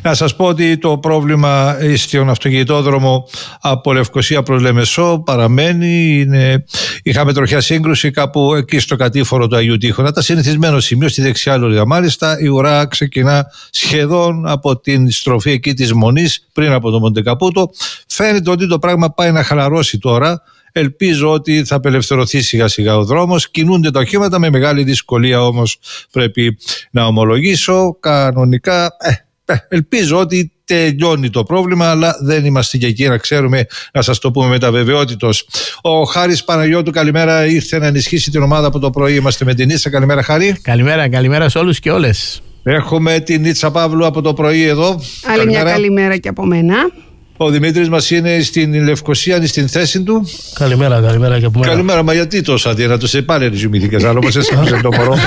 Να σας πω ότι το πρόβλημα στον αυτοκινητόδρομο από Λευκοσία προς Λεμεσό παραμένει. Είχαμε τροχιά σύγκρουση κάπου εκεί στο κατήφορο του Αγίου Τείχονα. Τα συνηθισμένο σημείο στη δεξιά λωρίδα. Μάλιστα η ουρά ξεκινά σχεδόν από την στροφή εκεί της Μονής πριν από το Μοντεκαπούτο. Φαίνεται ότι το πράγμα πάει να χαλαρώσει τώρα. Ελπίζω ότι θα απελευθερωθεί σιγά σιγά ο δρόμος. Κινούνται τα οχήματα με μεγάλη δυσκολία, όμως πρέπει να ομολογήσω. Κανονικά ελπίζω ότι τελειώνει το πρόβλημα, αλλά δεν είμαστε και εκεί να ξέρουμε, να σας το πούμε με τα βεβαιότητος. Ο Χάρης Παναγιώτου, καλημέρα, ήρθε να ενισχύσει την ομάδα από το πρωί. Είμαστε με την Ίτσα. Καλημέρα, Χάρη. Καλημέρα σε όλους και όλες. Έχουμε την Ίτσα Παύλου από το πρωί εδώ. Άλλη μια καλημέρα και από μένα. Ο Δημήτρης μας είναι στην Λευκοσία, είναι στην θέση του. Καλημέρα και από μένα. Καλημέρα, μα γιατί τόσο αδύνατος, πάλι ανησυχήθηκες, αλλά όμως εσύ είσαι το μωρό.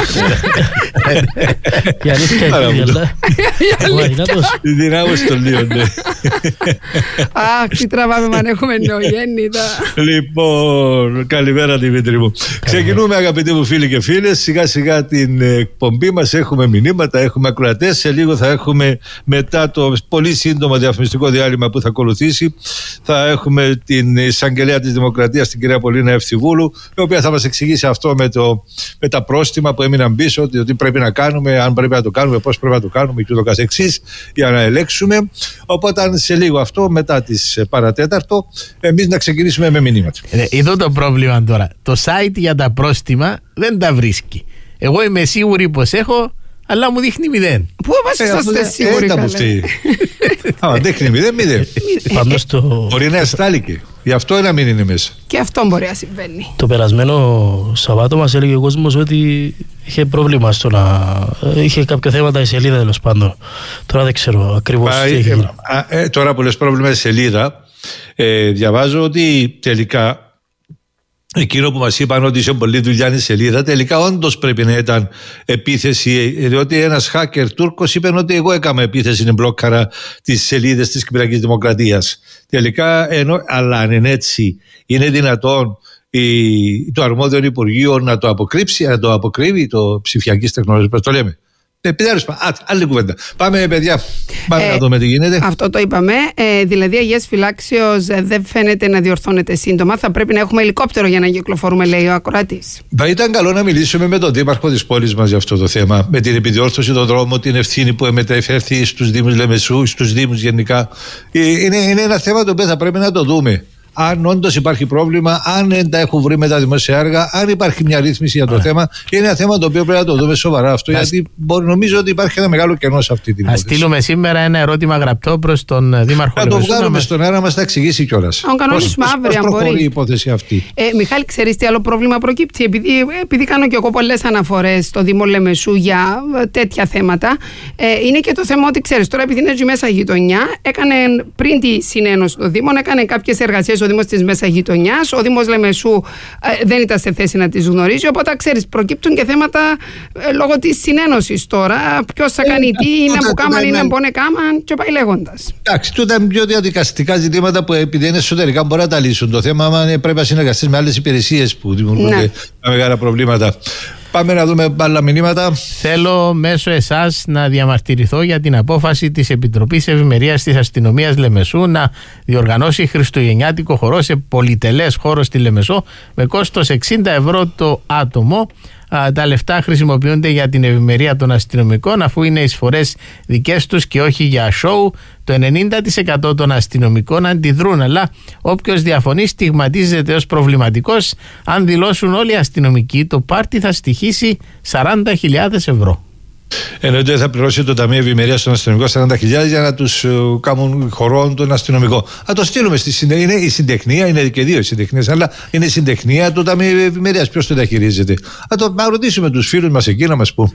Η αλήθεια είναι η δυνάμωση των Λίων, ναι. Αχ, τι τραβάμε αν έχουμε νεογέννητα. Λοιπόν, καλημέρα Δημήτρη μου. Ξεκινούμε, αγαπητοί μου φίλοι και φίλες, σιγά σιγά την εκπομπή μας. Έχουμε μηνύματα, έχουμε ακροατές. Σε λίγο θα έχουμε, μετά το πολύ σύντομο διαφημιστικό διάλειμμα που θα ακολουθήσει, θα έχουμε την εισαγγελέα της Δημοκρατίας, την κυρία Πολίνα Ευθυβούλου, η οποία θα μας εξηγήσει αυτό με τα πρόστιμα που έμειναν πίσω, ότι πρέπει να κάνουμε, αν πρέπει να το κάνουμε, πώς πρέπει να το κάνουμε και ούτω καθεξής, για να ελέγξουμε. Οπότε σε λίγο αυτό, μετά τις παρατέταρτο, εμείς να ξεκινήσουμε με μηνύματα. Εδώ το πρόβλημα τώρα. Το site για τα πρόστιμα δεν τα βρίσκει. Εγώ είμαι σίγουρη πως έχω, αλλά μου δείχνει 0. Πού είμαστε σίγουροι, καλέ? Άμα δείχνει 0. Μπορεί να εστάληκε. Γι' αυτό να μην είναι μέσα. Και αυτό μπορεί να συμβαίνει. Το περασμένο Σαββάτο μας έλεγε ο κόσμος ότι είχε πρόβλημα είχε κάποια θέματα η σελίδα, τέλος πάντων. Τώρα δεν ξέρω ακριβώς τι έχει γίνει. Τώρα που λες πρόβλημα η σελίδα, διαβάζω ότι τελικά εκείνο που μας είπαν ότι είσαι πολλή δουλειά είναι η σελίδα, τελικά όντως πρέπει να ήταν επίθεση, διότι ένας hacker Τούρκος είπε ότι εγώ έκανα επίθεση, είναι μπλόκαρα τις σελίδες της Κυπριακής Δημοκρατίας. Τελικά, αλλά αν είναι έτσι, είναι δυνατόν το αρμόδιο Υπουργείο να το αποκρύψει, να το αποκρύβει, το ψηφιακής τεχνολογίας, πώς το λέμε. Άλλη κουβέντα. Πάμε, παιδιά. Πάμε να δούμε τι γίνεται. Αυτό το είπαμε. Δηλαδή, Αγίας Φυλάξεως δεν φαίνεται να διορθώνεται σύντομα. Θα πρέπει να έχουμε ελικόπτερο για να κυκλοφορούμε, λέει ο ακροατής. Θα ήταν καλό να μιλήσουμε με τον Δήμαρχο της πόλης μας για αυτό το θέμα. Με την επιδιόρθωση των δρόμων, την ευθύνη που μεταφέρθη στους Δήμους Λεμεσού, στους Δήμους γενικά. Είναι ένα θέμα το οποίο θα πρέπει να το δούμε. Αν όντως υπάρχει πρόβλημα, αν δεν τα έχουν βρει με τα δημόσια έργα, αν υπάρχει μια ρύθμιση για το θέμα, είναι ένα θέμα το οποίο πρέπει να το δούμε σοβαρά αυτό, γιατί νομίζω ότι υπάρχει ένα μεγάλο κενό σε αυτή την υπόθεση. Ας στείλουμε σήμερα ένα ερώτημα γραπτό προς τον Δήμαρχο Λεμεσού. Να το βγάλουμε στον αέρα, μας τα εξηγήσει κιόλας. Αν κανονίσουμε αύριο, αν μπορεί. Προχωρεί η υπόθεση αυτή. Μιχάλη, ξέρεις τι άλλο πρόβλημα προκύπτει? Επειδή κάνω κι εγώ πολλές αναφορές στο Δήμο Λεμεσού για τέτοια θέματα, είναι και το θέμα ότι ξέρεις, τώρα επειδή είναι η μέσα γειτονιά, έκανε πριν τη συνένωση των Δήμων, έκανε κάποιες εργασίες ο Δήμος της Μέσα Γειτονιάς. Ο Δήμος Λεμεσού δεν ήταν σε θέση να τις γνωρίζει. Οπότε, ξέρεις, προκύπτουν και θέματα λόγω της συνένωσης τώρα. Ποιος θα κάνει τι, είναι που κάμαν, είναι που είναι κάμαν, και πάει λέγοντας. Εντάξει, τούτα είναι πιο διαδικαστικά ζητήματα που επειδή είναι εσωτερικά μπορεί να τα λύσουν. Το θέμα πρέπει να συνεργαστείς με άλλες υπηρεσίες που δημιουργούνται μεγάλα προβλήματα. Πάμε να δούμε άλλα μηνύματα. Θέλω μέσω εσάς να διαμαρτυρηθώ για την απόφαση της Επιτροπής Ευημερίας της Αστυνομίας Λεμεσού να διοργανώσει χριστουγεννιάτικο χορό σε πολυτελές χώρο στη Λεμεσό με κόστος 60 ευρώ το άτομο. Τα λεφτά χρησιμοποιούνται για την ευημερία των αστυνομικών, αφού είναι εισφορές δικές τους και όχι για show. Το 90% των αστυνομικών αντιδρούν, αλλά όποιος διαφωνεί στιγματίζεται ως προβληματικός. Αν δηλώσουν όλοι οι αστυνομικοί, το πάρτι θα στοιχήσει 40.000 ευρώ. Εννοείται θα πληρώσει το Ταμείο Ευημερίας των Αστυνομικών 40.000 για να τους κάνουν χορό τον αστυνομικό. Θα το στείλουμε είναι η συντεχνία, είναι και δύο οι συντεχνίες, αλλά είναι η συντεχνία του Ταμείου Ευημερίας. Ποιος το διαχειρίζεται? Να ρωτήσουμε τους φίλους μας εκεί να μας πούν.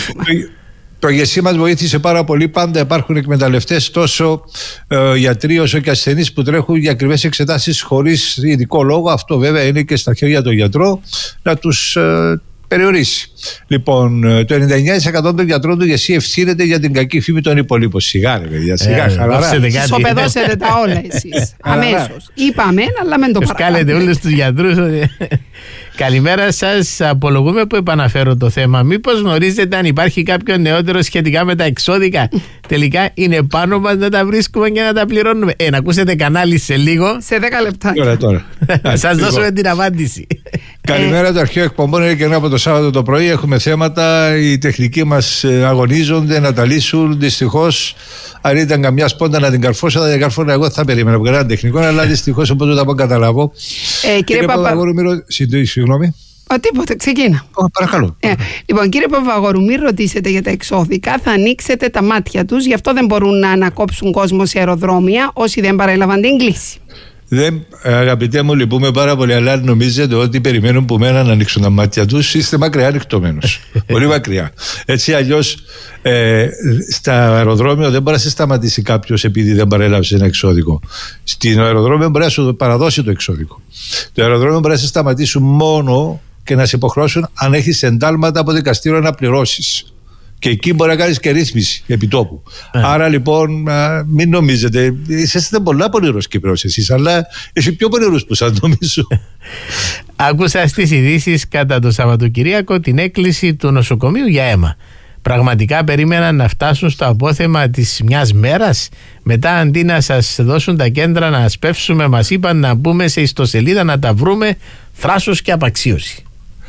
Το ΓΕΣΥ μας βοήθησε πάρα πολύ. Πάντα υπάρχουν εκμεταλλευτές, τόσο γιατροί όσο και ασθενείς, που τρέχουν για ακριβές εξετάσεις χωρίς ειδικό λόγο. Αυτό βέβαια είναι και στα χέρια των γιατρών να τους περιορίσει. Λοιπόν, το 99% των γιατρών του ΓΕΣΥ ευθύνεται για την κακή φήμη των υπολείπων. Σιγά, ρε παιδιά, σιγά, χαλαρά. Ισοπεδώσετε τα όλα εσείς. Αμέσως. Είπαμε, αλλά μην το παρακάνετε. Σκάλετε όλους τους γιατρούς. Καλημέρα σας. Απολογούμε που επαναφέρω το θέμα. Μήπως γνωρίζετε αν υπάρχει κάποιο νεότερο σχετικά με τα εξώδικα? Τελικά είναι πάνω μας να τα βρίσκουμε και να τα πληρώνουμε. Να ακούσετε κανάλι σε λίγο. Σε 10 λεπτά. Τώρα. Σας δώσουμε την απάντηση. Καλημέρα, το αρχαίο εκπομπών είναι και από το Σάββατο το πρωί. Έχουμε θέματα. Οι τεχνικοί μας αγωνίζονται να τα λύσουν. Δυστυχώς, αν ήταν καμιά σπόντα να την καρφώσω, θα την καρφώνα εγώ. Θα περίμενα από κανέναν τεχνικό, αλλά δυστυχώς οπότε δεν θα καταλάβω. Κύριε Παπαγόρου, συγγνώμη. Τίποτε, ξεκίνα. Παρακαλώ. Λοιπόν, κύριε Παπαγόρου, μην ρωτήσετε για τα εξώδικα. Θα ανοίξετε τα μάτια τους. Γι' αυτό δεν μπορούν να ανακόψουν κόσμο σε αεροδρόμια όσοι δεν παρέλαβαν την κλήση. Αγαπητέ μου, λυπούμε πάρα πολύ, αλλά αν νομίζετε ότι περιμένουν που μένα να ανοίξουν τα μάτια τους, είστε μακριά ανοιχτωμένους. Πολύ μακριά. Έτσι αλλιώς στα αεροδρόμια δεν μπορεί να σε σταματήσει κάποιος επειδή δεν παρέλαβε ένα εξώδικο. Στην αεροδρόμιο μπορεί να σου παραδώσει το εξώδικο. Το αεροδρόμιο μπορεί να σε σταματήσουν μόνο και να σε υποχρεώσουν αν έχεις εντάλματα από δικαστήριο να πληρώσεις. Και εκεί μπορεί να κάνεις και ρύθμιση επιτόπου. Άρα λοιπόν, μην νομίζετε, είσαστε πολλά πονηρός Κύπρος εσείς, αλλά είσαι πιο πονηρούς που σας νομίζω. Άκουσα στις ειδήσεις κατά το Σαββατοκυριακό την έκκληση του νοσοκομείου για αίμα. Πραγματικά περίμεναν να φτάσουν στο απόθεμα της μιας μέρας? Μετά αντί να σας δώσουν τα κέντρα να ασπεύσουμε, μας είπαν να μπούμε σε ιστοσελίδα να τα βρούμε. Θράσος και απαξίωση.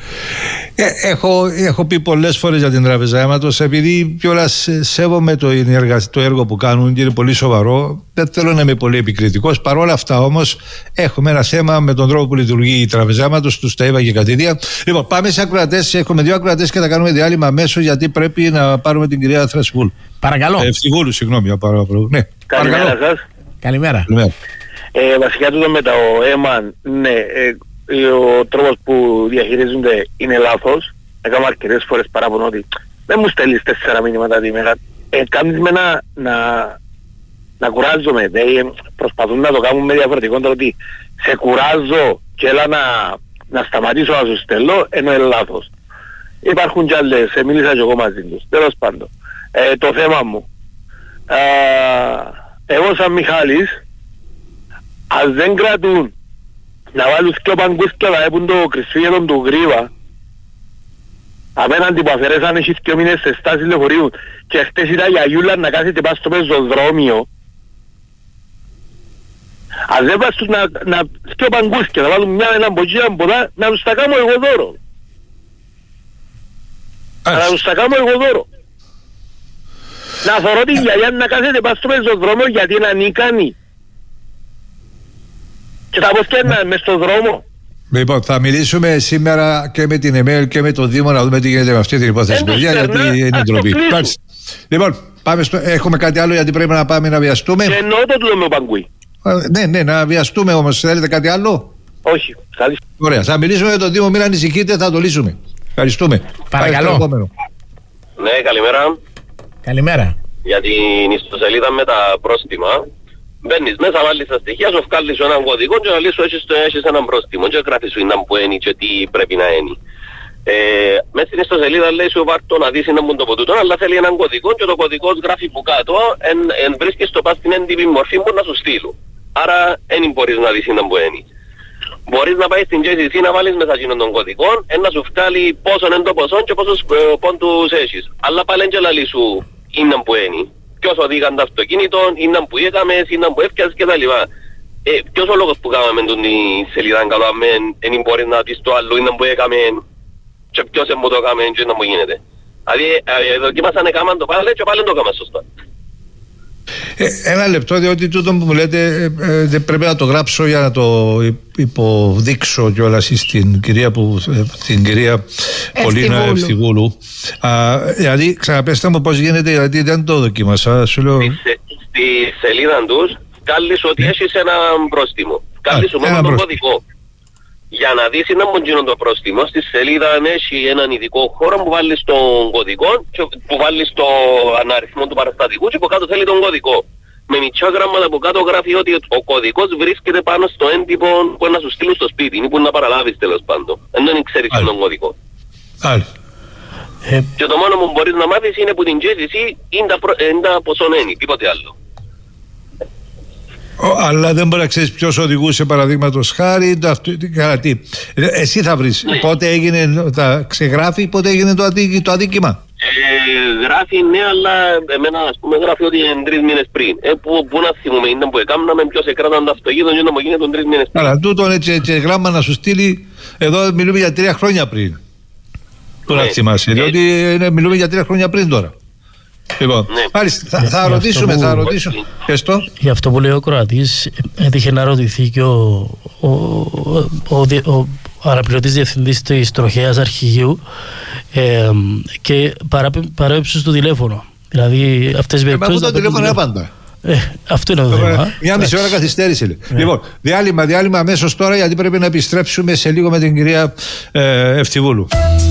Έχω πει πολλές φορές για την Τράπεζα Αίματος, επειδή κιόλας σέβομαι το έργο που κάνουν και είναι πολύ σοβαρό. Δεν θέλω να είμαι πολύ επικριτικός. Παρ' όλα αυτά όμως έχουμε ένα θέμα με τον τρόπο που λειτουργεί η Τράπεζα Αίματος, τους τα είπα και κατηδία. Λοιπόν, πάμε σε ακροατές. Έχουμε 2 ακροατές και θα κάνουμε διάλειμμα αμέσως, γιατί πρέπει να πάρουμε την κυρία Θρασβούλου. Παρακαλώ. Ευθυγούλου, συγγνώμη. Ναι. Καλημέρα σας. Καλημέρα. Βασικά τούτο με το αίμα, ναι, ο τρόπος που διαχειρίζονται είναι λάθος. Έκανα αρκετές φορές παράπονο ότι δεν μου στέλνεις 4 μήνυματα τη μέρα. Κάνεις με να κουράζομαι. Προσπαθούν να το κάνουν με διαφορετικό τρόπο, ότι σε κουράζω και έλα να σταματήσω να σου στέλνω, ενώ είναι λάθος. Υπάρχουν κι άλλες, μίλησα και εγώ μαζί τους. Τέλος πάντων, το θέμα μου, εγώ σαν Μιχάλης, αν δεν κρατούν να βάλουν και ο παγκούς και να έπουν το κρυσφύγετον του Γρήβα απέναντι που αφαιρέσαν έχεις 2 μήνες σε στάση λεωφορείου και χτες ήταν για Γιούλα να κάθεται πας στο πεζοδρόμιο. Αν δεν πας τους να και ο παγκούς και να βάλουν έναν ποτσίνα ποτά, να τους τα κάνω εγώ δώρο. Να τους τα κάνω εγώ δώρο. Να θωρώ την γιαγιά να κάθεται πας στο πεζοδρόμιο γιατί είναι ανίκανη. Και θα αποσκέναν μες στον δρόμο. Λοιπόν, θα μιλήσουμε σήμερα και με την ΕΜΕΛ και με τον Δήμο να δούμε τι γίνεται με αυτή την υπόθεση, παιδιά, γιατί είναι ντροπή. Λοιπόν, πάμε έχουμε κάτι άλλο, γιατί πρέπει να πάμε να βιαστούμε. Και εννοώ το τούτο με ο Παγκούι. Ναι, να βιαστούμε όμως. Θέλετε κάτι άλλο? Όχι. Ωραία, θα μιλήσουμε με τον Δήμο, μην ανησυχείτε, θα το λύσουμε. Ευχαριστούμε. Παρακαλώ. Ναι, καλημέρα. Καλημέρα. Για την ιστοσελίδα με τα πρόστιμα. Μπαίνεις μέσα, βάλεις τα στοιχεία σου, βγάλεις σου έναν κωδικό και να λύσου έχεις έναν πρόστιμο και γράφεις σου που είναι και τι πρέπει να είναι. Μέσα στην ιστοσελίδα λέει σου βάρτο να δεις είναι που το ποτούτο, αλλά θέλει έναν κωδικό και το κωδικό γράφει που κάτω εν βρίσκεις το πας στην έντυπη μορφή που να σου στείλουν. Άρα δεν μπορείς να δεις είναι που είναι. Μπορείς να πάει στην JCC να βάλεις μέσα τον κωδικό, να σου βγάλει πόσο είναι το ποσό και πόσους πόντους έχεις. Αλλά πάλι και λαλεί σου είναι που είναι. Ποιος οδήγαν το αυτοκίνητο, είναι που έκαμε, είναι που έφτιασες κτλ. Ποιος ο λόγος που κάναμε την σελίδα κάτω, δεν μπορεί να δεις το άλλο, είναι που έκαμε και ποιος μου το έκαμε και να μου γίνεται. Δηλαδή δοκίμασαν να κάνουν το πάλι και πάλι το έκαμε σωστά. Ένα λεπτό, διότι τούτο που μου λέτε δεν πρέπει να το γράψω για να το υποδείξω κιόλας στην κυρία Πολίνα Ευθυγούλου. Δηλαδή, ξαναπέστε μου πώς γίνεται, γιατί δεν το δοκίμασα. Σου λέω... Στη σελίδα τους κάλεις ότι έχεις ένα πρόστιμο. Κάλεις σου μόνο τον κωδικό. Για να δεις να μου γίνουν το πρόστιμο, στη σελίδα έχει έναν ειδικό χώρο που βάλεις τον κωδικό, που βάλεις το αναριθμό του παραστατικού και από κάτω θέλει τον κωδικό. Με μητσά γράμματα από κάτω γράφει ότι ο κωδικός βρίσκεται πάνω στο έντυπο που να σου στείλουν στο σπίτι ή που να παραλάβεις τέλος πάντων. Δεν ξέρεις τον κωδικό. Και το μόνο που μπορείς να μάθεις είναι που την JCC είναι τα ποσόν ένι, τίποτε άλλο. Αλλά δεν μπορεί να ξέρεις ποιος οδηγούσε, παραδείγματος χάρη. Εσύ θα βρεις πότε έγινε, θα ξεγράφει πότε έγινε το αδίκημα. Γράφει ναι, αλλά εμένα ας πούμε γράφει ότι είναι 3 μήνες πριν. Πού να θυμούμε, είναι που έκαναμε, ποιος έκαναν το αυτοκίνητο και να μου γίνει τον 3 μήνες πριν. Αλλά τούτον έτσι γράμμα να σου στείλει, εδώ μιλούμε για 3 χρόνια πριν. Τώρα θυμάσαι, διότι μιλούμε για 3 χρόνια πριν τώρα. Λοιπόν, μάλιστα, θα ρωτήσουμε. Γι' αυτό που λέει ο Κροατής, έτυχε να ρωτηθεί και ο αναπληρωτής διευθυντής της Τροχέας Αρχηγείου και παρέπεψε στο τηλέφωνο. Δηλαδή αυτές οι περιπτώσεις. Το τηλέφωνο είναι πάντα. Αυτό είναι το θέμα. Μια μισή ώρα καθυστέρησε. Λοιπόν, διάλειμμα αμέσως τώρα, γιατί πρέπει να επιστρέψουμε σε λίγο με την κυρία Ευθυβούλου.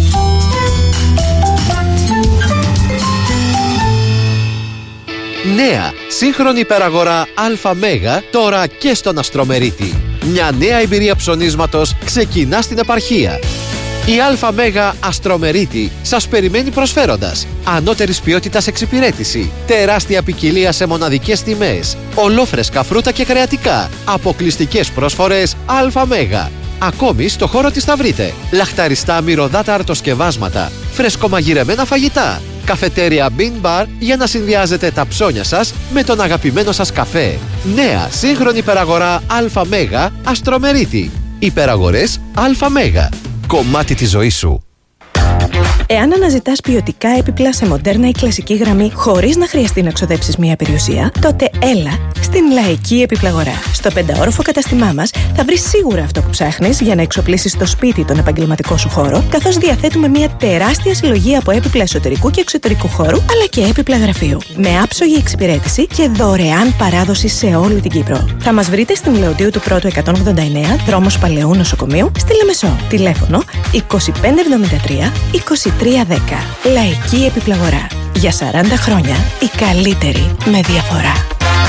Νέα σύγχρονη υπεραγορά ΑΜ τώρα και στον Αστρομερίτη. Μια νέα εμπειρία ψωνίσματος ξεκινά στην επαρχία. Η ΑΜ Αστρομερίτη σας περιμένει προσφέροντας ανώτερης ποιότητας εξυπηρέτηση, τεράστια ποικιλία σε μοναδικές τιμές, ολόφρεσκα φρούτα και κρεατικά, αποκλειστικές προσφορές ΑΜ. Ακόμη στο χώρο της θα βρείτε λαχταριστά μυρωδάτα αρτοσκευάσματα, φρεσκομαγειρεμένα φαγητά, καφετέρια Bean Bar για να συνδυάζετε τα ψώνια σας με τον αγαπημένο σας καφέ. Νέα σύγχρονη υπεραγορά ΑΜ Αστρομερίτη. Υπεραγορές ΑΜ. Κομμάτι της ζωής σου. Εάν αναζητάς ποιοτικά έπιπλα σε μοντέρνα ή κλασική γραμμή χωρίς να χρειαστεί να ξοδέψεις μία περιουσία, τότε έλα στην Λαϊκή Επιπλαγορά. Στο 5όροφο καταστημά μας θα βρεις σίγουρα αυτό που ψάχνεις για να εξοπλίσεις στο σπίτι τον επαγγελματικό σου χώρο, καθώς διαθέτουμε μία τεράστια συλλογή από έπιπλα εσωτερικού και εξωτερικού χώρου, αλλά και έπιπλα γραφείου. Με άψογη εξυπηρέτηση και δωρεάν παράδοση σε όλη την Κύπρο. Θα μας βρείτε στην Λεωτίου του Πρώτου 189, δρόμος Παλαιού Νοσοκομείου, στη Λεμεσό. Τηλέφωνο 2573 2310. Λαϊκή Επιπλαγορά. Για 40 χρόνια η καλύτερη με διαφορά.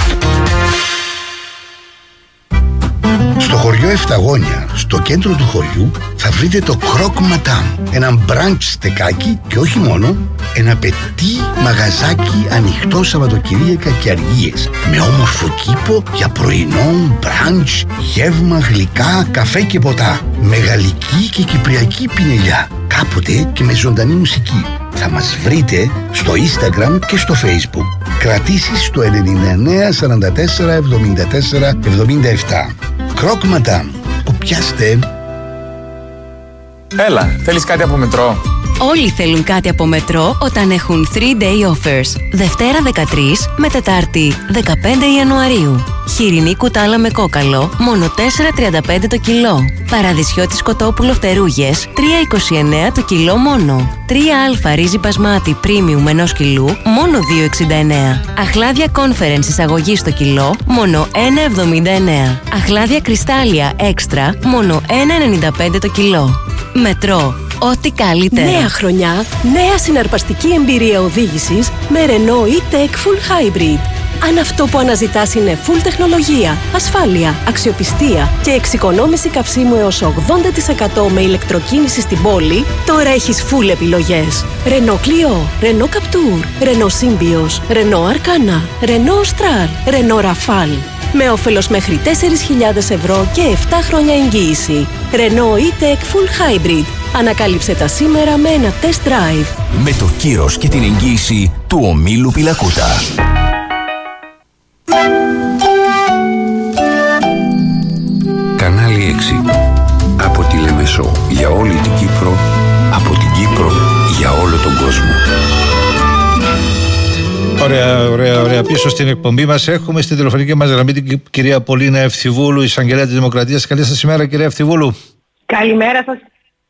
Στο χωριό Εφταγόνια, στο κέντρο του χωριού, θα βρείτε το Croque Madame. Ένα μπραντς στεκάκι και όχι μόνο, ένα πετί μαγαζάκι ανοιχτό Σαββατοκυριακά και αργίες. Με όμορφο κήπο για πρωινό, μπραντς, γεύμα, γλυκά, καφέ και ποτά. Με γαλλική και κυπριακή πινελιά. Κάποτε και με ζωντανή μουσική. Θα μας βρείτε στο Instagram και στο Facebook. Κρατήσεις στο 99 44 74 77. Croque Madame. Κοπιάστε. Έλα, θέλεις κάτι από Μετρό? Όλοι θέλουν κάτι από Μετρό όταν έχουν 3-day offers. Δευτέρα 13 με Τετάρτη 15 Ιανουαρίου. Χοιρινή κουτάλα με κόκαλο, μόνο 4,35 το κιλό. Παραδεισιώτης κοτόπουλο φτερούγες, 3,29 το κιλό μόνο. 3α ρύζι μπασμάτι premium 1 κιλού, μόνο 2,69. Αχλάδια conference εισαγωγή στο κιλό, μόνο 1,79. Αχλάδια κρυστάλλια έξτρα, μόνο 1,95 το κιλό. Μετρό. Ό,τι καλύτερο. Νέα χρονιά, νέα συναρπαστική εμπειρία οδήγησης με Renault E-Tech Full Hybrid. Αν αυτό που αναζητάς είναι full τεχνολογία, ασφάλεια, αξιοπιστία και εξοικονόμηση καυσίμου έως 80% με ηλεκτροκίνηση στην πόλη, τώρα έχεις full επιλογές. Renault Clio, Renault Captur, Renault Symbioz, Renault Arcana, Renault Austral, Renault Rafale. Με όφελος μέχρι 4.000 ευρώ και 7 χρόνια εγγύηση. Renault E-Tech Full Hybrid. Ανακάλυψε τα σήμερα με ένα test drive. Με το κύρος και την εγγύηση του ομίλου Πιλακούτα. Κανάλι 6. Από τη Λεμεσό για όλη την Κύπρο, από την Κύπρο για όλο τον κόσμο. Ωραία. Πίσω στην εκπομπή μας έχουμε στην τηλεφωνική μας γραμμή την κυρία Πολίνα Ευθυβούλου, εισαγγελέα της Δημοκρατίας. Καλή σας ημέρα, κυρία Ευθυβούλου. Καλημέρα σας.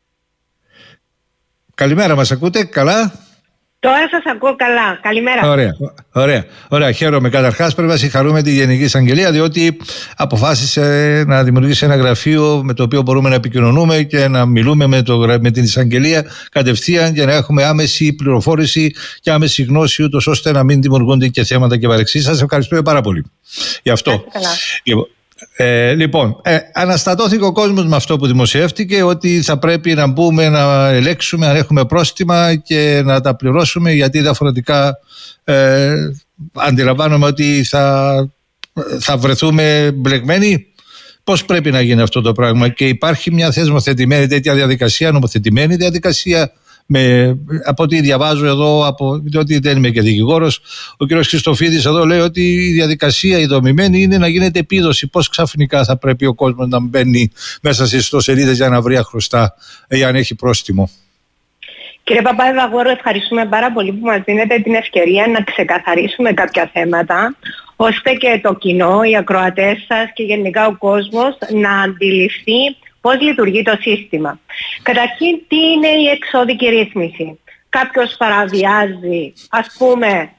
Καλημέρα, μας ακούτε καλά? Τώρα σας ακούω καλά. Καλημέρα. Ωραία. Χαίρομαι. Καταρχάς πρέπει να συγχαρούμε τη Γενική Εισαγγελία, διότι αποφάσισε να δημιουργήσει ένα γραφείο με το οποίο μπορούμε να επικοινωνούμε και να μιλούμε με την Εισαγγελία κατευθείαν για να έχουμε άμεση πληροφόρηση και άμεση γνώση, ούτως ώστε να μην δημιουργούνται και θέματα και παρεξήσεις. Σας ευχαριστούμε πάρα πολύ γι' αυτό. Λοιπόν, αναστατώθηκε ο κόσμος με αυτό που δημοσιεύτηκε, ότι θα πρέπει να μπούμε να ελέγξουμε αν έχουμε πρόστιμα και να τα πληρώσουμε, γιατί διαφορετικά αντιλαμβάνομαι ότι θα θα βρεθούμε μπλεγμένοι. Πώς πρέπει να γίνει αυτό το πράγμα? Και υπάρχει μια θεσμοθετημένη τέτοια διαδικασία, νομοθετημένη διαδικασία. Από ό,τι διαβάζω εδώ, διότι δεν είμαι και δικηγόρος, ο κ. Χριστοφίδης εδώ λέει ότι η διαδικασία η δομημένη είναι να γίνεται επίδοση. Πώς ξαφνικά θα πρέπει ο κόσμος να μπαίνει μέσα στις ιστοσελίδες για να βρει αχρωστά ή αν έχει πρόστιμο? Κύριε Παπαδαγόρου, ευχαριστούμε πάρα πολύ που μας δίνετε την ευκαιρία να ξεκαθαρίσουμε κάποια θέματα, ώστε και το κοινό, οι ακροατές σας και γενικά ο κόσμος να αντιληφθεί πώς λειτουργεί το σύστημα. Καταρχήν, τι είναι η εξώδικη ρύθμιση? Κάποιος παραβιάζει, ας πούμε,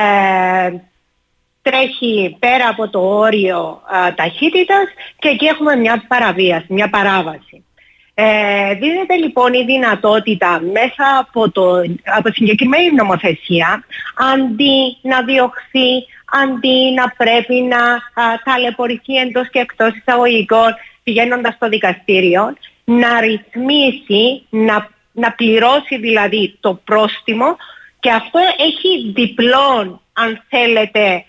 τρέχει πέρα από το όριο ταχύτητας και εκεί έχουμε μια παραβίαση, μια παράβαση. Δίνεται λοιπόν η δυνατότητα μέσα από συγκεκριμένη νομοθεσία, αντί να διωχθεί, αντί να πρέπει να ταλαιπωρηθεί εντός και εκτός εισαγωγικών πηγαίνοντας στο δικαστήριο, να ρυθμίσει, να πληρώσει δηλαδή το πρόστιμο, και αυτό έχει διπλόν, αν θέλετε,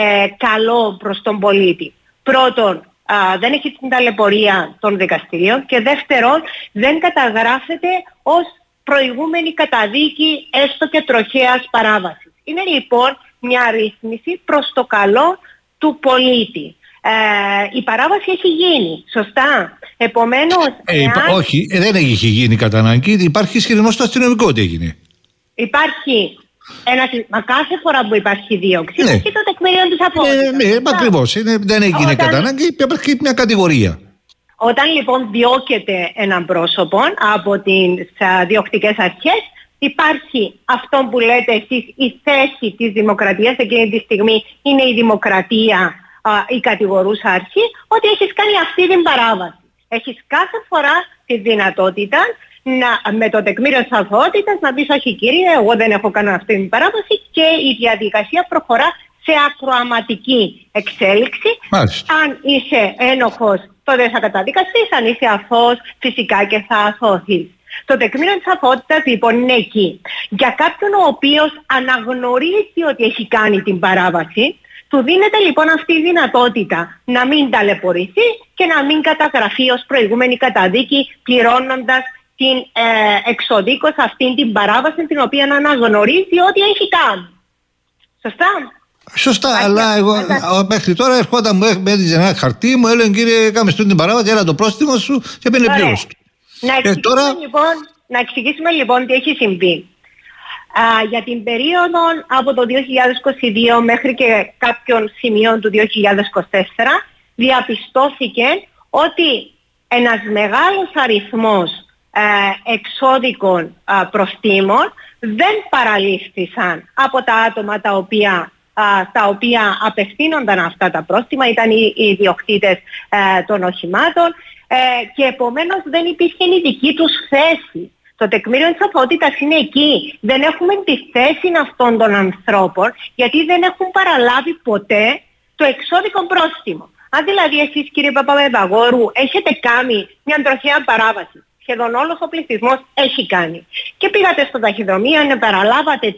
καλό προς τον πολίτη. Πρώτον, δεν έχει την ταλαιπωρία των δικαστηρίων, και δεύτερον, δεν καταγράφεται ως προηγούμενη καταδίκη έστω και τροχαίας παράβασης. Είναι λοιπόν μια ρύθμιση προς το καλό του πολίτη. Η παράβαση έχει γίνει, σωστά? Επομένως... Όχι, δεν έχει γίνει κατά ανάγκη. Υπάρχει ισχυρισμό στο αστυνομικό ότι έγινε. Υπάρχει μα κάθε φορά που υπάρχει δίωξη, υπάρχει το τεκμήριο της απόδειξης. Ναι, ακριβώς. Δεν έγινε κατά ανάγκη, υπάρχει μια κατηγορία. Όταν λοιπόν διώκεται έναν πρόσωπο από τις διοκτικές αρχές, υπάρχει αυτό που λέτε εσείς, η θέση της δημοκρατίας. Εκείνη τη στιγμή είναι η δημοκρατία η κατηγορούσα αρχή, ότι έχεις κάνει αυτή την παράβαση. Έχεις κάθε φορά τη δυνατότητα με το τεκμήριο της αθωότητας να πεις όχι κύριε, εγώ δεν έχω κάνει αυτή την παράβαση, και η διαδικασία προχωρά σε ακροαματική εξέλιξη. Μάλιστα. Αν είσαι ένοχος, τότε θα καταδικαστείς, αν είσαι αθώος φυσικά και θα αθωωθείς. Το τεκμήριο της αθωότητας λοιπόν είναι εκεί. Για κάποιον ο οποίος αναγνωρίζει ότι έχει κάνει την παράβαση, του δίνεται λοιπόν αυτή η δυνατότητα να μην ταλαιπωρηθεί και να μην καταγραφεί ως προηγούμενη καταδίκη, πληρώνοντας την εξοδίκως αυτήν την παράβαση, την οποία αναγνωρίζει ότι έχει κάνει. Σωστά? Σωστά, αλλά εγώ μέχρι τώρα ερχόταν, μου έδιζε ένα χαρτί, μου έλεγε κύριε, κάμε την παράβαση, έλα το πρόστιμο σου και πένε πλήρως. Να εξηγήσουμε λοιπόν τι έχει συμβεί. Για την περίοδο από το 2022 μέχρι και κάποιων σημείων του 2024 διαπιστώθηκε ότι ένας μεγάλος αριθμός εξώδικων προστίμων δεν παραλήφθησαν από τα άτομα τα οποία απευθύνονταν αυτά τα πρόστιμα, ήταν οι ιδιοκτήτες των οχημάτων, και επομένως δεν υπήρχε η δική τους θέση. Το τεκμήριο της αθωότητας είναι εκεί. Δεν έχουμε τη θέση αυτών των ανθρώπων, γιατί δεν έχουν παραλάβει ποτέ το εξώδικο πρόστιμο. Αν δηλαδή εσείς κύριε Παπαδαγόρου έχετε κάνει μια τροχαία παράβαση, σχεδόν όλος ο πληθυσμός έχει κάνει, και πήγατε στο ταχυδρομείο, παραλάβατε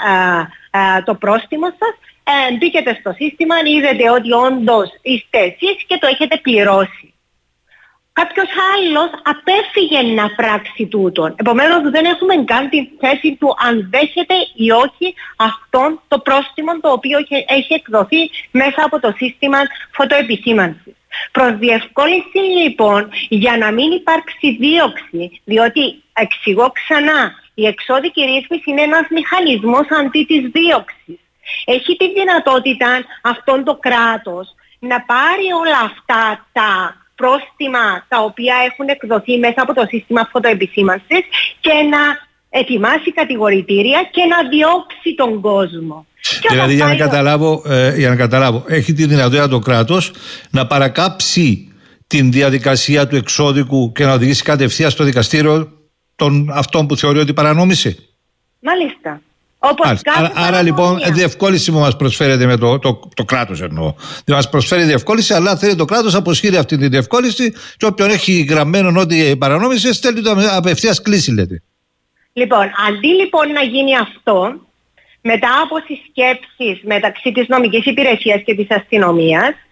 το πρόστιμο σας, μπήκετε στο σύστημα, είδετε ότι όντως είστε εσείς και το έχετε πληρώσει. Κάποιος άλλος απέφυγε να πράξει τούτον. Επομένως δεν έχουμε καν τη θέση του αν δέχεται ή όχι αυτόν το πρόστιμο το οποίο έχει εκδοθεί μέσα από το σύστημα φωτοεπισήμανσης. Προς διευκόλυνση λοιπόν, για να μην υπάρξει δίωξη, διότι εξηγώ ξανά, η εξώδικη ρύθμιση είναι ένας μηχανισμός αντί της δίωξης. Έχει τη δυνατότητα αυτόν το κράτος να πάρει όλα αυτά τα πρόστιμα τα οποία έχουν εκδοθεί μέσα από το σύστημα φωτοεπισήμανσης και να ετοιμάσει κατηγορητήρια και να διώξει τον κόσμο. Δηλαδή για να καταλάβω, έχει τη δυνατότητα το κράτος να παρακάψει την διαδικασία του εξώδικου και να οδηγήσει κατευθείαν στο δικαστήριο αυτόν που θεωρεί ότι παρανόμησε. Μάλιστα. Άρα λοιπόν διευκόλυνση που μας προσφέρεται με το κράτος εννοώ. Δεν μας προσφέρει διευκόλυνση, αλλά θέλει το κράτος αποσχήρει αυτή τη διευκόλυνση και όποιον έχει γραμμένο ότι παρανόμησε στέλνει το απευθείας κλίση, λέτε. Λοιπόν, αντί λοιπόν να γίνει αυτό, μετά από συσκέψεις μεταξύ της νομικής υπηρεσίας και της αστυνομίας,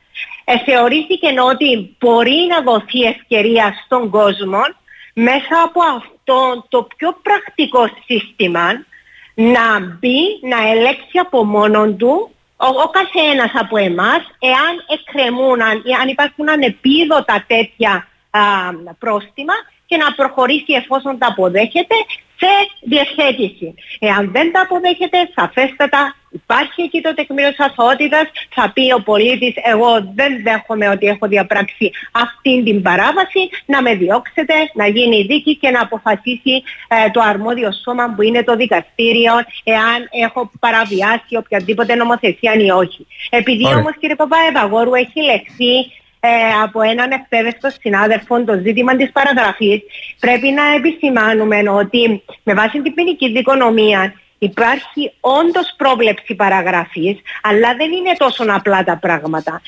θεωρήθηκε ότι μπορεί να δοθεί ευκαιρία στον κόσμο μέσα από αυτό το πιο πρακτικό σύστημα να μπει, να ελέγξει από μόνον του ο καθένας από εμάς, εάν εκκρεμούν, αν υπάρχουν ανεπίδοτα τέτοια πρόστιμα, και να προχωρήσει εφόσον τα αποδέχεται σε διευθέτηση. Εάν δεν τα αποδέχεται, σαφέστατα υπάρχει εκεί το τεκμήριο της αθωότητας, θα πει ο πολίτης, εγώ δεν δέχομαι ότι έχω διαπράξει αυτή την παράβαση, να με διώξετε, να γίνει δίκη και να αποφασίσει το αρμόδιο σώμα που είναι το δικαστήριο, εάν έχω παραβιάσει οποιαδήποτε νομοθεσία ή όχι. Επειδή όμως, κύριε Παπαευαγόρου, έχει λεχθεί από έναν εκπαίδευτο συνάδελφο το ζήτημα της παραγραφής, πρέπει να επισημάνουμε ότι με βάση την ποινική δικονομία υπάρχει όντως πρόβλεψη παραγραφής, αλλά δεν είναι τόσο απλά τα πράγματα.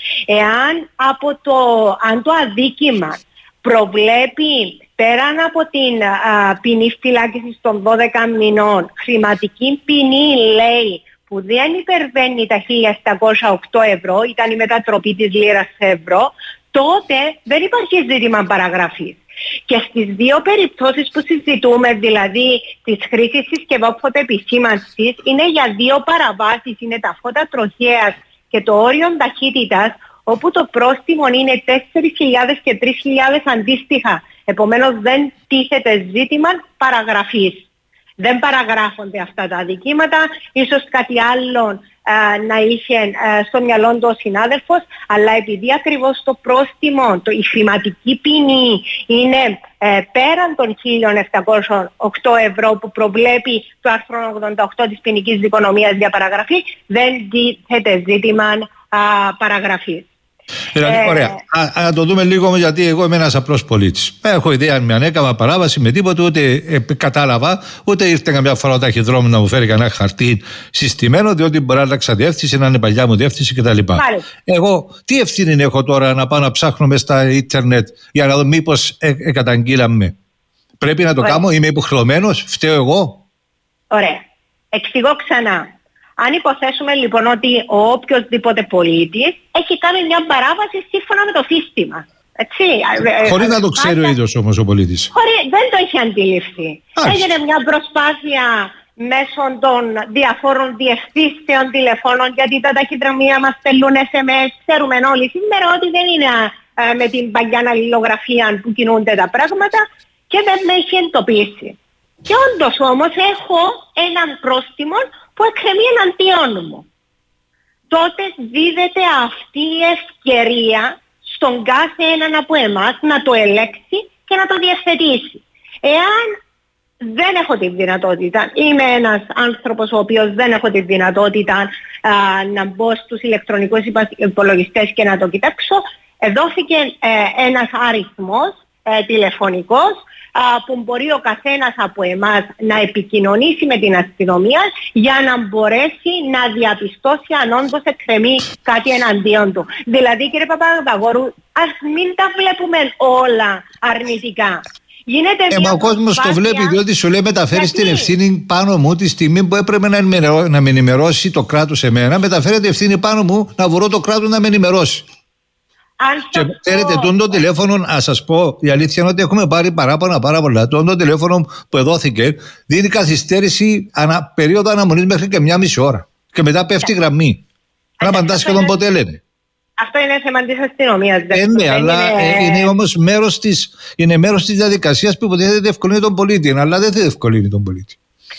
Αν το αδίκημα προβλέπει πέραν από την ποινή φυλάκισης των 12 μηνών, χρηματική ποινή, λέει, που δεν υπερβαίνει τα 1.708 ευρώ, ήταν η μετατροπή της λίρας σε ευρώ, τότε δεν υπάρχει ζήτημα παραγραφής. Και στις δύο περιπτώσεις που συζητούμε, δηλαδή της χρήσης συσκευών φωτοεπισήμανσης, είναι για δύο παραβάσεις, είναι τα φώτα τροχέας και το όριο ταχύτητας, όπου το πρόστιμο είναι 4.000 και 3.000 αντίστοιχα. Επομένως δεν τίθεται ζήτημα παραγραφής. Δεν παραγράφονται αυτά τα αδικήματα, ίσως κάτι άλλο να είχε στο μυαλό του ο συνάδελφος, αλλά επειδή ακριβώς το πρόστιμο, η χρηματική ποινή είναι πέραν των 1.708 ευρώ που προβλέπει το άρθρο 88 της ποινικής δικονομίας για παραγραφή, δεν τίθεται ζήτημα παραγραφής. Δηλαδή, ωραία. Να το δούμε λίγο, γιατί εγώ είμαι ένας απλός πολίτης. Έχω ιδέα αν με ανέκαμα παράβαση με τίποτα, ούτε κατάλαβα, ούτε ήρθε καμιά φορά ο ταχυδρόμου να μου φέρει κανένα χαρτί συστημένο, διότι μπορεί να αλλάξα διεύθυνση, να είναι παλιά μου διεύθυνση κτλ. Εγώ τι ευθύνη έχω τώρα να πάω να ψάχνω μέσα στα ίντερνετ για να δω μήπως καταγγείλαμε? Πρέπει να το κάνω, είμαι υποχρεωμένος, φταίω εγώ? Ωραία. Εξηγώ ξανά. Αν υποθέσουμε λοιπόν ότι ο οποιοσδήποτε πολίτης έχει κάνει μια παράβαση σύμφωνα με το σύστημα. Χωρίς να το ξέρει ο ίδιος όμως ο πολίτης. Δεν το έχει αντιληφθεί. Έγινε μια προσπάθεια μέσω των διαφόρων διευθύνσεων τηλεφώνων, γιατί τα ταχυδρομεία μας στέλνουν SMS. Ξέρουμε όλοι σήμερα ότι δεν είναι με την παλιά αλληλογραφία που κινούνται τα πράγματα, και δεν με έχει εντοπίσει. Και όντως όμως έχω έναν πρόστιμο που εκκρεμεί εναντίον μου. Τότε δίδεται αυτή η ευκαιρία στον κάθε έναν από εμάς να το ελέγξει και να το διευθετήσει. Εάν δεν έχω τη δυνατότητα, είμαι ένας άνθρωπος ο οποίος δεν έχω τη δυνατότητα να μπω στους ηλεκτρονικούς υπολογιστές και να το κοιτάξω, δόθηκε ένας αριθμός τηλεφωνικός που μπορεί ο καθένας από εμάς να επικοινωνήσει με την αστυνομία για να μπορέσει να διαπιστώσει αν όντως εκκρεμεί κάτι εναντίον του. Δηλαδή, κύριε Παπαδαγόρου, ας μην τα βλέπουμε όλα αρνητικά. Μα ο κόσμος το βλέπει, διότι σου λέει μεταφέρεις την ευθύνη πάνω μου τη στιγμή που έπρεπε να με ενημερώσει το κράτος εμένα, μεταφέρεται ευθύνη πάνω μου να βρω το κράτος να με ενημερώσει. Και ξέρετε, το τηλέφωνο, να σας πω, η αλήθεια είναι ότι έχουμε πάρει παράπονα πάρα πολλά. Το τηλέφωνο που εδόθηκε δίνει καθυστέρηση περίοδο αναμονής μέχρι και 1,5 ώρα. Και μετά πέφτει η γραμμή. Δεν απαντά σχεδόν ποτέ, λένε. Αυτό είναι θέμα της αστυνομίας. Ναι, αλλά είναι όμως μέρος της διαδικασίας που υποτίθεται διευκολύνει τον πολίτη. Αλλά δεν θα διευκολύνει τον πολίτη.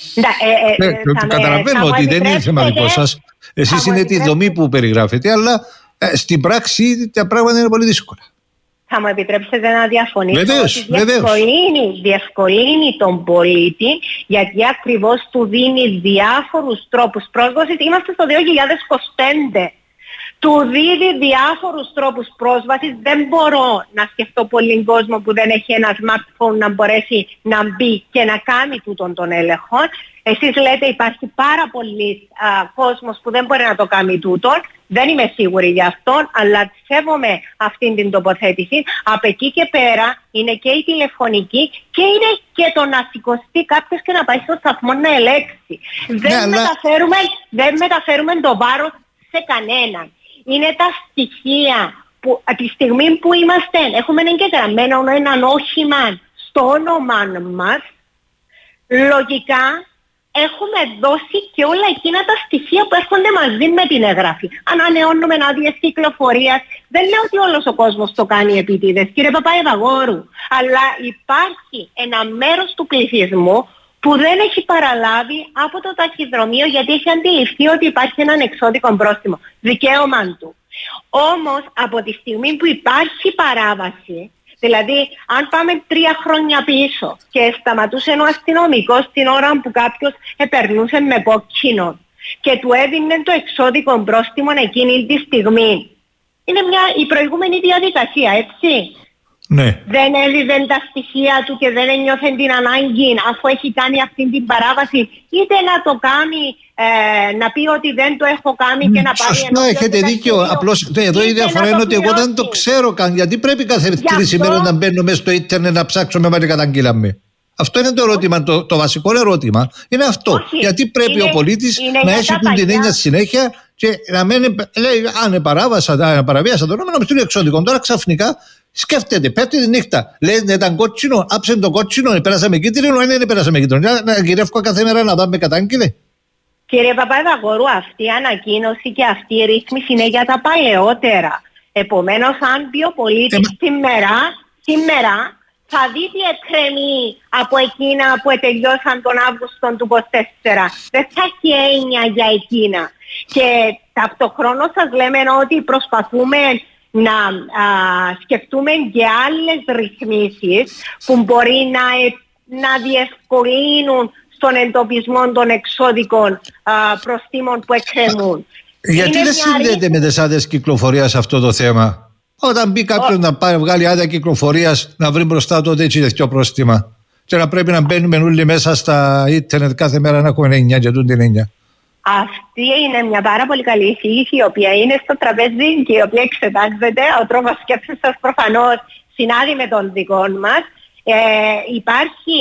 Καταλαβαίνω ότι δεν είναι θέμα δικό σας. Εσείς είναι τη δομή που περιγράφετε, αλλά στην πράξη τα πράγματα είναι πολύ δύσκολα. Θα μου επιτρέψετε να διαφωνήσω? Βεβαίως. Διευκολύνει τον πολίτη, γιατί ακριβώς του δίνει διάφορους τρόπους πρόσβασης. Είμαστε στο 2025. Του δίδει διάφορους τρόπους πρόσβασης. Δεν μπορώ να σκεφτώ πολύ κόσμο που δεν έχει ένα smartphone να μπορέσει να μπει και να κάνει τούτον τον έλεγχο. Εσείς λέτε υπάρχει πάρα πολλοί κόσμος που δεν μπορεί να το κάνει τούτον. Δεν είμαι σίγουρη γι' αυτόν, αλλά σέβομαι αυτήν την τοποθέτηση. Από εκεί και πέρα είναι και η τηλεφωνική και είναι και το να σηκωστεί κάποιος και να πάει στο σταθμό να ελέγξει. Δεν μεταφέρουμε το βάρος σε κανέναν. Είναι τα στοιχεία που από τη στιγμή που έχουμε εγγεγραμμένο έναν όχημα στο όνομα μας, λογικά έχουμε δώσει και όλα εκείνα τα στοιχεία που έρχονται μαζί με την εγγραφή. Ανανεώνουμε άδειες κυκλοφορίας. Δεν λέω ότι όλος ο κόσμος το κάνει επίτηδες, κύριε Παπαϊβαγόρου, αλλά υπάρχει ένα μέρος του πληθυσμού που δεν έχει παραλάβει από το ταχυδρομείο γιατί έχει αντιληφθεί ότι υπάρχει έναν εξώδικο πρόστιμο. Δικαίωμα του. Όμως από τη στιγμή που υπάρχει παράβαση, δηλαδή αν πάμε 3 χρόνια πίσω και σταματούσε ο αστυνομικός την ώρα που κάποιος περνούσε με κόκκινο και του έδινε το εξώδικο πρόστιμο εκείνη τη στιγμή, είναι η προηγούμενη διαδικασία, έτσι. Ναι. Δεν έδιδε τα στοιχεία του και δεν ένιωθε την ανάγκη, αφού έχει κάνει αυτή την παράβαση, είτε να το κάνει, να πει ότι δεν το έχω κάνει και να πάρει. Σωστά, έχετε δίκιο. Απλώς εδώ η διαφορά είναι ότι εγώ δεν το ξέρω καν. Γιατί πρέπει κάθε 3 ημέρες να μπαίνω μέσα στο ίντερνετ να ψάξω με τι καταγγείλαμε. Αυτό είναι το ερώτημα, το βασικό ερώτημα είναι αυτό. Όχι, γιατί πρέπει ο πολίτης να έχει την έννοια συνέχεια και να μένει, λέει, αν παραβίασα το νόμο, να μου στείλει εξώδικο. Τώρα ξαφνικά σκέφτεται, πέφτει τη νύχτα. Λέει, ναι, ήταν κότσινο, άψε το κότσινο, πέρασαμε κίτρινο, δεν πέρασαμε κίτρινο. Να γυρεύω κάθε μέρα να πάμε κατάγγειλε. Κύριε Παπαϊβαγόρου, αυτή η ανακοίνωση και αυτή η ρύθμιση είναι για τα παλαιότερα. Επομένως, αν πει ο πολίτης σήμερα θα δει τι εκκρεμεί από εκείνα που τελειώσαν τον Αύγουστο του 24. Δεν θα έχει έννοια για εκείνα. Και ταυτοχρόνως σας λέμε ότι προσπαθούμε να σκεφτούμε και άλλες ρυθμίσεις που μπορεί να διευκολύνουν στον εντοπισμό των εξώδικων προστίμων που εκκρεμούν. Γιατί δεν συνδέεται με τις άδειες κυκλοφορίας αυτό το θέμα? Όταν μπει κάποιος να βγάλει άδεια κυκλοφορίας, να βρει μπροστά του ότι έτσι τέτοιο πρόστιμα. Και να πρέπει να μπαίνουμε όλοι μέσα στα ίντερνετ κάθε μέρα να έχουμε 9 και τούτη 9. Αυτή είναι μια πάρα πολύ καλή εισήγηση, η οποία είναι στο τραπέζι και η οποία εξετάζεται. Ο τρόπος σκέψης σας προφανώς συνάδει με τον δικό μας. Υπάρχει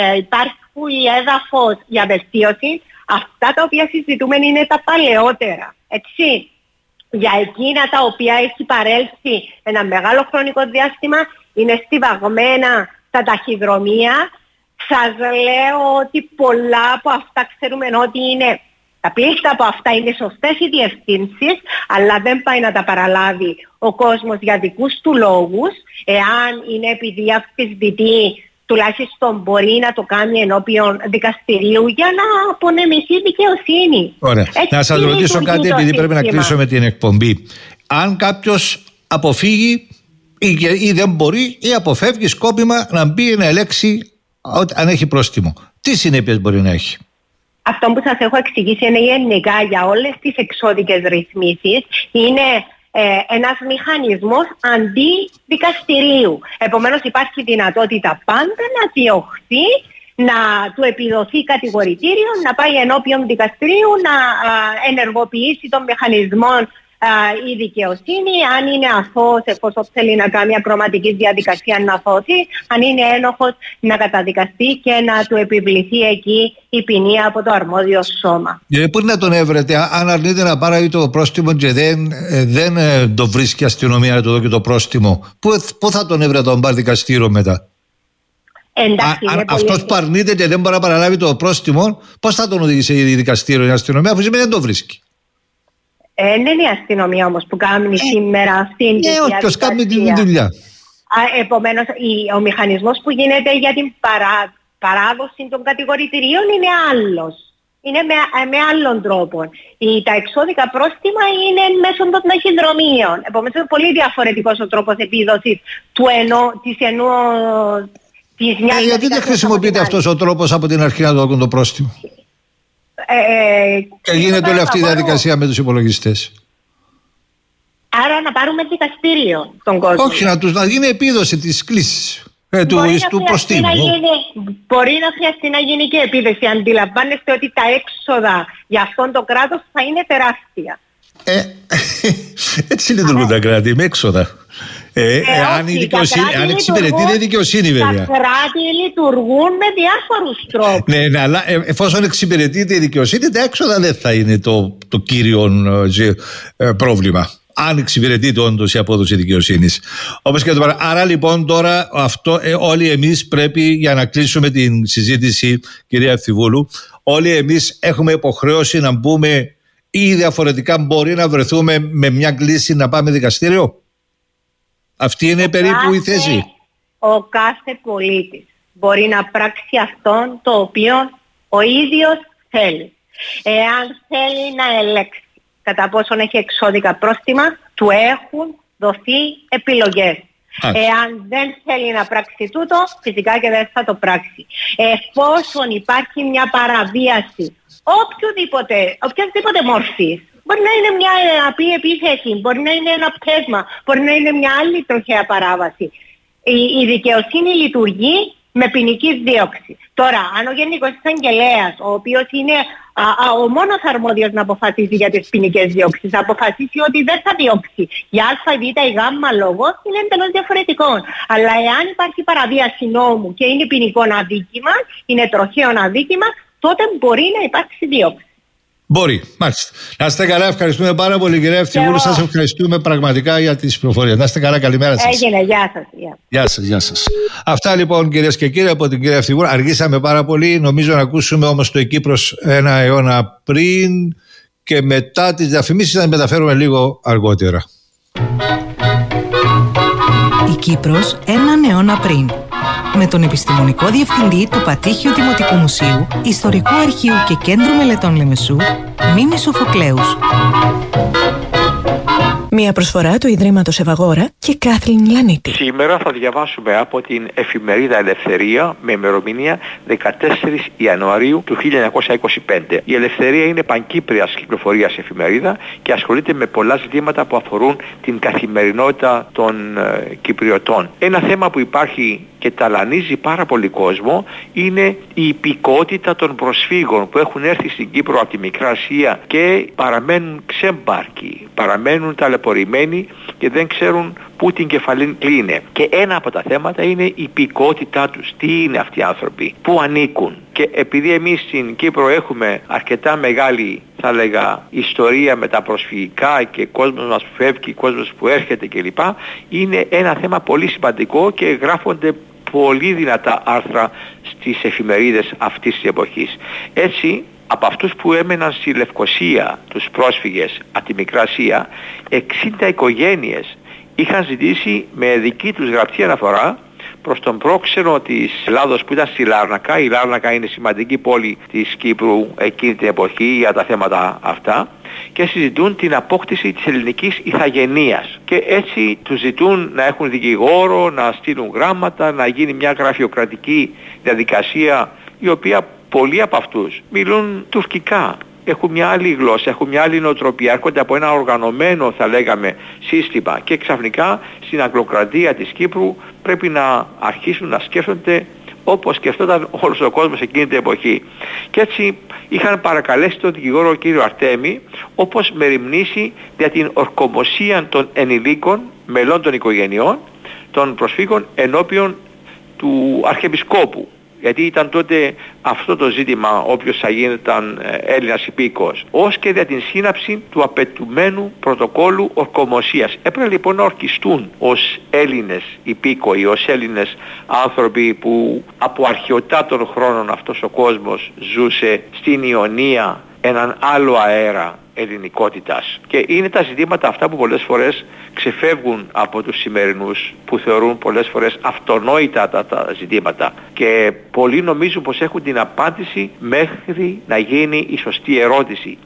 έδαφος για βελτίωση. Αυτά τα οποία συζητούμε είναι τα παλαιότερα. Έτσι. Για εκείνα τα οποία έχει παρέλθει ένα μεγάλο χρονικό διάστημα, είναι στιβαγμένα τα ταχυδρομεία. Σας λέω ότι πολλά από αυτά ξέρουμε ότι είναι, τα πλήστα από αυτά είναι σωστές οι διευθύνσεις, αλλά δεν πάει να τα παραλάβει ο κόσμος για δικούς του λόγους. Εάν είναι επειδή αμφισβητεί, τουλάχιστον μπορεί να το κάνει ενώπιον δικαστηρίου για να απονεμηθεί δικαιοσύνη. Ωραία. Να σας ρωτήσω κάτι, επειδή πρέπει να κλείσω με την εκπομπή. Αν κάποιος αποφύγει ή δεν μπορεί ή αποφεύγει σκόπιμα να μπει να ελέγξει αν έχει πρόστιμο, τι συνέπειες μπορεί να έχει? Αυτό που σας έχω εξηγήσει είναι γενικά για όλες τις εξώδικες ρυθμίσεις. Είναι ένας μηχανισμός αντιδικαστηρίου. Επομένως υπάρχει δυνατότητα πάντα να διωχθεί, να του επιδοθεί κατηγορητήριο, να πάει ενώπιον δικαστηρίου, να ενεργοποιήσει τον μηχανισμό η δικαιοσύνη, αν είναι αθώος, εφόσον θέλει να κάνει ακροματική διαδικασία, να αθώθει, αν είναι ένοχος, να καταδικαστεί και να του επιβληθεί εκεί η ποινή από το αρμόδιο σώμα. Πού να τον έβρετε, αν αρνείται να πάρει το πρόστιμο και δεν το βρίσκει η αστυνομία να του δώσει το πρόστιμο, πού θα τον έβρετε τον πάρει δικαστήριο μετά? Αυτός που αρνείται και δεν μπορεί να παραλάβει το πρόστιμο, πώς θα τον οδηγήσει η δικαστήριο, η αστυνομία, αφού σημαίνει δεν το βρίσκει? Δεν είναι η αστυνομία όμως που κάνει σήμερα αυτήν τη διαδικασία. Όποιος κάνει τη δουλειά. Επομένως, ο μηχανισμός που γίνεται για την παράδοση των κατηγορητηρίων είναι άλλος. Είναι με άλλον τρόπο. Τα εξώδικα πρόστιμα είναι μέσω των ταχυδρομείων. Επομένως, είναι πολύ διαφορετικός ο τρόπος επίδοσης της μιας. Γιατί δεν χρησιμοποιείται αυτός ο τρόπος από την αρχή να το δώσουν το πρόστιμο? Και γίνεται όλη αυτή η διαδικασία με τους υπολογιστές. Άρα να πάρουμε δικαστήριο τον κόσμο. Όχι, να γίνει επίδοση της κλήσης του προστίμου. Μπορεί να χρειαστεί να γίνει και επίδοση. Αντιλαμβάνεστε ότι τα έξοδα για αυτόν το κράτος θα είναι τεράστια. Έτσι λειτουργούν τα κράτη, με έξοδα. Αν εξυπηρετείται η δικαιοσύνη, βέβαια. Τα κράτη λειτουργούν με διάφορους τρόπους. Ναι, αλλά εφόσον εξυπηρετείται η δικαιοσύνη, τα έξοδα δεν θα είναι το κύριο πρόβλημα. αν εξυπηρετείται όντως η απόδοση δικαιοσύνης. Όπως και το παρά. Άρα λοιπόν τώρα αυτό όλοι εμείς πρέπει, για να κλείσουμε την συζήτηση, κυρία Ευθυβούλου, όλοι εμείς έχουμε υποχρέωση να μπούμε ή διαφορετικά μπορεί να βρεθούμε με μια κλίση να πάμε δικαστήριο. Αυτή είναι περίπου η θέση. Ο κάθε πολίτης μπορεί να πράξει αυτόν το οποίο ο ίδιος θέλει. Εάν θέλει να ελέγξει κατά πόσον έχει εξώδικα πρόστιμα, του έχουν δοθεί επιλογές. Εάν δεν θέλει να πράξει τούτο, φυσικά και δεν θα το πράξει. Εφόσον υπάρχει μια παραβίαση οποιασδήποτε μορφής, μπορεί να είναι μια απλή επίθεση, μπορεί να είναι ένα πτέσμα, μπορεί να είναι μια άλλη τροχαία παράβαση. Η δικαιοσύνη λειτουργεί με ποινική δίωξη. Τώρα, αν ο Γενικός Εισαγγελέας, ο οποίος είναι ο μόνος αρμόδιος να αποφασίσει για τις ποινικές διώξεις, να αποφασίσει ότι δεν θα διώξει για α, β ή γ λόγο, είναι εντελώς διαφορετικό. Αλλά εάν υπάρχει παραβίαση νόμου και είναι ποινικό αδίκημα, είναι τροχαίο αδίκημα, τότε μπορεί να υπάρξει δίωξη. Μπορεί, μάλιστα. Να είστε καλά, ευχαριστούμε πάρα πολύ, κυρία Ευθυβούλου. Σας ευχαριστούμε πραγματικά για τις πληροφορίες. Να είστε καλά, καλημέρα σας. Έγινε, γεια σας. Γεια σας. Αυτά λοιπόν, κυρίες και κύριοι, από την κυρία Ευθυβούλου. Αργήσαμε πάρα πολύ. Νομίζω να ακούσουμε όμως το Κύπρος ένα αιώνα πριν και μετά τις διαφημίσεις να μεταφέρουμε λίγο αργότερα. Η Κύπρος έναν αιώνα πριν. Με τον επιστημονικό διευθυντή του Πατήχιου Δημοτικού Μουσείου, Ιστορικού Αρχείου και Κέντρου Μελετών Λεμεσού, Μίμη Σοφοκλέους. Μια προσφορά του Ιδρύματος Ευαγόρα και Κάθλιν Λανίτη. Σήμερα θα διαβάσουμε από την εφημερίδα Ελευθερία με ημερομηνία 14 Ιανουαρίου του 1925. Η Ελευθερία είναι πανκύπριας κυκλοφορίας εφημερίδα και ασχολείται με πολλά ζητήματα που αφορούν την καθημερινότητα των Κυπριωτών. Ένα θέμα που υπάρχει και ταλανίζει πάρα πολύ κόσμο είναι η υπηκότητα των προσφύγων που έχουν έρθει στην Κύπρο από τη Μικρά Ασία και παραμένουν ξέμπαρκοι, παραμένουν ταλαιπωρημένοι και δεν ξέρουν πού την κεφαλήν κλείνε. Και ένα από τα θέματα είναι η υπηκότητά τους. Τι είναι αυτοί οι άνθρωποι, πού ανήκουν. Και επειδή εμείς στην Κύπρο έχουμε αρκετά μεγάλη, θα λέγα, ιστορία με τα προσφυγικά και κόσμος μας που φεύγει, κόσμος που έρχεται κλπ. Είναι ένα θέμα πολύ σημαντικό και γράφονται πολύ δυνατά άρθρα στις εφημερίδες αυτής της εποχής. Έτσι, από αυτούς που έμεναν στη Λευκοσία, τους πρόσφυγες από τη Μικρά Ασία, 60 οικογένειες είχαν ζητήσει με δική τους γραπτή αναφορά προς τον πρόξενο της Ελλάδος που ήταν στη Λάρνακα. Η Λάρνακα είναι σημαντική πόλη της Κύπρου εκείνη την εποχή για τα θέματα αυτά, και συζητούν την απόκτηση της ελληνικής ηθαγενείας. Και έτσι τους ζητούν να έχουν δικηγόρο, να στείλουν γράμματα, να γίνει μια γραφειοκρατική διαδικασία, η οποία πολλοί από αυτούς μιλούν τουρκικά. Έχουν μια άλλη γλώσσα, έχουν μια άλλη νοοτροπία, έρχονται από ένα οργανωμένο, θα λέγαμε, σύστημα, και ξαφνικά στην αγγλοκρατία της Κύπρου πρέπει να αρχίσουν να σκέφτονται όπως σκεφτόταν όλος ο κόσμος εκείνη την εποχή. Και έτσι είχαν παρακαλέσει τον δικηγόρο κύριο Αρτέμι, όπως μεριμνήσει για την ορκομοσία των ενηλίκων μελών των οικογενειών των προσφύγων ενώπιον του Αρχιεπισκόπου. Γιατί ήταν τότε αυτό το ζήτημα, όποιος θα γίνονταν Έλληνας υπήκοος, ως και για την σύναψη του απαιτουμένου πρωτοκόλου ορκομοσίας. Έπρεπε λοιπόν να ορκιστούν ως Έλληνες υπήκοοι, ως Έλληνες άνθρωποι που από αρχαιοτάτων χρόνων αυτός ο κόσμος ζούσε στην Ιωνία έναν άλλο αέρα ελληνικότητας. Και είναι τα ζητήματα αυτά που πολλές φορές ξεφεύγουν από τους σημερινούς, που θεωρούν πολλές φορές αυτονόητα τα ζητήματα, και πολλοί νομίζουν πως έχουν την απάντηση μέχρι να γίνει η σωστή ερώτηση.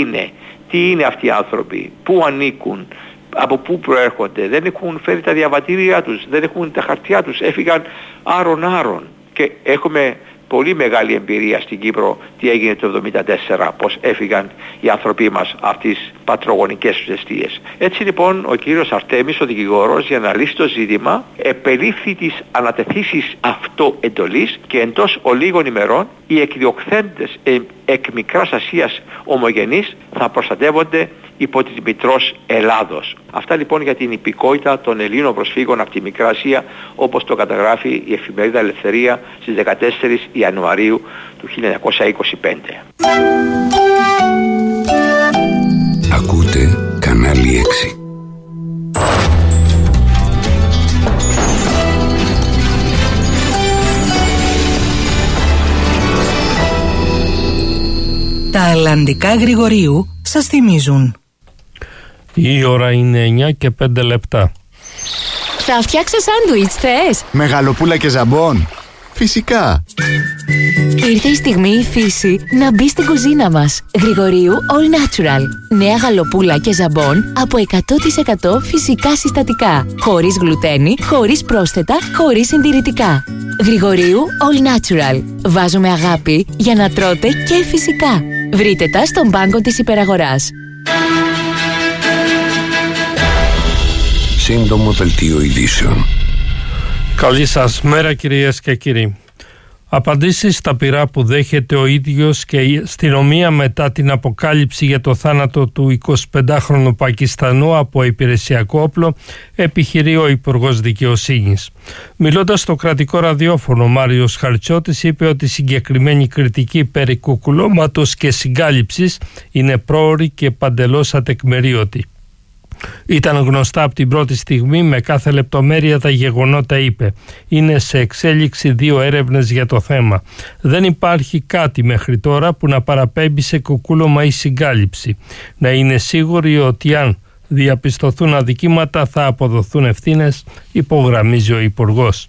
Τι είναι αυτοί οι άνθρωποι, πού ανήκουν, από πού προέρχονται, δεν έχουν φέρει τα διαβατήριά τους, δεν έχουν τα χαρτιά τους, έφυγαν άρον. Και έχουμε πολύ μεγάλη εμπειρία στην Κύπρο τι έγινε το 1974, πως έφυγαν οι άνθρωποι μας από τις πατρογονικές τους αιστείες. Έτσι λοιπόν ο κύριος Αρτέμις, ο δικηγόρος, για να λύσει το ζήτημα, επελήφθη της ανατεθήσης αυτοεντολής και εντός ολίγων ημερών οι εκδιωχθέντες εκ Μικράς Ασίας ομογενείς θα προστατεύονται υπό της Μητρός Ελλάδος. Αυτά λοιπόν για την υπηκότητα των Ελλήνων προσφύγων από τη Μικρά Ασία, όπως το καταγράφει η εφημερίδα Ελευθερία στις 14 Ιανουαρίου του 1925. Ακούτε κανάλι 6. Αλλαντικά Γρηγορίου σας θυμίζουν. Η ώρα είναι 9 και 5 λεπτά. Θα φτιάξω σάντουιτς, θες? Μεγαλοπούλα και ζαμπόν. Φυσικά. Ήρθε η στιγμή η φύση να μπει στην κουζίνα μας. Γρηγορίου All Natural. Νέα γαλοπούλα και ζαμπόν από 100% φυσικά συστατικά. Χωρίς γλουτένι, χωρίς πρόσθετα, χωρίς συντηρητικά. Γρηγορίου All Natural. Βάζουμε αγάπη για να τρώτε και φυσικά. Βρείτε τα στον πάγκο της υπεραγοράς. Σύντομο δελτίο ειδήσεων. Καλή σας μέρα, κυρίες και κύριοι. Απαντήσεις στα πειρά που δέχεται ο ίδιος και η αστυνομία μετά την αποκάλυψη για το θάνατο του 25χρονου Πακιστανού από υπηρεσιακό όπλο, επιχειρεί ο Υπουργός Δικαιοσύνης. Μιλώντας στο κρατικό ραδιόφωνο, ο Μάριος Χαρτσιώτης είπε ότι η συγκεκριμένη κριτική περί κουκουλώματος και συγκάλυψης είναι πρόωρη και παντελώς ατεκμερίωτη. Ήταν γνωστά από την πρώτη στιγμή με κάθε λεπτομέρεια τα γεγονότα, είπε. Είναι σε εξέλιξη 2 έρευνες για το θέμα. Δεν υπάρχει κάτι μέχρι τώρα που να παραπέμπει σε κουκούλωμα ή συγκάλυψη. Να είναι σίγουροι ότι αν διαπιστωθούν αδικήματα θα αποδοθούν ευθύνες, υπογραμμίζει ο Υπουργός.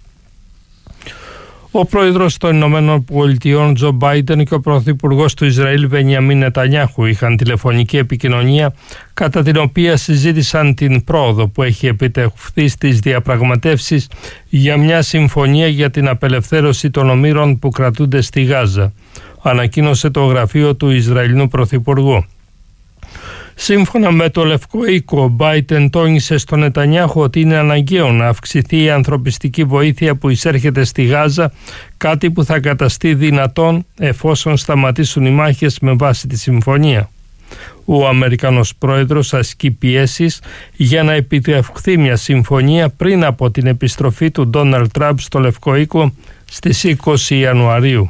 Ο πρόεδρος των Ηνωμένων Πολιτειών Τζο Μπάιντεν και ο πρωθυπουργός του Ισραήλ Μπενιαμίν Νετανιάχου είχαν τηλεφωνική επικοινωνία, κατά την οποία συζήτησαν την πρόοδο που έχει επιτευχθεί στις διαπραγματεύσεις για μια συμφωνία για την απελευθέρωση των ομήρων που κρατούνται στη Γάζα, ανακοίνωσε το γραφείο του Ισραηλινού πρωθυπουργού. Σύμφωνα με το Λευκό Οίκο, ο Μπάιντεν τόνισε στον Νετανιάχου ότι είναι αναγκαίο να αυξηθεί η ανθρωπιστική βοήθεια που εισέρχεται στη Γάζα, κάτι που θα καταστεί δυνατόν εφόσον σταματήσουν οι μάχες με βάση τη συμφωνία. Ο Αμερικανός πρόεδρος ασκεί πιέσεις για να επιτευχθεί μια συμφωνία πριν από την επιστροφή του Ντόναλντ Τραμπ στο Λευκό Οίκο στις 20 Ιανουαρίου.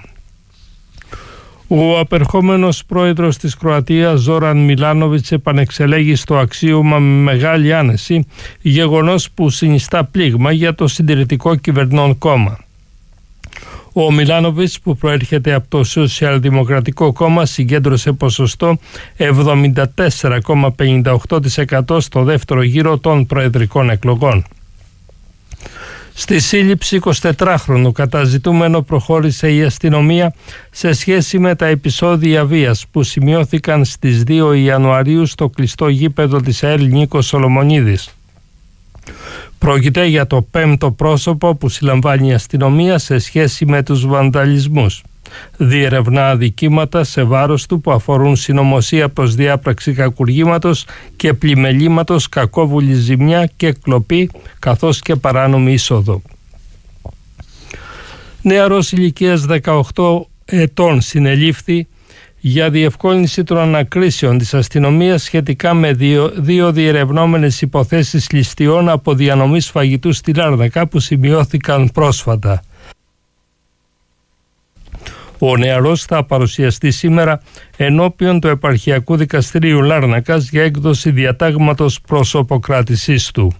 Ο απερχόμενος πρόεδρος της Κροατίας Ζόραν Μιλάνοβιτς επανεξελέγει στο αξίωμα με μεγάλη άνεση, γεγονός που συνιστά πλήγμα για το συντηρητικό κυβερνών κόμμα. Ο Μιλάνοβιτς, που προέρχεται από το Σοσιαλδημοκρατικό Κόμμα, συγκέντρωσε ποσοστό 74,58% στο δεύτερο γύρο των προεδρικών εκλογών. Στη σύλληψη 24χρονου καταζητούμενο προχώρησε η αστυνομία σε σχέση με τα επεισόδια βίας που σημειώθηκαν στις 2 Ιανουαρίου στο κλειστό γήπεδο της ΑΕΛ Νίκος Σολομονίδης. Πρόκειται για το 5ο πρόσωπο που συλλαμβάνει η αστυνομία σε σχέση με τους βανδαλισμούς. Διερευνά αδικήματα σε βάρος του που αφορούν συνωμοσία προς διάπραξη κακουργήματος και πλημελήματος, κακόβουλη ζημιά και κλοπή, καθώς και παράνομη είσοδο. Νεαρός ηλικίας 18 ετών συνελήφθη για διευκόλυνση των ανακρίσεων της αστυνομίας σχετικά με δύο διερευνόμενες υποθέσεις ληστειών από διανομής φαγητού στη Λάρνακα που σημειώθηκαν πρόσφατα. Ο νεαρός θα παρουσιαστεί σήμερα ενώπιον του Επαρχιακού Δικαστηρίου Λάρνακας για έκδοση διατάγματος προσωποκράτησής του.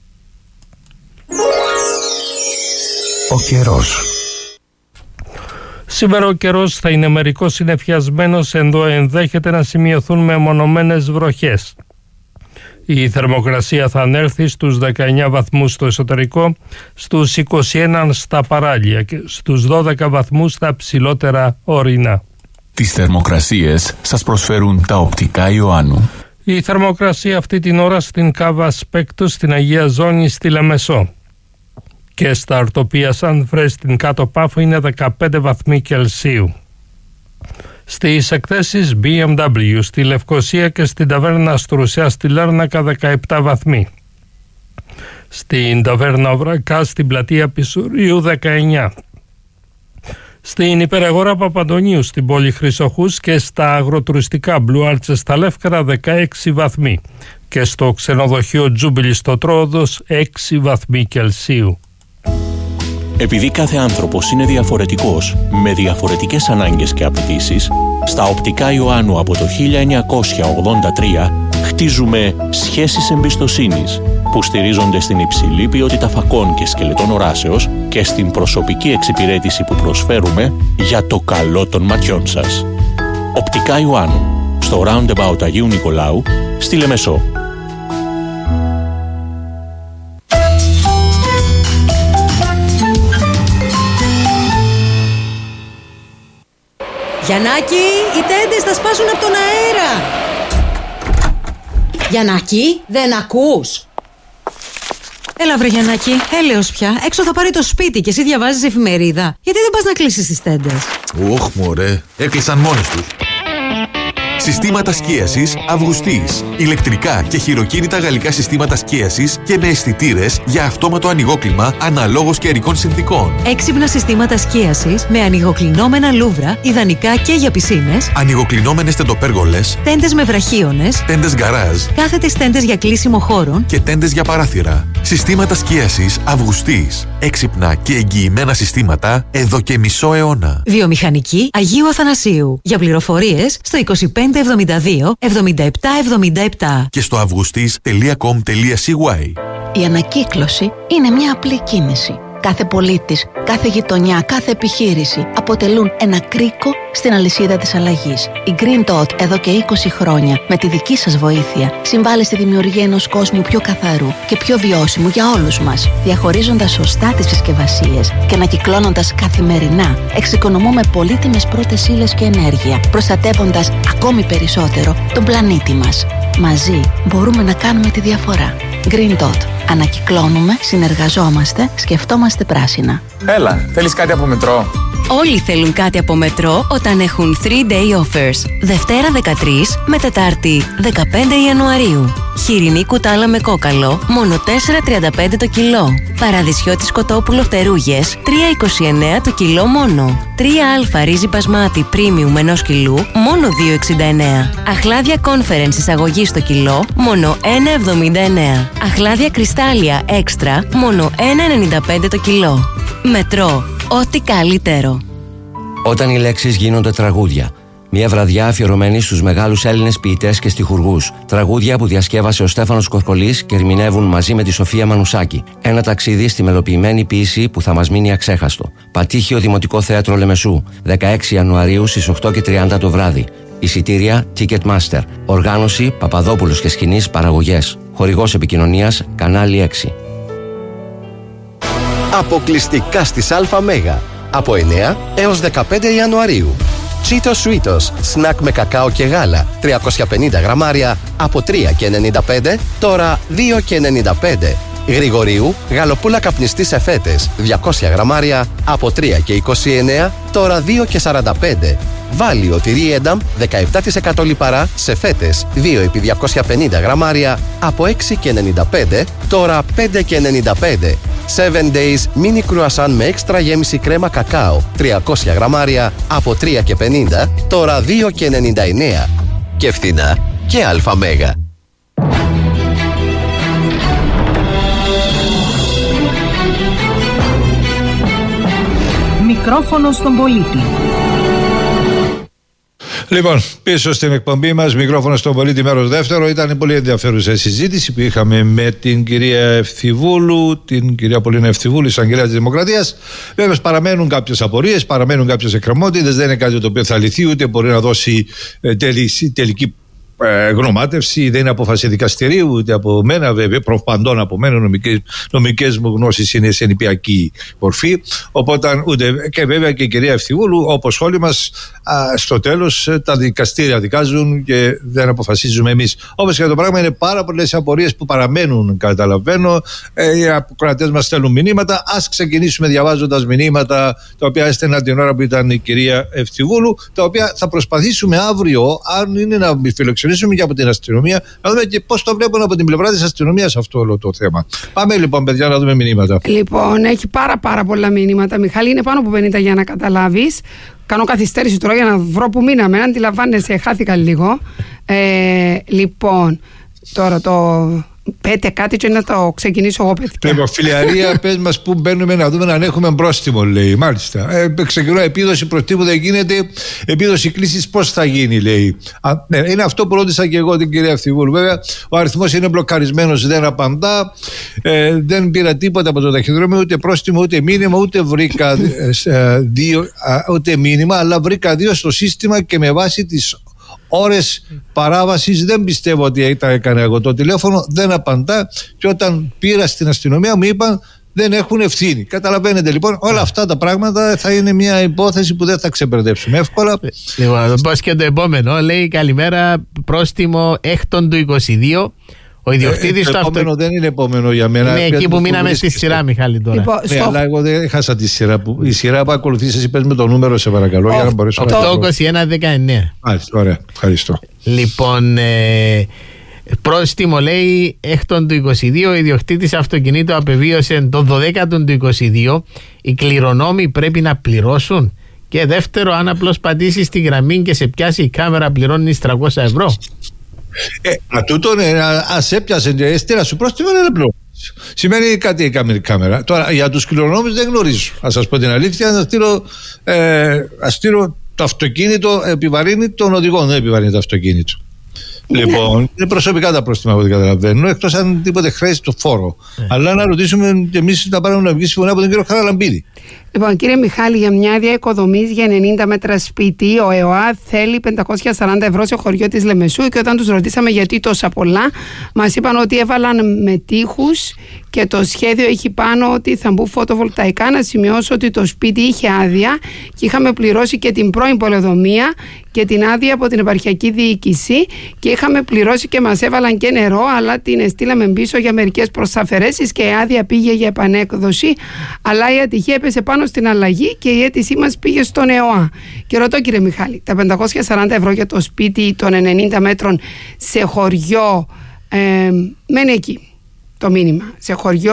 Ο καιρός. Σήμερα ο καιρός θα είναι μερικώς συννεφιασμένος, ενδέχεται να σημειωθούν μεμονωμένες βροχές. Η θερμοκρασία θα ανέλθει στους 19 βαθμούς στο εσωτερικό, στους 21 στα παράλια και στους 12 βαθμούς στα ψηλότερα ορεινά. Τις θερμοκρασίες σας προσφέρουν τα οπτικά Ιωάννου. Η θερμοκρασία αυτή την ώρα στην Κάβα Σπέκτου, στην Αγία Ζώνη, στη Λεμεσό και στα Ορτοπία Σαν Φρέ στην Κάτω Πάφο είναι 15 βαθμοί Κελσίου. Στις εκθέσεις BMW στη Λευκοσία και στην ταβέρνα Στρουσιά στη Λάρνακα 17 βαθμοί. Στην ταβέρνα Βρακά στην πλατεία Πισουρίου 19. Στην υπεραγορά Παπαντονίου στην πόλη Χρυσοχούς και στα αγροτουριστικά Μπλουάρτσε στα Λεύκαρα 16 βαθμοί. Και στο ξενοδοχείο Τζούμπιλι στο Τρόοδος 6 βαθμοί Κελσίου. Επειδή κάθε άνθρωπος είναι διαφορετικός, με διαφορετικές ανάγκες και απαιτήσεις, στα οπτικά Ιωάννου από το 1983 χτίζουμε σχέσεις εμπιστοσύνης που στηρίζονται στην υψηλή ποιότητα φακών και σκελετών οράσεως και στην προσωπική εξυπηρέτηση που προσφέρουμε για το καλό των ματιών σας. Οπτικά Ιωάννου, στο Roundabout Αγίου Νικολάου, στη Λεμεσό. Γιαννάκη, οι τέντες θα σπάσουν από τον αέρα. Γιαννάκη, δεν ακούς? Έλα βρε Γιαννάκη, έλεος πια. Έξω θα πάρει το σπίτι και εσύ διαβάζεις εφημερίδα. Γιατί δεν πας να κλείσεις τις τέντες? Ωχ μωρέ, έκλεισαν μόνες τους. Συστήματα σκίασης Αυγουστής. Ηλεκτρικά και χειροκίνητα γαλλικά συστήματα σκίασης και με αισθητήρες για αυτόματο ανοιγόκλιμα αναλόγως καιρικών συνθήκων. Έξυπνα συστήματα σκίασης με ανοιγοκλεινόμενα λούβρα, ιδανικά και για πισίνες. Ανοιγοκλεινόμενες τεντοπέργολες. Τέντες με βραχίονες. Τέντες γκαράζ. Κάθετες τέντες για κλείσιμο χώρων. Και τέντες για παράθυρα. Συστήματα σκίασης Αυγουστής. Έξυπνα και εγγυημένα συστήματα εδώ και μισό αιώνα. Βιομηχανική Αγίου Αθανασίου. Για πληροφορίες στο 2572 7777 και στο augustis.com.cy. Η ανακύκλωση είναι μια απλή κίνηση. Κάθε πολίτης, κάθε γειτονιά, κάθε επιχείρηση αποτελούν ένα κρίκο στην αλυσίδα της αλλαγής. Η Green Dot εδώ και 20 χρόνια, με τη δική σας βοήθεια, συμβάλλει στη δημιουργία ενός κόσμου πιο καθαρού και πιο βιώσιμου για όλους μας. Διαχωρίζοντας σωστά τις συσκευασίες και ανακυκλώνοντας καθημερινά, εξοικονομούμε πολύτιμες πρώτες ύλες και ενέργεια, προστατεύοντας ακόμη περισσότερο τον πλανήτη μας. Μαζί μπορούμε να κάνουμε τη διαφορά. Green Dot. Ανακυκλώνουμε, συνεργαζόμαστε, σκεφτόμαστε πράσινα. Έλα, θέλεις κάτι από Μετρό? Όλοι θέλουν κάτι από Μετρό όταν έχουν 3-day offers. Δευτέρα 13 με Τετάρτη 15 Ιανουαρίου. Χοιρινή κουτάλα με κόκαλο, μόνο 4,35 το κιλό. Παραδεισιώτης κοτόπουλο φτερούγες, 3,29 το κιλό μόνο. 3α ρύζι μπασμάτι premium 1 κιλού, μόνο 2,69. Αχλάδια conference εισαγωγή στο κιλό, μόνο 1,79. Αχλάδια κρυστάλλια έξτρα, μόνο 1,95 το κιλό. Μετρό. Ό,τι καλύτερο. Όταν οι λέξεις γίνονται τραγούδια. Μια βραδιά αφιερωμένη στους μεγάλους Έλληνες ποιητές και στιχουργούς. Τραγούδια που διασκεύασε ο Στέφανος Κορκολής και ερμηνεύουν μαζί με τη Σοφία Μανουσάκη. Ένα ταξίδι στη μελοποιημένη ποίηση που θα μας μείνει αξέχαστο. Πατήχιο Δημοτικό Θέατρο Λεμεσού. 16 Ιανουαρίου στις 8:30 το βράδυ. Εισιτήρια Ticketmaster. Οργάνωση Παπαδόπουλος και Σκηνής Παραγωγές. Χορηγός επικοινωνίας Κανάλι 6. Αποκλειστικά στις ΑΜΕΓΑ. Από 9 έως 15 Ιανουαρίου. Cheetos Sweetos, σνακ με κακάο και γάλα, 350 γραμμάρια από 3,95, τώρα 2,95. Γρηγορίου, γαλοπούλα καπνιστή σε φέτες, 200 γραμμάρια από 3,29, τώρα 2,45. Βάλιο τυρί ένταμ, 17% λιπαρά σε φέτες, 2x250 γραμμάρια από 6,95, τώρα 5,95. 7 Days mini κρουασάν με έξτρα γέμιση κρέμα κακάο, 300 γραμμάρια από 3,50, τώρα 2,99. Και φθηνά και ΑΜΕΓΑ. Μικρόφωνο στον πολίτη. Λοιπόν, πίσω στην εκπομπή μας, μικρόφωνο στον πολίτη, μέρος δεύτερο. Ήταν πολύ ενδιαφέρουσα συζήτηση που είχαμε με την κυρία Ευθυβούλου, την κυρία Πολίνα Ευθυβούλου, εισαγγελέα της Δημοκρατίας. Βέβαια, παραμένουν κάποιες απορίες, παραμένουν κάποιες εκκρεμότητες. Δεν είναι κάτι το οποίο θα λυθεί, ούτε μπορεί να δώσει τελική γνωμάτευση, δεν είναι απόφαση δικαστηρίου ούτε από μένα, βέβαια, προπαντών από μένα, νομικές μου γνώσεις είναι σε νηπιακή μορφή. Οπότε ούτε, και βέβαια και η κυρία Ευθυβούλου, όπως όλοι μας, στο τέλος τα δικαστήρια δικάζουν και δεν αποφασίζουμε εμείς. Όπως και το πράγμα, είναι πάρα πολλές απορίες που παραμένουν, καταλαβαίνω. Οι ακροατές μας στέλνουν μηνύματα. Ας ξεκινήσουμε διαβάζοντας μηνύματα τα οποία έστελναν την ώρα που ήταν η κυρία Ευθυβούλου, τα οποία θα προσπαθήσουμε αύριο, αν είναι να φιλοξενήσουμε και από την αστυνομία, να δούμε και πώς το βλέπουν από την πλευρά της αστυνομίας αυτό όλο το θέμα. Πάμε λοιπόν, παιδιά, να δούμε μηνύματα. Λοιπόν, έχει πάρα πολλά μηνύματα. Μιχάλη, είναι πάνω από 50 για να καταλάβεις. Κάνω καθυστέρηση τώρα για να βρω που μείναμε. Αντιλαμβάνεσαι, χάθηκα λίγο. Λοιπόν, τώρα το Πέτε κάτι και να το ξεκινήσω εγώ, παιδιά. Λοιπόν, φιλιαρία, πες μας πού μπαίνουμε να δούμε αν έχουμε πρόστιμο, λέει. Μάλιστα. Ξεκινώ επίδοση προστίμου δεν γίνεται. Επίδοση κλήσης πώς θα γίνει, λέει. Ναι, είναι αυτό που ρώτησα και εγώ την κυρία Ευθυμβούλου. Βέβαια, ο αριθμός είναι μπλοκαρισμένος, δεν απαντά. Δεν πήρα τίποτα από το ταχυδρόμιο, ούτε πρόστιμο, ούτε μήνυμα, ούτε βρήκα ούτε μήνυμα, αλλά βρήκα 2 στο σύστημα και με βάση τις ώρες παράβασης δεν πιστεύω ότι τα έκανα εγώ. Το τηλέφωνο δεν απαντά και όταν πήρα στην αστυνομία μου είπαν δεν έχουν ευθύνη. Καταλαβαίνετε λοιπόν, όλα αυτά τα πράγματα θα είναι μια υπόθεση που δεν θα ξεπερδέψουμε εύκολα. Λοιπόν, πώς και το επόμενο λέει καλημέρα, πρόστιμο 6 του 22. Ο ιδιοκτήτης του επόμενο δεν είναι επόμενο για μένα. Είναι εκεί που μείναμε στη σειρά, Μιχάλη, τώρα. Λοιπόν, ναι, αλλά εγώ δεν χάσα τη σειρά. Η σειρά που ακολουθείς εσύ, πες με το νούμερο, σε παρακαλώ, για να μπορέσω να το 8-21-19. Μάλιστα, ωραία, ευχαριστώ. Λοιπόν, πρόστιμο λέει 6 του 22. Ο ιδιοκτήτης αυτοκινήτου απεβίωσε το 12 του 22. Οι κληρονόμοι πρέπει να πληρώσουν. Και δεύτερο, αν απλώς πατήσεις τη γραμμή και σε πιάσει η κάμερα, πληρώνεις 300 ευρώ. Τούτον, ας έπιασε και έστειρα σου πρόστιμο, δεν πληρώνεις. Σημαίνει κάτι η κάμερα. Τώρα για τους κληρονόμους δεν γνωρίζω. Ας σας πω την αλήθεια, να στείλω το αυτοκίνητο, επιβαρύνει τον οδηγό, δεν επιβαρύνει το αυτοκίνητο. Λοιπόν, είναι προσωπικά τα πρόστιμα που δεν καταλαβαίνω, εκτός αν τίποτε χρέη το φόρο. Αλλά να ρωτήσουμε και εμείς να πάρουμε νομική συμφωνία από τον κύριο Χαραλαμπίδη. Λοιπόν, κύριε Μιχάλη, για μια άδεια οικοδομής για 90 μέτρα σπίτι, ο ΕΟΑ θέλει 540 ευρώ σε χωριό της Λεμεσού και όταν τους ρωτήσαμε γιατί τόσα πολλά, μας είπαν ότι έβαλαν με τείχους και το σχέδιο έχει πάνω ότι θα μπουν φωτοβολταϊκά. Να σημειώσω ότι το σπίτι είχε άδεια και είχαμε πληρώσει και την πρώην πολεοδομία και την άδεια από την επαρχιακή διοίκηση και είχαμε πληρώσει και μας έβαλαν και νερό, αλλά την στείλαμε πίσω για μερικές προσαφαιρέσεις και η άδεια πήγε για επανέκδοση, αλλά η ατυχία έπεσε πάνω στην αλλαγή και η αίτησή μας πήγε στον ΕΟΑ. Και ρωτώ, κύριε Μιχάλη, τα 540 ευρώ για το σπίτι των 90 μέτρων σε χωριό, μένει εκεί το μήνυμα, σε χωριό,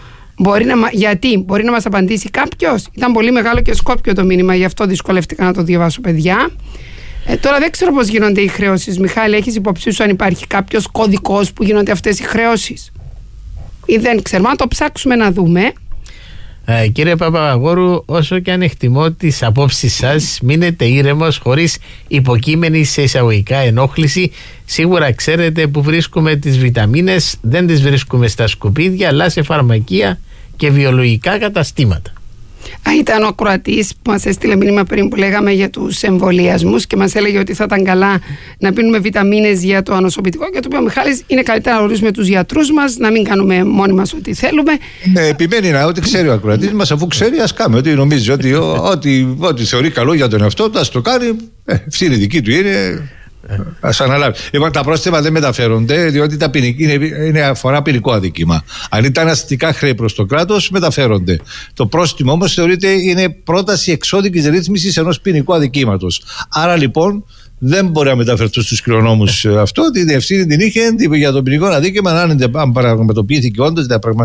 γιατί μπορεί να μας απαντήσει κάποιος? Ήταν πολύ μεγάλο και σκόπιο το μήνυμα, γι' αυτό δυσκολεύτηκα να το διαβάσω, παιδιά. Τώρα δεν ξέρω πώς γίνονται οι χρεώσεις. Μιχάλη, έχεις υπόψη σου αν υπάρχει κάποιος κωδικός που γίνονται αυτές οι χρεώσεις? Ή δεν ξέρουμε, να το ψάξουμε να δούμε. Κύριε Παπαγόρου, όσο και αν εκτιμώ τις απόψεις σας, μείνετε ήρεμος, χωρίς υποκείμενη σε εισαγωγικά ενόχληση. Σίγουρα ξέρετε που βρίσκουμε τις βιταμίνες, δεν τις βρίσκουμε στα σκουπίδια, αλλά σε φαρμακεία και βιολογικά καταστήματα. Ήταν ο ακροατής που μας έστειλε μήνυμα πριν που λέγαμε για τους εμβολιασμούς και μας έλεγε ότι θα ήταν καλά να πίνουμε βιταμίνες για το ανοσοποιητικό και το οποίο ο Μιχάλης είναι καλύτερα να ρωτήσουμε τους γιατρούς μας, να μην κάνουμε μόνοι μας ό,τι θέλουμε. Ναι, επιμένει ότι ξέρει ο ακροατής μας, αφού ξέρει ας κάνουμε ό,τι νομίζει, ό,τι θεωρεί καλό για τον εαυτό του, ας το κάνει, ευθύνη δική του είναι. Ας αναλάβει. Λοιπόν, τα πρόστιμα δεν μεταφέρονται, διότι είναι αφορά ποινικό αδίκημα. Αν ήταν αστικά χρέη προς το κράτος, μεταφέρονται. Το πρόστιμο όμως θεωρείται είναι πρόταση εξώδικης ρύθμισης ενός ποινικού αδικήματος. Άρα λοιπόν δεν μπορεί να μεταφερθούν στους κληρονόμους αυτό. Την ευθύνη την είχε για το ποινικό αδίκημα, αν πραγματοποιήθηκε όντως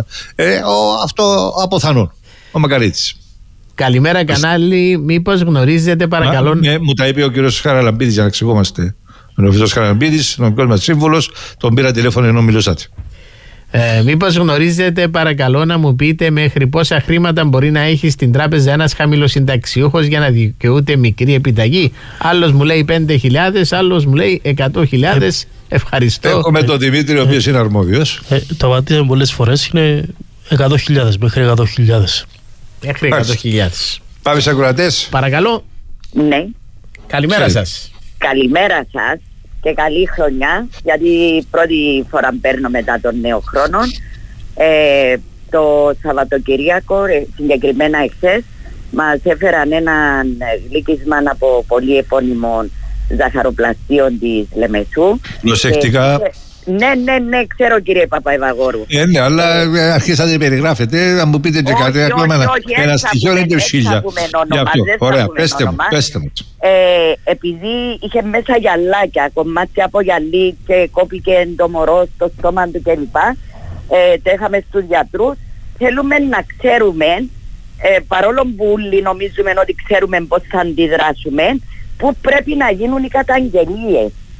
αυτό αποθανόν. Ο Μακαρίτης. Καλημέρα κανάλι, μήπως γνωρίζετε παρακαλώ? Μου τα είπε ο κύριος Χαραλαμπίδης, για να ξεχόμαστε. Ο Νοφίτος Χαραλαμπίδης, νομικός μας σύμβουλος, τον πήρα τηλέφωνο ενώ μιλούσατε. Μήπως γνωρίζετε παρακαλώ να μου πείτε μέχρι πόσα χρήματα μπορεί να έχει στην τράπεζα ένας χαμηλοσυνταξιούχος για να δικαιούται μικρή επιταγή? Άλλος μου λέει 5.000, άλλος μου λέει 100.000. Ευχαριστώ. Έχουμε τον Δημήτρη, ο οποίος είναι αρμόδιος. Τα βατήρια πολλές φορές είναι 100.000 μέχρι 100.000. Μέχρι 100.000. Πάμε σε ακροατές. Παρακαλώ. Ναι. Καλημέρα σας. Καλημέρα σας και καλή χρονιά, γιατί πρώτη φορά παίρνω μετά τον νέο χρόνο. Το Σαββατοκυριακό, συγκεκριμένα εχθές, μας έφεραν έναν γλύκισμα από πολύ επώνυμο ζαχαροπλαστείο της Λεμεσού. Προσεκτικά. Ναι, ξέρω κύριε Παπαϊβαγόρου. Ναι, αλλά αρχίσατε να περιγράφετε, να μου πείτε και κάτι ακόμα. Ένα στοιχείο είναι 2.000. Ωραία, πέστε μου. Επειδή είχε μέσα γυαλάκια, κομμάτια από γυαλί και κόπηκε το μωρό στο στόμα του κλπ. Τρέχαμε στους γιατρούς. Θέλουμε να ξέρουμε, παρόλο που όλοι νομίζουμε ότι ξέρουμε πώς θα αντιδράσουμε, που πρέπει να γίνουν οι καταγγελίες.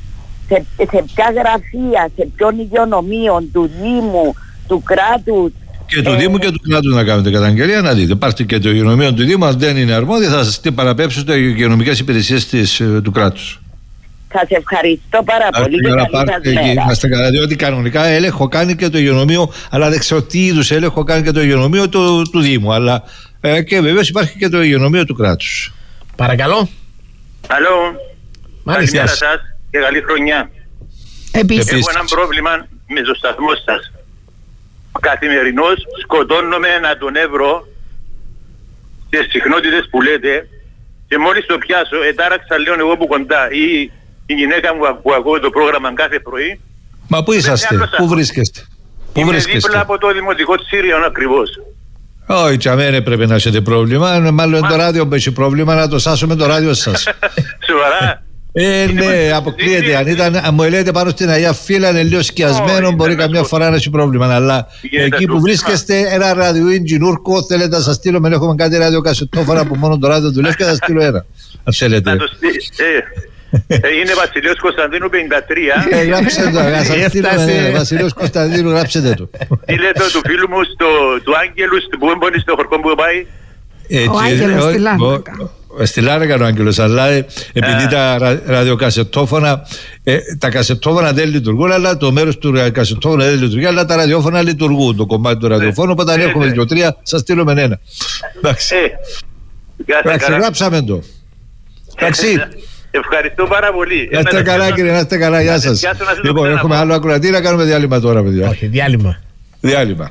σε ποια γραφεία, σε ποιον υγειονομείο του Δήμου, του κράτους. Και του Δήμου και του κράτους να κάνετε καταγγελία, να δείτε. Πάρτε και το υγειονομείο του Δήμου, αν δεν είναι αρμόδια, θα σας την παραπέμψετε οι υγειονομικές υπηρεσίες του κράτους. Σας ευχαριστώ πάρα πολύ και καλή σας μέρα. Είμαστε καλά, διότι κανονικά έλεγχο κάνει και το υγειονομείο, αλλά δεν ξέρω τι είδους έλεγχο κάνει και το υγειονομείο του Δήμου. Αλλά και βεβαίως υπάρχει και το υγειονομείο του κράτους. Παρακαλώ. Αλλό. Μάλιστα. Καλημέρα σας και καλή χρονιά. Επίσης. Έχω ένα πρόβλημα με το σταθμό σας. Καθημερινώς σκοτώνομαι να τον ευρώ τις συχνότητες που λέτε και μόλις το πιάσω, ετάραξα λέω εγώ που κοντά ή η γυναίκα μου που ακούω το πρόγραμμα κάθε πρωί. Μα πού είσαστε, πού βρίσκεστε? Είμαι δίπλα από το Δημοτικό Σύριον ακριβώς. Όχι, τσαμένε πρέπει να έχετε πρόβλημα. Μάλλον το ράδιο που έχει πρόβλημα, να το σάσουμε το ράδιο σας. Σοβαρά? Ναι, αποκλείεται. Αν μου λέτε πάνω στην Αγία Φύλλα είναι λίγο σκιασμένο, μπορεί καμιά φορά να έχει πρόβλημα. Αλλά εκεί που βρίσκεστε, ένα ραδιοϊντζινούρκο, θέλετε να σας στείλω? Μεν έχουμε κάτι ραδιοκασετόφωνα που μόνο το ράδιο δουλεύει και θα σας στείλω ένα. Αν θέλετε. Είναι Βασιλείος Κωνσταντίνου 53. Γράψτε το, να σας στείλω Βασιλείος Κωνσταντίνου, γράψτε το. Τι λέτε του φίλου μου, του Άγγελου, που έμπονε στο χορκό που πάει. Ο Άγγελος στη Λάρνακα. Στη Λάρνακα ο Άγγελος, αλλά επειδή τα ραδιοκασετόφωνα, τα κασετόφωνα δεν λειτουργούν, αλλά το μέρος του κασετόφωνα δεν λειτουργεί, αλλά τα ραδιόφωνα λειτουργούν, το κομμάτι του ραδιοφώνου. Οπότε αν έχουμε 2-3, σας στείλουμε ένα. Εντάξει, γράψαμε το. Εντάξει. Ευχαριστώ πάρα πολύ. Να είστε καλά, κύριε, να είστε καλά, γεια σας. Λοιπόν, έχουμε άλλο ακροατή, να κάνουμε διάλειμμα τώρα, παιδιά. Όχι, διάλειμμα.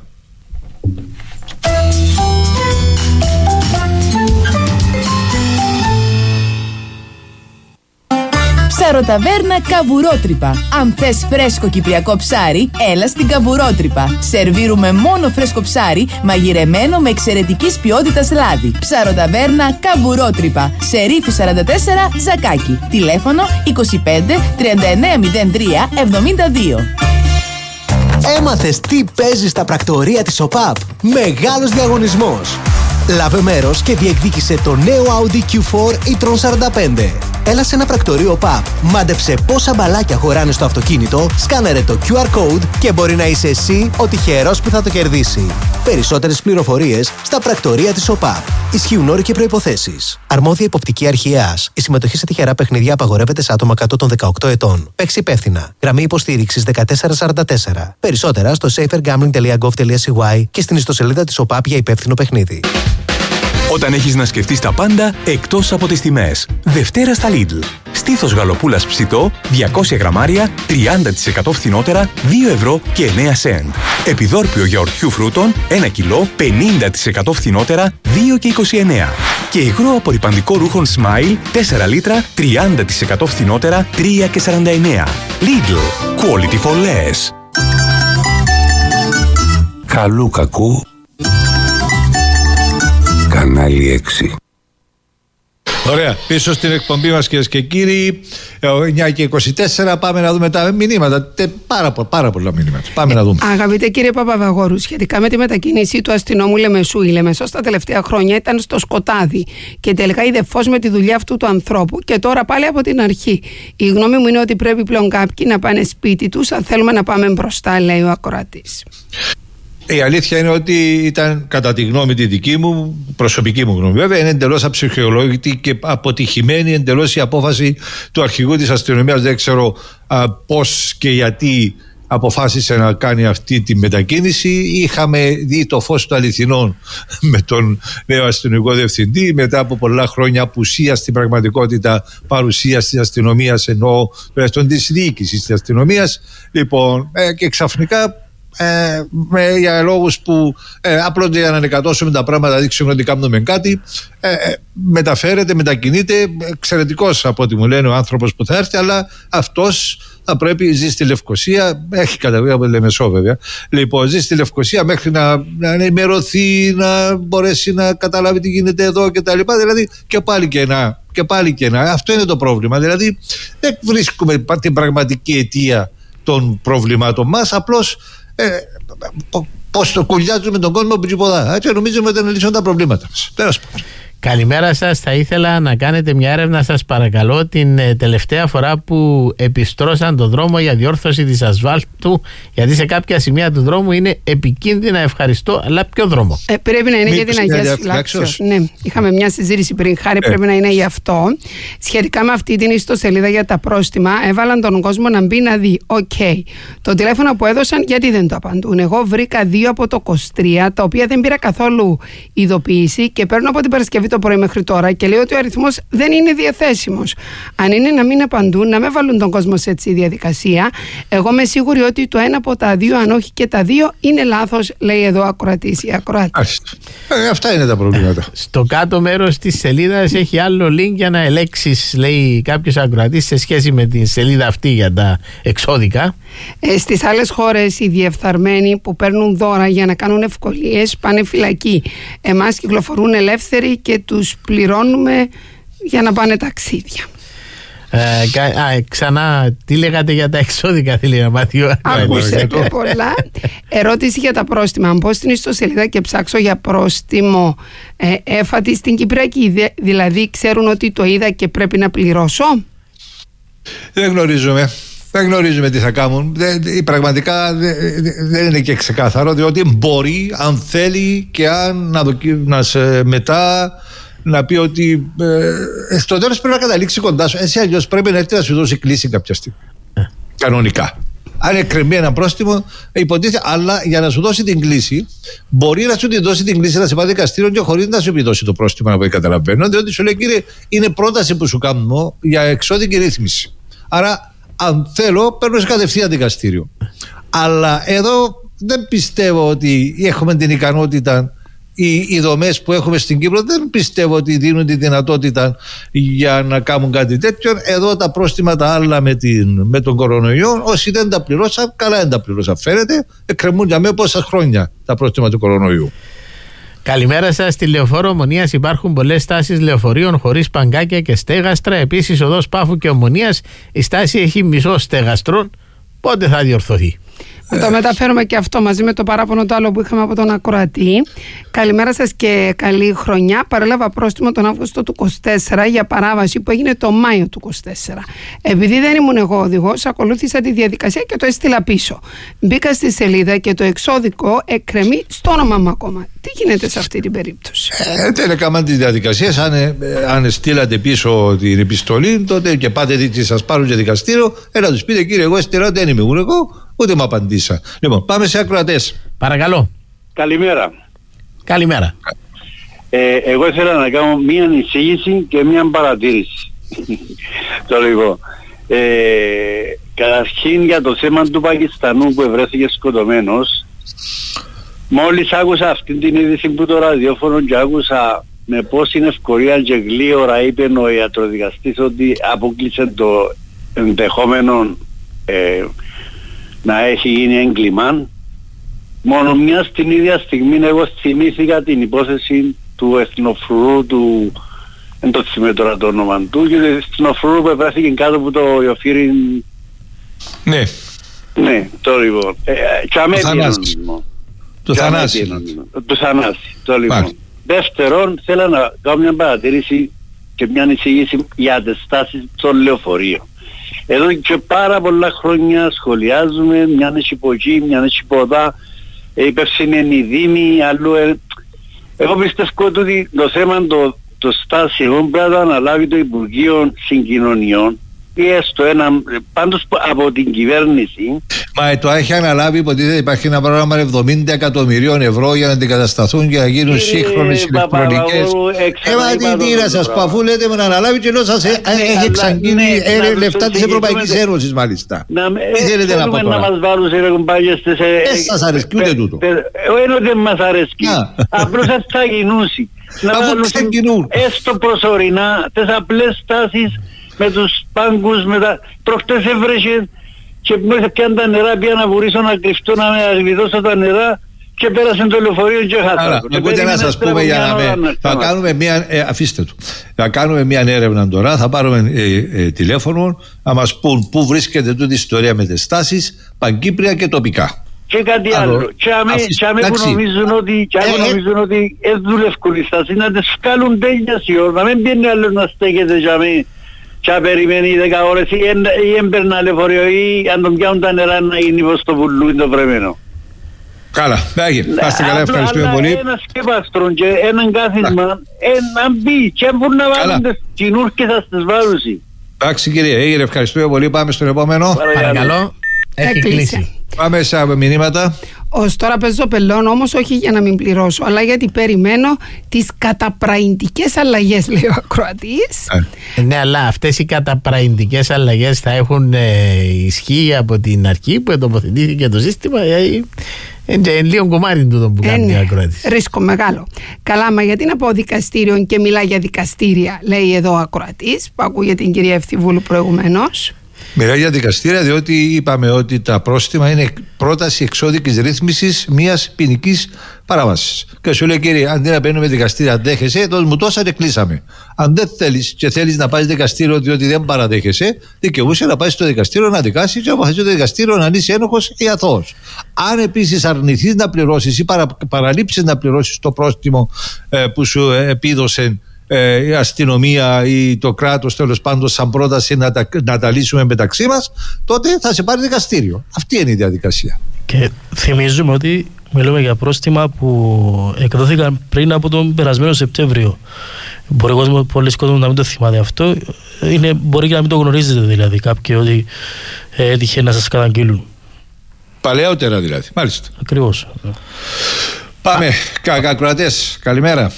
Ψαροταβέρνα Καβουρότρυπα. Αν θες φρέσκο κυπριακό ψάρι, έλα στην Καβουρότρυπα. Σερβίρουμε μόνο φρέσκο ψάρι, μαγειρεμένο με εξαιρετικής ποιότητας λάδι. Ψαροταβέρνα Καβουρότρυπα. Σε Ρήφου 44, Ζακάκι. Τηλέφωνο 25 3903 72. Έμαθες τι παίζει στα πρακτορία της ΟΠΑΠ? Μεγάλος διαγωνισμός. Λάβε μέρος και διεκδίκησε το νέο Audi Q4 e-tron 45. Έλα σε ένα πρακτορείο ΠΑΠ, μάντεψε πόσα μπαλάκια χωράνε στο αυτοκίνητο, σκάνερε το QR code και μπορεί να είσαι εσύ ο τυχερός που θα το κερδίσει. Περισσότερες πληροφορίες στα πρακτορία της ΟΠΑΠ. Ισχύουν όροι και προϋποθέσεις. Αρμόδια υποπτική αρχή ΕΑΣ. Η συμμετοχή σε τυχερά παιχνίδια απαγορεύεται σε άτομα κάτω των 18 ετών. Παίξει υπεύθυνα. Γραμμή υποστήριξης 1444. Περισσότερα στο safergambling.gov.cy και στην ιστοσελίδα της ΟΠΑΠ για υπεύθυνο παιχνίδι. Όταν έχεις να σκεφτείς τα πάντα εκτός από τις τιμές. Δευτέρα στα Lidl. Στήθος γαλοπούλας ψητό, 200 γραμμάρια, 30% φθηνότερα, 2 ευρώ και 9 σεντ. Επιδόρπιο γιαουρτιού φρούτων, 1 κιλό, 50% φθηνότερα, 2 και 29. Και υγρό απορρυπαντικό ρούχων Smile, 4 λίτρα, 30% φθηνότερα, 3 και 49. Lidl. Quality for less. Καλού κακού. Κανάλι 6. Ωραία, πίσω στην εκπομπή μας, κυρίες και κύριοι, 9 και 24, πάμε να δούμε τα μηνύματα. Πάρα πολλά μηνύματα. Πάμε να δούμε. Αγαπητέ κύριε Παπαβαγόρου, σχετικά με τη μετακίνηση του αστυνόμου Λεμεσού, η Λεμεσός τα τελευταία χρόνια ήταν στο σκοτάδι και τελικά είδε φως με τη δουλειά αυτού του ανθρώπου και τώρα πάλι από την αρχή. Η γνώμη μου είναι ότι πρέπει πλέον κάποιοι να πάνε σπίτι τους αν θέλουμε να πάμε μπροστά, λέει ο ακροατής. Η αλήθεια είναι ότι ήταν, κατά τη γνώμη τη δική μου, προσωπική μου γνώμη βέβαια, είναι εντελώς αψυχολογητή και αποτυχημένη εντελώς η απόφαση του αρχηγού της αστυνομίας. Δεν ξέρω πώς και γιατί αποφάσισε να κάνει αυτή τη μετακίνηση. Είχαμε δει το φως του αληθινών με τον νέο αστυνομικό διευθυντή μετά από πολλά χρόνια απουσία στην πραγματικότητα παρουσία της αστυνομίας, εννοώ τουλάχιστον της διοίκησης της αστυνομίας. Λοιπόν, και ξαφνικά για λόγους που απλώς για να ανεκατώσουμε τα πράγματα, δείξουμε ότι κάνουμε κάτι, μετακινείται εξαιρετικός από ό,τι μου λένε ο άνθρωπος που θα έρθει, αλλά αυτός θα πρέπει, ζει στη Λευκοσία, έχει καταβεί από τη Λεμεσό βέβαια, λοιπόν ζει στη Λευκοσία μέχρι να ενημερωθεί, να μπορέσει να καταλάβει τι γίνεται εδώ κτλ. Δηλαδή και πάλι και να. Αυτό είναι το πρόβλημα, δηλαδή δεν βρίσκουμε την πραγματική αιτία των προβλημάτων μας, απλώς πώς το κουλιάζουμε τον κόσμο από τίποτα. Έτσι νομίζουμε ότι αναλύσουν τα προβλήματα μας. Τέλος πάντων. Καλημέρα σας. Θα ήθελα να κάνετε μια έρευνα, σας παρακαλώ, την τελευταία φορά που επιστρώσαν το δρόμο για διόρθωση της ασφάλτου, γιατί σε κάποια σημεία του δρόμου είναι επικίνδυνα. Ευχαριστώ, αλλά ποιο δρόμο? Πρέπει να είναι για την Αγίας Φυλάξεως. Ναι, είχαμε μια συζήτηση πριν, Χάρη, πρέπει να είναι γι' αυτό. Σχετικά με αυτή την ιστοσελίδα για τα πρόστιμα, έβαλαν τον κόσμο να μπει να δει. Το τηλέφωνο που έδωσαν, γιατί δεν το απαντούν? Εγώ βρήκα 2 από το 23, τα οποία δεν πήρα καθόλου ειδοποίηση και παίρνω από την Παρασκευή το πρωί μέχρι τώρα και λέει ότι ο αριθμός δεν είναι διαθέσιμος. Αν είναι να μην απαντούν, να με βάλουν τον κόσμο σε έτσι διαδικασία. Εγώ είμαι σίγουρη ότι το ένα από τα 2, αν όχι και τα 2, είναι λάθος, λέει εδώ ακροατής ή ακροάτη. Αυτά είναι τα προβλήματα. Στο κάτω μέρος της σελίδας έχει άλλο link για να ελέγξεις, λέει κάποιος ακροατής, σε σχέση με τη σελίδα αυτή για τα εξώδικα. Στις άλλες χώρες οι διεφθαρμένοι που παίρνουν δώρα για να κάνουν ευκολίες πάνε φυλακή. Εμάς κυκλοφορούν ελεύθεροι και τους πληρώνουμε για να πάνε ταξίδια. Ξανά, τι λέγατε για τα εξώδικα, θέλει να μάθει ο Ακούσατε πολλά. Ερώτηση για τα πρόστιμα. Αν πω στην ιστοσελίδα και ψάξω για πρόστιμο έφατη στην Κυπριακή, δηλαδή ξέρουν ότι το είδα και πρέπει να πληρώσω? Δεν γνωρίζουμε τι θα κάνουν. Πραγματικά δεν είναι και ξεκάθαρο, διότι μπορεί, αν θέλει και αν μετά να πει ότι στο τέλος πρέπει να καταλήξει κοντά σου. Εσύ αλλιώς πρέπει να έρθει να σου δώσει κλίση κάποια στιγμή. Κανονικά. Αν εκκρεμεί ένα πρόστιμο, υποτίθεται, αλλά για να σου δώσει την κλίση, μπορεί να σου τη δώσει την κλίση να σε πάει δικαστήριο και χωρίς να σου επιδώσει το πρόστιμο, να πω, καταλαβαίνω, διότι σου λέει, κύριε, είναι πρόταση που σου κάνω για εξώδικη ρύθμιση. Άρα, αν θέλω, παίρνω σε κατευθείαν δικαστήριο. Αλλά εδώ δεν πιστεύω ότι έχουμε την ικανότητα. Οι δομές που έχουμε στην Κύπρο δεν πιστεύω ότι δίνουν τη δυνατότητα για να κάνουν κάτι τέτοιο. Εδώ τα πρόστιμα τα άλλα με τον κορονοϊό, όσοι δεν τα πληρώσαν, καλά δεν τα πληρώσαν. Φαίνεται, εκκρεμούν για μένα πόσα χρόνια τα πρόστιμα του κορονοϊού. Καλημέρα σας. Στη Λεωφόρο Ομονίας υπάρχουν πολλές στάσεις λεωφορείων χωρίς παγκάκια και στέγαστρα. Επίσης, οδός Πάφου και Ομονίας, η στάση έχει μισό στεγαστρών. Πότε θα διορθωθεί? Το μεταφέρουμε και αυτό μαζί με το παράπονο το άλλο που είχαμε από τον ακροατή. Καλημέρα σας και καλή χρονιά. Παρέλαβα πρόστιμο τον Αύγουστο του 24 για παράβαση που έγινε το Μάιο του 24. Επειδή δεν ήμουν εγώ οδηγός, ακολούθησα τη διαδικασία και το έστειλα πίσω. Μπήκα στη σελίδα και το εξώδικο εκκρεμεί στο όνομα μου ακόμα. Τι γίνεται σε αυτή την περίπτωση? Δεν έκαναν τις διαδικασίες. Αν στείλατε πίσω την επιστολή, τότε και πάτε και σας πάρουν και δικαστήριο, να τους πείτε, κύριε, εγώ έστειλα, δεν είμαι εγώ. Ούτε μου απαντήσα. Λοιπόν, πάμε σε ακροατές. Παρακαλώ. Καλημέρα. Καλημέρα. Εγώ ήθελα να κάνω μία εισήγηση και μία παρατήρηση. Το λίγο. Καταρχήν για το θέμα του Πακιστανού που ευρέθηκε σκοτωμένος, μόλις άκουσα αυτή την είδηση που το ραδιόφωνο και άκουσα με πόση ευκολία και γλίωρα είπε ο ιατροδικαστής ότι αποκλείσε το ενδεχόμενο να έχει γίνει έγκλημα. Μόνο μια στην ίδια στιγμή εγώ θυμήθηκα την υπόθεση του εθνοφρουρού του, δεν το θυμάμαι τώρα το όνομα του, και του εθνοφρουρού που επράστηκε κάτω από το Ιοφύρι. Ναι. Ναι, το λοιπόν. Το Θανάση. Το Θανάση, το λοιπόν. Δεύτερον, θέλω να κάνω μια παρατήρηση και μια εισήγηση για τις στάσεις των λεωφορείων. Εδώ και πάρα πολλά χρόνια σχολιάζουμε, μια έχει από εκεί, μια έχει από εδώ, υπεύθυνοι οι δήμοι, αλλού. Εγώ πιστεύω ότι το θέμα το στάσεων πρέπει να αναλάβει το Υπουργείο Συγκοινωνιών ή έστω ένα, πάντως από την κυβέρνηση. Μα το έχει αναλάβει, υποτίθεται υπάρχει ένα πρόγραμμα 70 εκατομμυρίων ευρώ για να αντικατασταθούν και να γίνουν σύγχρονες ηλεκτρονικές. Τι να σας πω, αφού λέτε με να αναλάβει και ενώ σας έχει εξαγγείλει λεφτά της Ευρωπαϊκής Ένωσης μάλιστα. Τι θέλετε να πω τώρα? Να μας βάλουν σε ρεγουμπάγες. Δεν σας αρέσκει ούτε τούτο. Ενώ δεν μας αρέσκει. Απλώς θα γινούσει. Αφού ξεκινούν. Έστω προσωρινά τις απλές στάσεις με τους πάγκους, προχτές έβρεχε και μέσα πιάνε τα νερά, πήγα να βουρήσω να κρυφτώ, να γλιτώσω τα νερά και πέρασε το λεωφορείο και χάθα. Ακούτε να σας πούμε θα κάνουμε μια, αφήστε του, θα κάνουμε μια έρευνα τώρα, θα πάρουμε τηλέφωνο να μας πούν πού βρίσκεται τούτη η ιστορία με τις στάσεις, παγκύπρια και τοπικά. Και κάτι άλλο. Τσάμε που νομίζουν ότι δουλεύκουν οι στάσεις να τις βγάλουν τέλειας η ώρα. Να μην πιένει άλλος να στέκεται και να περιμένει 10 ώρες ή έμπαιρνα λεωφορείο ή αν τον πιάνουν τα νερά να γίνει πως το πουλούιν το βρεμένο. Καλά, πάστε καλά, ευχαριστούμε πολύ. Ένα σκεπάστρο και έναν κάθισμα να μπει και αν μπορούν να βάλουν τις κοινούρκες θα τις βάλουν. Εντάξει κύριε, έγινε, ευχαριστούμε πολύ. Πάμε στον επόμενο. Παρακαλώ, έχει κλείσει. Πάμε σε μηνύματα. Ως τώρα παίζω πελών, όμως όχι για να μην πληρώσω, αλλά γιατί περιμένω τις καταπραϊντικές αλλαγές, λέει ο ακροατής. Ναι, αλλά αυτές οι καταπραϊντικές αλλαγές θα έχουν ισχύ από την αρχή που τοποθετήθηκε το σύστημα. Είναι λίγο κομμάτι του που κάνει ο ακροατής. Ρίσκο μεγάλο. Καλά, μα γιατί να πω δικαστήριο και μιλά για δικαστήρια, λέει εδώ ο ακροατής, που ακούγε την κυρία Ευθυβούλου προηγουμένως. Μιλάει για δικαστήρια, διότι είπαμε ότι τα πρόστιμα είναι πρόταση εξώδικης ρύθμισης μιας ποινικής παράβασης. Και σου λέει, κύριε, αντί να παίρνουμε δικαστήρια, αντέχεσαι, τότε μου τόσα και κλείσαμε. Αν δεν θέλεις και θέλεις να πάει δικαστήριο διότι δεν παραδέχεσαι, δικαιούσε να πάει στο δικαστήριο να δικάσει και να αποφασίσει το δικαστήριο να είσαι ένοχος ή αθώος. Αν επίσης αρνηθείς να πληρώσεις ή παραλείψεις να πληρώσεις το πρόστιμο που σου επίδωσε η αστυνομία ή το κράτος, τέλος πάντων, σαν πρόταση να τα λύσουμε μεταξύ μας, τότε θα σε πάρει δικαστήριο. Αυτή είναι η διαδικασία. Και θυμίζουμε ότι μιλούμε για πρόστιμα που εκδόθηκαν πριν από τον περασμένο Σεπτέμβριο. Μπορεί πολλοί κόσμοι να μην το θυμάται αυτό. Μπορεί και να μην το γνωρίζετε δηλαδή κάποιοι ότι έτυχε να σας καταγγείλουν. Παλαιότερα δηλαδή, μάλιστα. Ακριβώς. Πάμε, ακροατές, καλημέρα.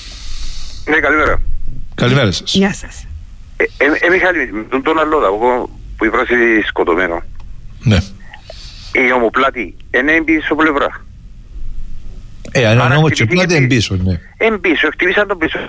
Ναι, καλημέρα. Καλημέρα σας. Γεια σας. Μιχάλη, τον Αλλόδα, εγώ που είπα σκοτωμένο. Ναι. Η ομοπλάτη είναι πίσω πλευρά. Αν είναι όμως και πλάτη είναι πίσω, ναι. Πίσω, χτυπήσαν τον πίσω.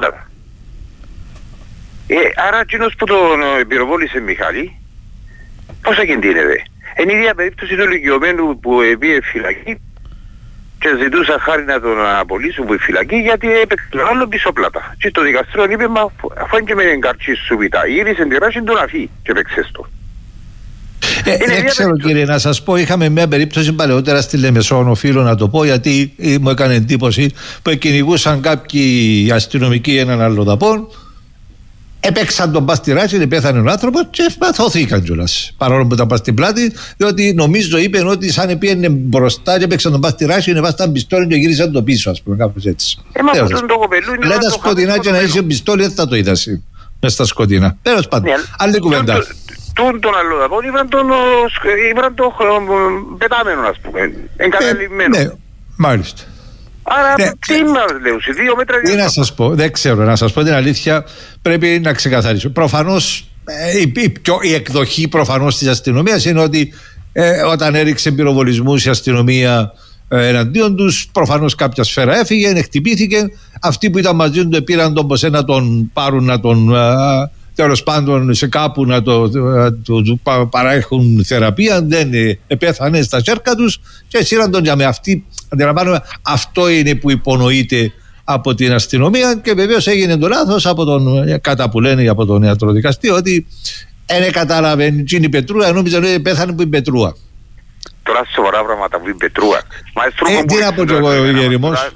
Άρα εκείνος που τον πυροβόλησε Μιχάλη, πώς ακινδύνευε. Είναι η ίδια περίπτωση του ηλικιωμένου που πήγε φυλακή και ζητούσα χάρη να τον απολύσουν που η φυλακή γιατί έπαιξε τον άλλο πίσω πλάτα. Και το δικαστήριο είπε, μα αφού είναι και με την καρτσί σου πιτά, γύρισε τη ράση του να φύγει και παίξες το. Δεν ξέρω κύριε, να σας πω, είχαμε μια περίπτωση παλαιότερα στη Λεμεσόν, οφείλω να το πω, γιατί μου έκανε εντύπωση που κυνηγούσαν κάποιοι αστυνομικοί έναν αλλοδαπό, έπαιξαν τον παστηράκι, πέθανε ο άνθρωπος και αθώθηκαν κιόλας. Παρόλο που ήταν πας στην πλάτη, διότι νομίζω είπε ότι σαν πήγαινε μπροστά και έπαιξαν τον παστηράκι, βάσταν πιστόλι και γύρισαν το πίσω, ας πούμε, κάπως έτσι. Λέει τα σκοτεινά και να είσαι πιστόλι, δεν θα το είδας μες στα σκοτεινά. Τέλος πάντων, άλλη κουβέντα. Τον αλλοδαπό είπαν τον πετάμενο, ας πούμε, εγκαταλειμμένο. Ναι, μάλιστα. Άρα τι μας λέω, σε 2 μέτρα... Τι να σας πω, δεν ξέρω, να σας πω την αλήθεια, πρέπει να ξεκαθαρίσω. Προφανώς η εκδοχή προφανώς της αστυνομίας είναι ότι όταν έριξε πυροβολισμούς η αστυνομία εναντίον τους, προφανώς κάποια σφαίρα έφυγε, χτυπήθηκε. Αυτοί που ήταν μαζί του πήραν τον πως να τον πάρουν, να τον τέλος πάντων σε κάπου να του παρέχουν θεραπεία, δεν πέθανε στα σέρκα τους και σύραν τον για με αυτή. Αντιλαμβάνομαι, αυτό είναι που υπονοείται από την αστυνομία και βεβαίως έγινε το λάθος από τον, κατά που λένε από τον ιατροδικαστή, ότι δεν κατάλαβε η Πετρούα, νόμιζαν ότι πέθανε που η Πετρούα. Τώρα σοβαρά πράγματα που η Πετρούα. Τι να πω κι εγώ, Γερημός.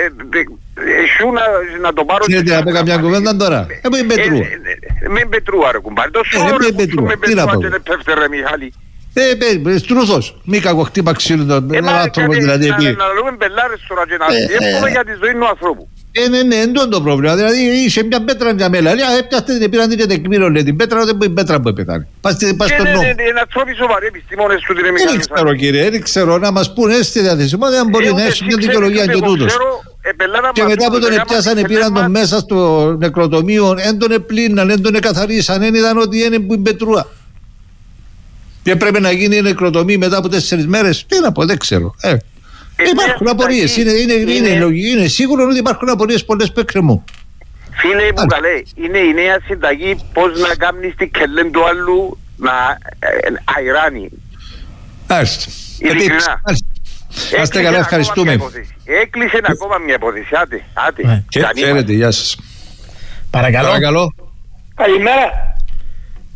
Να το πάρω... Θέλετε να πω καμιά κουβέντα τώρα. Που η Πετρούα. Με Πετρούα ρε κουμπάρι. Το σώρο ρε με Πετρούα και δεν πέφτε ρε Μιχάλη. Στρούθος, μη κακοχτύπα ξύλου τον άνθρωπο δηλαδή. Να λέμε μπελάρες τώρα και να διεύκολα για τη ζωή του ανθρώπου. Ναι, εντός το πρόβλημα. Δηλαδή είσαι μια πέτρα για μέλα. Έπιαστε την πήραν την τεκμήρο, λέει την πέτρα, δεν μπορεί η πέτρα που πεθάνει. Πας στον νόμο. Είναι ανθρώποι σοβαροί επιστήμονες του την εμικαλή. Δεν ξέρω κύριε, δεν ξέρω να μας πούνε στη διαθεσιμότητα αν μπορεί να έχει μια δικαιολογία και τούτος. Και μετά που τον πιάσανε πήραν τον μέσα στο νεκροτομείο, δεν τον επλύναν, δεν τον καθαρίσαν, δεν είδαν ότι είναι που η Πετρούα. Και πρέπει να γίνει η νεκροτομή μετά από 4 μέρες. Τι να πω, δεν ξέρω. Υπάρχουν απορίες. Είναι σίγουρο ότι υπάρχουν απορίες πολλές που εκκρεμούν. Φίλε μου καλέ, είναι η νέα συνταγή πώς να κάνεις την κελέν του άλλου να αεράνει. Άριστο. Ειλικρινά. Άστε καλά, ευχαριστούμε. Έκλεισε ακόμα μια υπόθεση. Άτε. Χαίρετε, γεια σας. Παρακαλώ. Καλημέρα.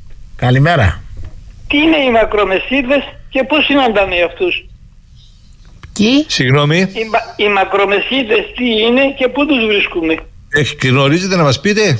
Καλημέρα. Τι είναι οι μακρομεσίδες και πώς συναντάμε αυτούς? Συγγνώμη. Οι μακρομεσίτες τι είναι και πού τους βρίσκουμε? Γνωρίζετε να μας πείτε?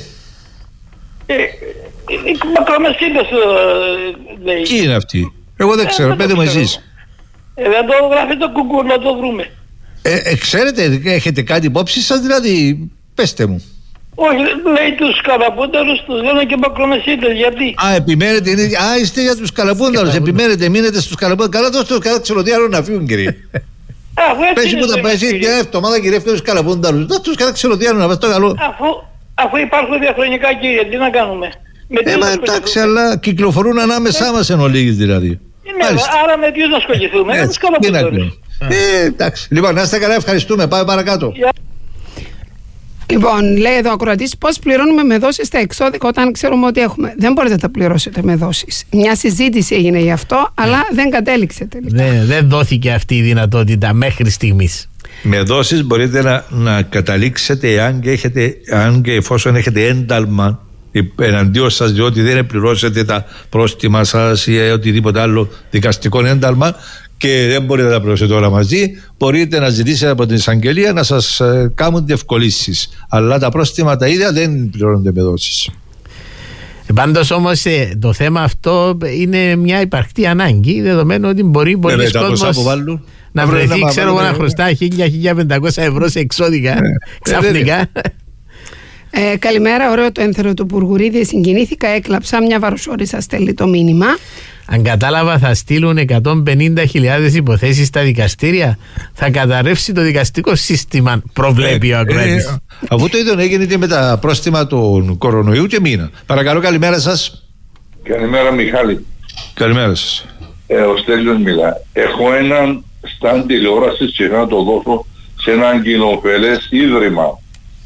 Οι μακρομεσίτες λέει. Ποιοι είναι αυτοί? Εγώ δεν ξέρω, πείτε μου εσείς. Δεν το γράφει το Google να το βρούμε. Ξέρετε, έχετε κάτι υπόψη σας δηλαδή? Πέστε μου. Όχι, λέει τους καλαπούνταρους τους λένε και μακρομεσίτες, γιατί? Επιμένετε, είστε για τους καλαπούνταρους, επιμένετε, μείνετε στους καλαπούνταρους. Καλά, δώστε τους ξενοδοχείο να φύγουν, κύριε. Πες μου τα πέσει μια εβδομάδα, κύριε, τους καλαπούνταρους. Δώστε τους ξενοδοχείο να πας το καλό. Αφού υπάρχουν διαχρονικά, κύριε, τι να κάνουμε? Εντάξει, αλλά κυκλοφορούν ανάμεσά μας εν ολίγης δηλαδή. Άρα με ποιους να ασχοληθούμε? Με τους καλαπούνταρους. Εντάξει. Λοιπόν, να είστε καλά, ευχαριστούμε. Πάμε παρακάτω. Λοιπόν, λέει εδώ ο ακροατής, πώς πληρώνουμε με δόσεις τα εξώδικα όταν ξέρουμε ότι έχουμε? Δεν μπορείτε να τα πληρώσετε με δόσεις. Μια συζήτηση έγινε γι' αυτό, αλλά δεν κατέληξε τελικά. Δεν δόθηκε αυτή η δυνατότητα μέχρι στιγμής. Με δόσεις μπορείτε να καταλήξετε αν και εφόσον έχετε ένταλμα εναντίον σας, διότι δεν πληρώσετε τα πρόστιμα σας ή οτιδήποτε άλλο δικαστικό ένταλμα και δεν μπορείτε να τα πληρώσετε όλα μαζί, μπορείτε να ζητήσετε από την εισαγγελία να σας κάνουν διευκολύνσεις. Αλλά τα πρόστιμα τα ίδια δεν πληρώνονται με δόσεις. Πάντως όμως το θέμα αυτό είναι μια υπαρκτή ανάγκη, δεδομένου ότι μπορεί πολλοί κόσμος να βρεθεί, ξέρω εγώ, να χρωστά 1.000-1.500 ευρώ σε εξώδικα ξαφνικά. Καλημέρα, ωραίο το ένθερο του Πουργουρίδη, συγκινήθηκα, έκλαψα, μια βαροσόρισα στέλνει το μήνυμα. Αν κατάλαβα θα στείλουν 150.000 υποθέσεις στα δικαστήρια, θα καταρρεύσει το δικαστικό σύστημα, προβλέπει ο ακροατής. Αφού το ίδιο έγινε και με τα πρόστιμα του κορονοϊού και μήνα. Παρακαλώ, καλημέρα σας. Καλημέρα, Μιχάλη. Καλημέρα σας. Ο Στέλιος μιλά. Έχω έναν στάν τηλεόρασης και να το δώσω σε έναν κοινοφελές ίδρυμα.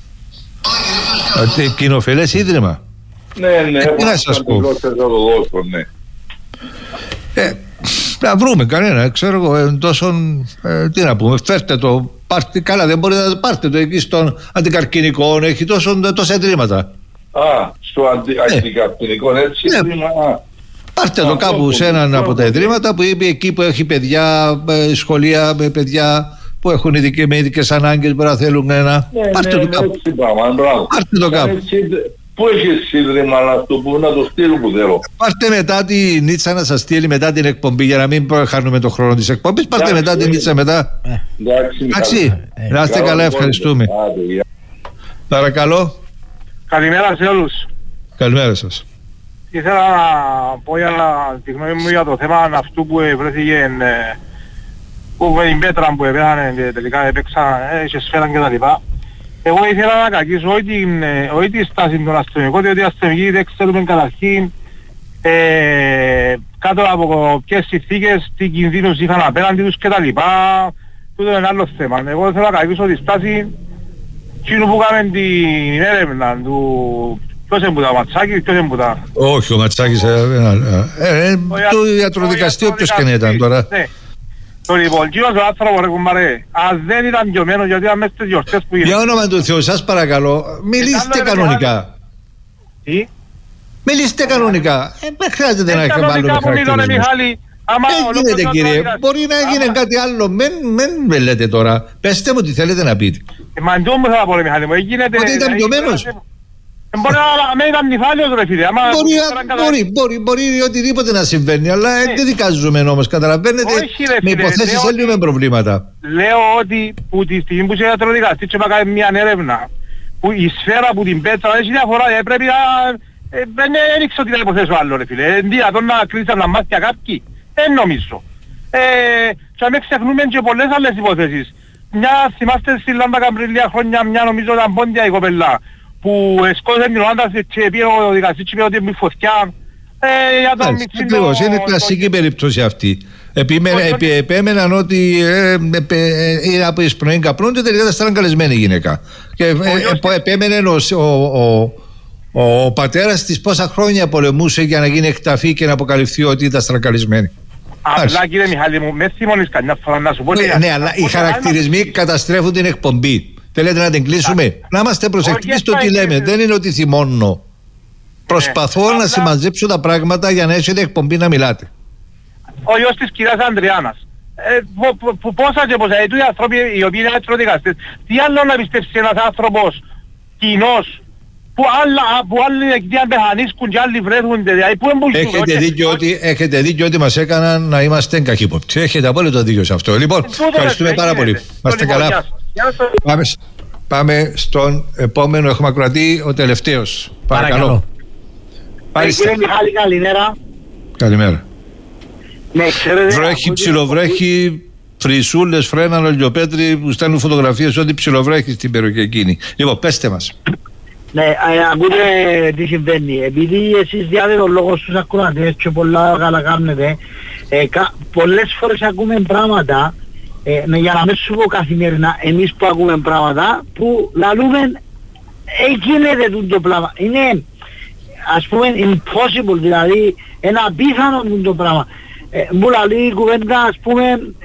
Κοινοφελές ίδρυμα? Ναι, τι να σας πω? Θα το δώσω, ναι. Να βρούμε κανένα, ξέρω εγώ, τι να πούμε, φέρτε το, πάρτε, καλά, δεν μπορείτε να το πάρτε το εκεί στον αντικαρκυνικό, έχει τόσα ιδρύματα. Στο αντικαρκυνικό, έτσι, ίδρύμα. Πάρτε το κάπου σε έναν από τα ιδρύματα που είπε εκεί που έχει παιδιά, σχολεία με παιδιά που έχουν με ειδικές ανάγκες, μπορεί να θέλουν ένα. Πάρτε το κάπου. Πάρτε το κάπου. Πού έχεις ίδρυμα να το στείλω που θέλω? Πάρτε μετά τη Νίτσα να σας στείλει μετά την εκπομπή για να μην χάνουμε τον χρόνο της εκπομπής. Πάρτε μετά την Νίτσα μετά. Εντάξει. Να είστε καλά, ευχαριστούμε. Παρακαλώ. Καλημέρα σε όλους. Καλημέρα σας. Ήθελα να πω για τη γνώμη μου για το θέμα αυτού που βρέθηκε που με την πέτρα που έπαιρναν και τελικά έπαιξαν σε σφαίραν και τα λοιπά. Εγώ ήθελα να κακίσω όχι τη στάση των αστυνομικών, διότι οι αστυνομικοί δεν ξέρουμε καταρχήν κάτω από ποιες συνθήκες, τι κινδύνους είχαν απέναντι τους κτλ. Τούτο είναι ένα άλλο θέμα. Εγώ ήθελα να κακίσω τη στάση εκείνου που κάνουμε την έρευνα του... Ποιος είναι που τα, ο Ματσάκης, ποιος είναι που τα... Όχι, ο Ματσάκης, το ιατροδικαστήριο ποιος και ήταν τώρα. Το λοιπόν, κύριος ο άνθρωπος ρε κουμπάρε, αν δεν ήταν γιωμένο γιατί ήταν μέσα στις γιορτές που για όνομα του Θεού σας παρακαλώ, μιλήστε κανονικά. Τι? Μιλήστε κανονικά. Δεν χρειάζεται να έχετε άλλο χαρακτηρισμό. Δεν γίνεται κύριε, μπορεί να γίνει κάτι άλλο, μην λέτε τώρα. Πέστε μου τι θέλετε να πείτε. Μα εντός μου θα πω ρε Μιχάλη μου, γίνεται... Ότι ήταν γιωμένος. Μπορεί να μην ήταν νυφάλιος ρε φίλε. Μπορεί οτιδήποτε να συμβαίνει, αλλά δεν δικάζουμε όμως, καταλαβαίνετε, με υποθέσεις έλειουμε προβλήματα. Λέω ότι που τη στιγμή που είσαι ιατροδικαστής και να κάνει μια έρευνα, που η σφαίρα που την πέτρα έχει διαφορά, πρέπει να... Δεν έριξε ότι θα υποθέσω άλλο ρε φίλε. Ενδύατον να κλείσαν τα μάτια κάποιοι. Δεν νομίζω. Και να μην ξεχνούμε και πολλές άλλες υποθέσεις. Μια θυμάστε στη Λάμπα Καμπριλία χρόνια, μια νομίζω ήταν πόντια η κοπελά, που σκότωσε την Ολλάνδα και πήγε ο δικαστής και πήγε ότι είναι φωτιά. Ακριβώς, είναι κλασική περίπτωση αυτή. Επέμεναν ότι είναι από εισπνοήν καπνών και τελικά ήταν καλεσμένη γυναίκα. Και επέμενε ο πατέρας της πόσα χρόνια πολεμούσε για να γίνει εκταφή και να αποκαλυφθεί ότι ήταν στραγγαλισμένη. Απλά κύριε Μιχάλη μου, με θυμώνεις κανένα φορά να σου πω... Ναι, αλλά οι χαρακτηρισμοί καταστρέφουν την εκπομπή. Θέλετε να την κλείσουμε? Να είμαστε προσεκτικοί στο τι λέμε. Δεν είναι ότι θυμώνω. Προσπαθώ να συμμαζέψω τα πράγματα για να έχετε εκπομπή να μιλάτε. Ο γιος της κυρίας Ανδριάννας πόσα και πόσα, οι άνθρωποι οι οποίοι είναι ατροδικαστές, τι άλλο να πιστέψει ένας άνθρωπος κοινός, που άλλοι διαμεχανίσκουν και άλλοι βρέθονται, δηλαδή που εμπολιστούν. Έχετε δίκιο ότι μας έκαναν να είμαστε καχύποπτοι. Έχετε απόλυτο δίκιο σε αυτό. Λοιπόν, ευχαριστούμε πάρα πολύ. Είμαστε καλά. Πάμε στον επόμενο, έχουμε ακροατή, ο τελευταίος. Παρακαλώ. Κύριε Μιχάλη, καλημέρα. Καλημέρα. Ναι, ξέρετε, βρέχει, ψιλοβρέχει, φρυσούλες, φρέναν, ολιοπέτροι που στέλνουν φωτογραφίες ότι ψιλοβρέχει στην περιοχή εκείνη. Λοιπόν, πέστε μας. Ναι, ακούτε τι συμβαίνει. Επειδή εσείς διάτε τον λόγο στους ακροατές και πολλά καλά κάνετε, πολλές φορές ακούμε πράγματα, για να μην σου πω καθημερινά, εμείς που ακούμε πράγματα που λαλούμε γίνεται το πράγμα. Είναι, ας πούμε, impossible, δηλαδή ένα απίθανο το πράγμα. Μου λαλεί η κουβέντα, ας πούμε,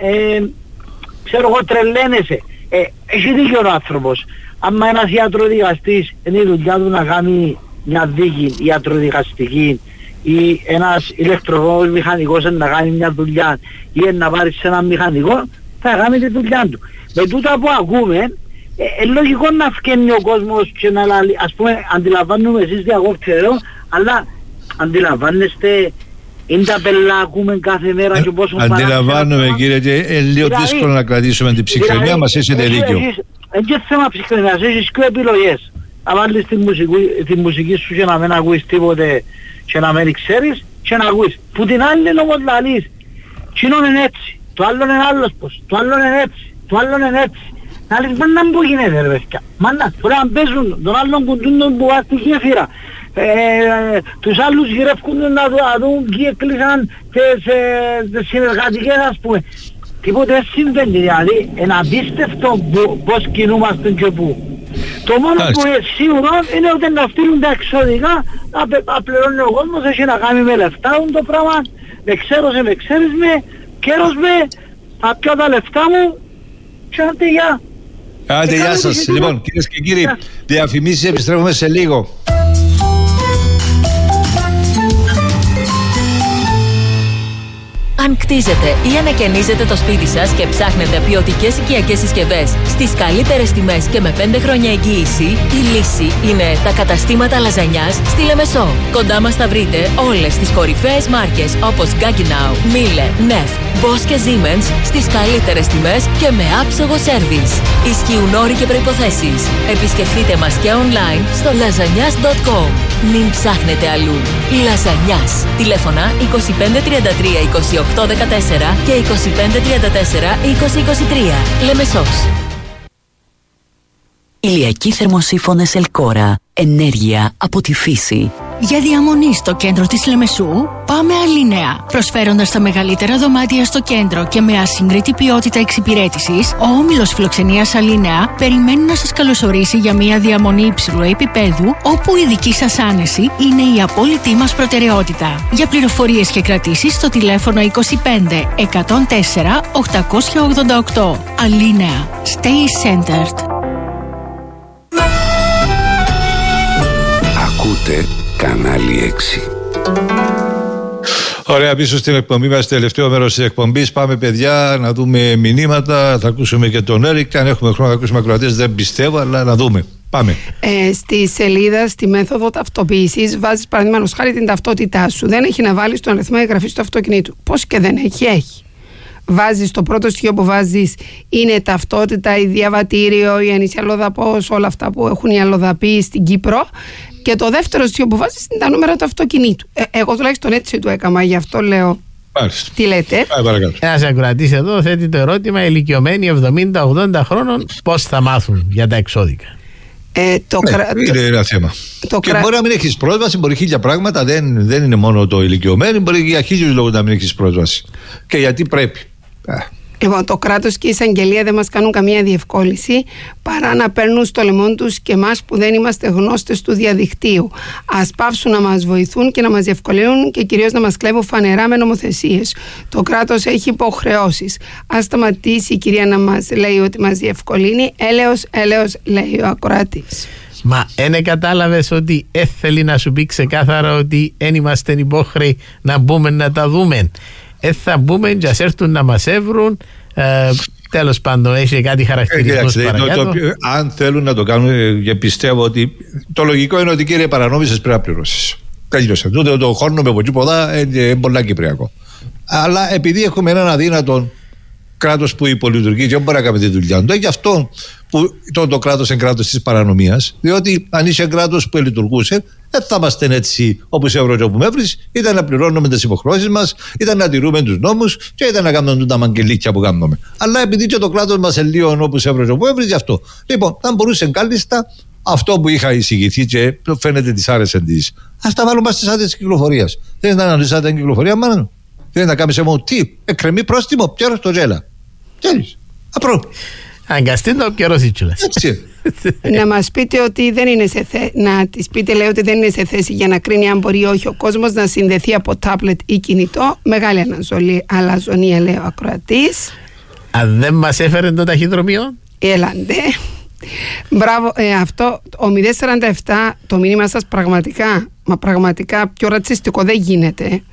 ξέρω εγώ, τρελαίνεσαι. Έχει δίκιο ο άνθρωπος. Άμα ένας ιατροδικαστής είναι η δουλειά του να κάνει μια δίκη ιατροδικαστική ή ένας ηλεκτρονικός μηχανικός να κάνει μια δουλειά ή να πάρει σε έναν μηχανικό, θα κάνει τη δουλειά του. Με τούτα που ακούμε, λογικό να φκένει ο κόσμος και να λέει, ας πούμε, αντιλαμβάνουμε εσείς διακόπτε εδώ, αλλά αντιλαμβάνεστε, είναι τα πελά ακούμε κάθε μέρα και πόσο αντιλαμβάνομαι κύριε, και λίγο δύσκολο να κρατήσουμε την ψυχραιμία μας, έχετε δίκιο. Είναι και θέμα ψυχραιμίας, έχεις και επιλογές. Αν βάλεις τη μουσική σου και να μην ακούεις τίποτε και να μην ξέρεις και να ακούεις. Που την άλλη είναι όμως λαλείς, κοινό είναι έτσι, το άλλο είναι άλλος πως, το άλλο είναι έτσι, το άλλο είναι έτσι. Να λες, μα να μου γίνεται ρε παιδιά, μάνα, τώρα αν παίζουν, τον άλλον κουντούν τον που βάζει τη γέφυρα. Τους άλλους γυρεύκουν να δουν και έκλεισαν τις συνεργατικές, ας πούμε. Τίποτε συμβαίνει, δηλαδή είναι απίστευτο πως κινούμαστε και πού. Το μόνο που είναι σίγουρο είναι ότι να στείλουν τα εξώδικα, να πληρώνει ο κόσμος, έχει να κάνει με λεφτά το πράγμα, με ξέρεις με, καιρός με, θα πιω τα λεφτά μου και άντε γεια. Άντε γεια σας. Λοιπόν, κυρίες και κύριοι, διαφημίσεις, επιστρέφουμε σε λίγο. Αν κτίζετε ή ανακαινίζετε το σπίτι σας και ψάχνετε ποιοτικές οικιακές συσκευές στις καλύτερες τιμές και με 5 χρόνια εγγύηση, η λύση είναι τα καταστήματα λαζανιάς στη Λεμεσό. Κοντά μας θα βρείτε όλες τις κορυφαίες μάρκες όπως Gaggenau, Miele, Neff, Bosch και Siemens στις καλύτερες τιμές και με άψογο σέρβις. Ισχύουν όροι και προϋποθέσεις. Επισκεφτείτε μας και online στο lasagnas.com. Μην ψάχνετε αλλού. Λαζανιάς. Τηλέφωνα 2533 2814 και 2534 2023. Λεμεσός. Ηλιακοί θερμοσύφωνες Ελκόρα. Ενέργεια από τη φύση. Για διαμονή στο κέντρο της Λεμεσού, πάμε Αλίνεα. Προσφέροντας τα μεγαλύτερα δωμάτια στο κέντρο και με ασύγκριτη ποιότητα εξυπηρέτησης, ο όμιλος φιλοξενίας Αλίνεα περιμένει να σας καλωσορίσει για μια διαμονή υψηλού επίπεδου, όπου η δική σας άνεση είναι η απόλυτη μας προτεραιότητα. Για πληροφορίες και κρατήσεις στο τηλέφωνο 25 104 888. Αλίνεα. Stay centered. Ακούτε κανάλι 6. Ωραία, πίσω στην εκπομπή μας, τελευταίο μέρος της εκπομπής. Πάμε παιδιά να δούμε μηνύματα. Θα ακούσουμε και τον Έρικ. Αν έχουμε χρόνο να ακούσουμε ακροατές, δεν πιστεύω, αλλά να δούμε. Πάμε. Στη σελίδα, στη μέθοδο ταυτοποίησης, βάζεις παραδείγματος χάρη την ταυτότητά σου. Δεν έχει να βάλεις τον αριθμό εγγραφής του αυτοκινήτου. Πώς και δεν έχει, έχει. Βάζεις το πρώτο στοιχείο που βάζεις είναι ταυτότητα, η διαβατήριο, η ενίσχυα αλλοδαπός, όλα αυτά που έχουν οι αλλοδαποί στην Κύπρο. Και το δεύτερο στοιχείο που βάζεις είναι τα νούμερα του αυτοκινήτου. Εγώ τουλάχιστον έτσι το έκανα, γι' αυτό λέω. Μάλιστα. Τι λέτε? Ένας ακροατής εδώ θέτει το ερώτημα: ηλικιωμένοι 70-80 χρόνων πώς θα μάθουν για τα εξώδικα? Είναι ένα θέμα. Και μπορεί να μην έχεις πρόσβαση, μπορεί χίλια πράγματα, δεν είναι μόνο το ηλικιωμένο, μπορεί για χίλιους λόγους να μην έχεις πρόσβαση. Και γιατί πρέπει. Λοιπόν, το κράτος και η εισαγγελία δεν μας κάνουν καμία διευκόλυνση παρά να παίρνουν στο λαιμό τους και εμάς που δεν είμαστε γνώστες του διαδικτύου. Ας πάψουν να μας βοηθούν και να μας διευκολύνουν και κυρίως να μας κλέβουν φανερά με νομοθεσίες. Το κράτος έχει υποχρεώσεις. Ας σταματήσει η κυρία να μας λέει ότι μας διευκολύνει. Έλεος, λέει ο ακροατής. Μα κατάλαβες ότι θέλει να σου πει ξεκάθαρα ότι δεν είμαστε υπόχρεοι να μπούμε να τα δούμε? θα μπούμε και ας έρθουν να μας έβρουν. Τέλος πάντων, έχει κάτι χαρακτηρισμούς παρακάτω. Αν θέλουν να το κάνουν, και πιστεύω ότι το λογικό είναι ότι κύριε παρανόμησες πρέπει να πληρώσεις. Τελείωσε. Τούτε το χώνουμε από εκεί ποδά είναι πολλά κυπριακό. Αλλά επειδή έχουμε έναν αδύνατο κράτος που υπολειτουργεί και δεν μπορεί να κάνει τη δουλειά του, γι' αυτό που το κράτος είναι κράτος της παρανομίας. Διότι αν είσαι κράτος που λειτουργούσε, δεν θα είμαστε έτσι όπως έβρω και όπου με έβρις. Ήταν να πληρώνουμε τις υποχρεώσεις μας, ήταν να τηρούμε τους νόμους και ήταν να κάνουμε τα μαγγελίκια που κάνουμε. Αλλά επειδή και το κράτος μας είναι λίγο όπως έβρω και όπου έβρις, γι' αυτό. Λοιπόν, θα μπορούσε κάλλιστα αυτό που είχα εισηγηθεί και φαίνεται τις άρεσε της. Ας τα βάλουμε στις άδειες κυκλοφορίας. Δεν είναι να αναλύσατε την κυκλοφορία, μάλλον. Δεν είναι να κάνεις μόνο τι, εκκρεμεί πρόστιμο, πιέρος στο τζέλα. Τέλος. Απρό. Αγκαστεί το πιέρος ίτσουλας. Να μας πείτε ότι δεν είναι σε θέση, να της πείτε λέει ότι δεν είναι σε θέση για να κρίνει αν μπορεί ή όχι ο κόσμος να συνδεθεί από τάμπλετ ή κινητό. Μεγάλη αλαζονία λέει ο ακροατής. Αν δεν μας έφερε το ταχυδρομείο. Έλαντε. Μπράβο, αυτό ο 047 το μήνυμα σας πραγματικά πιο ρατσιστικό δεν γίνεται.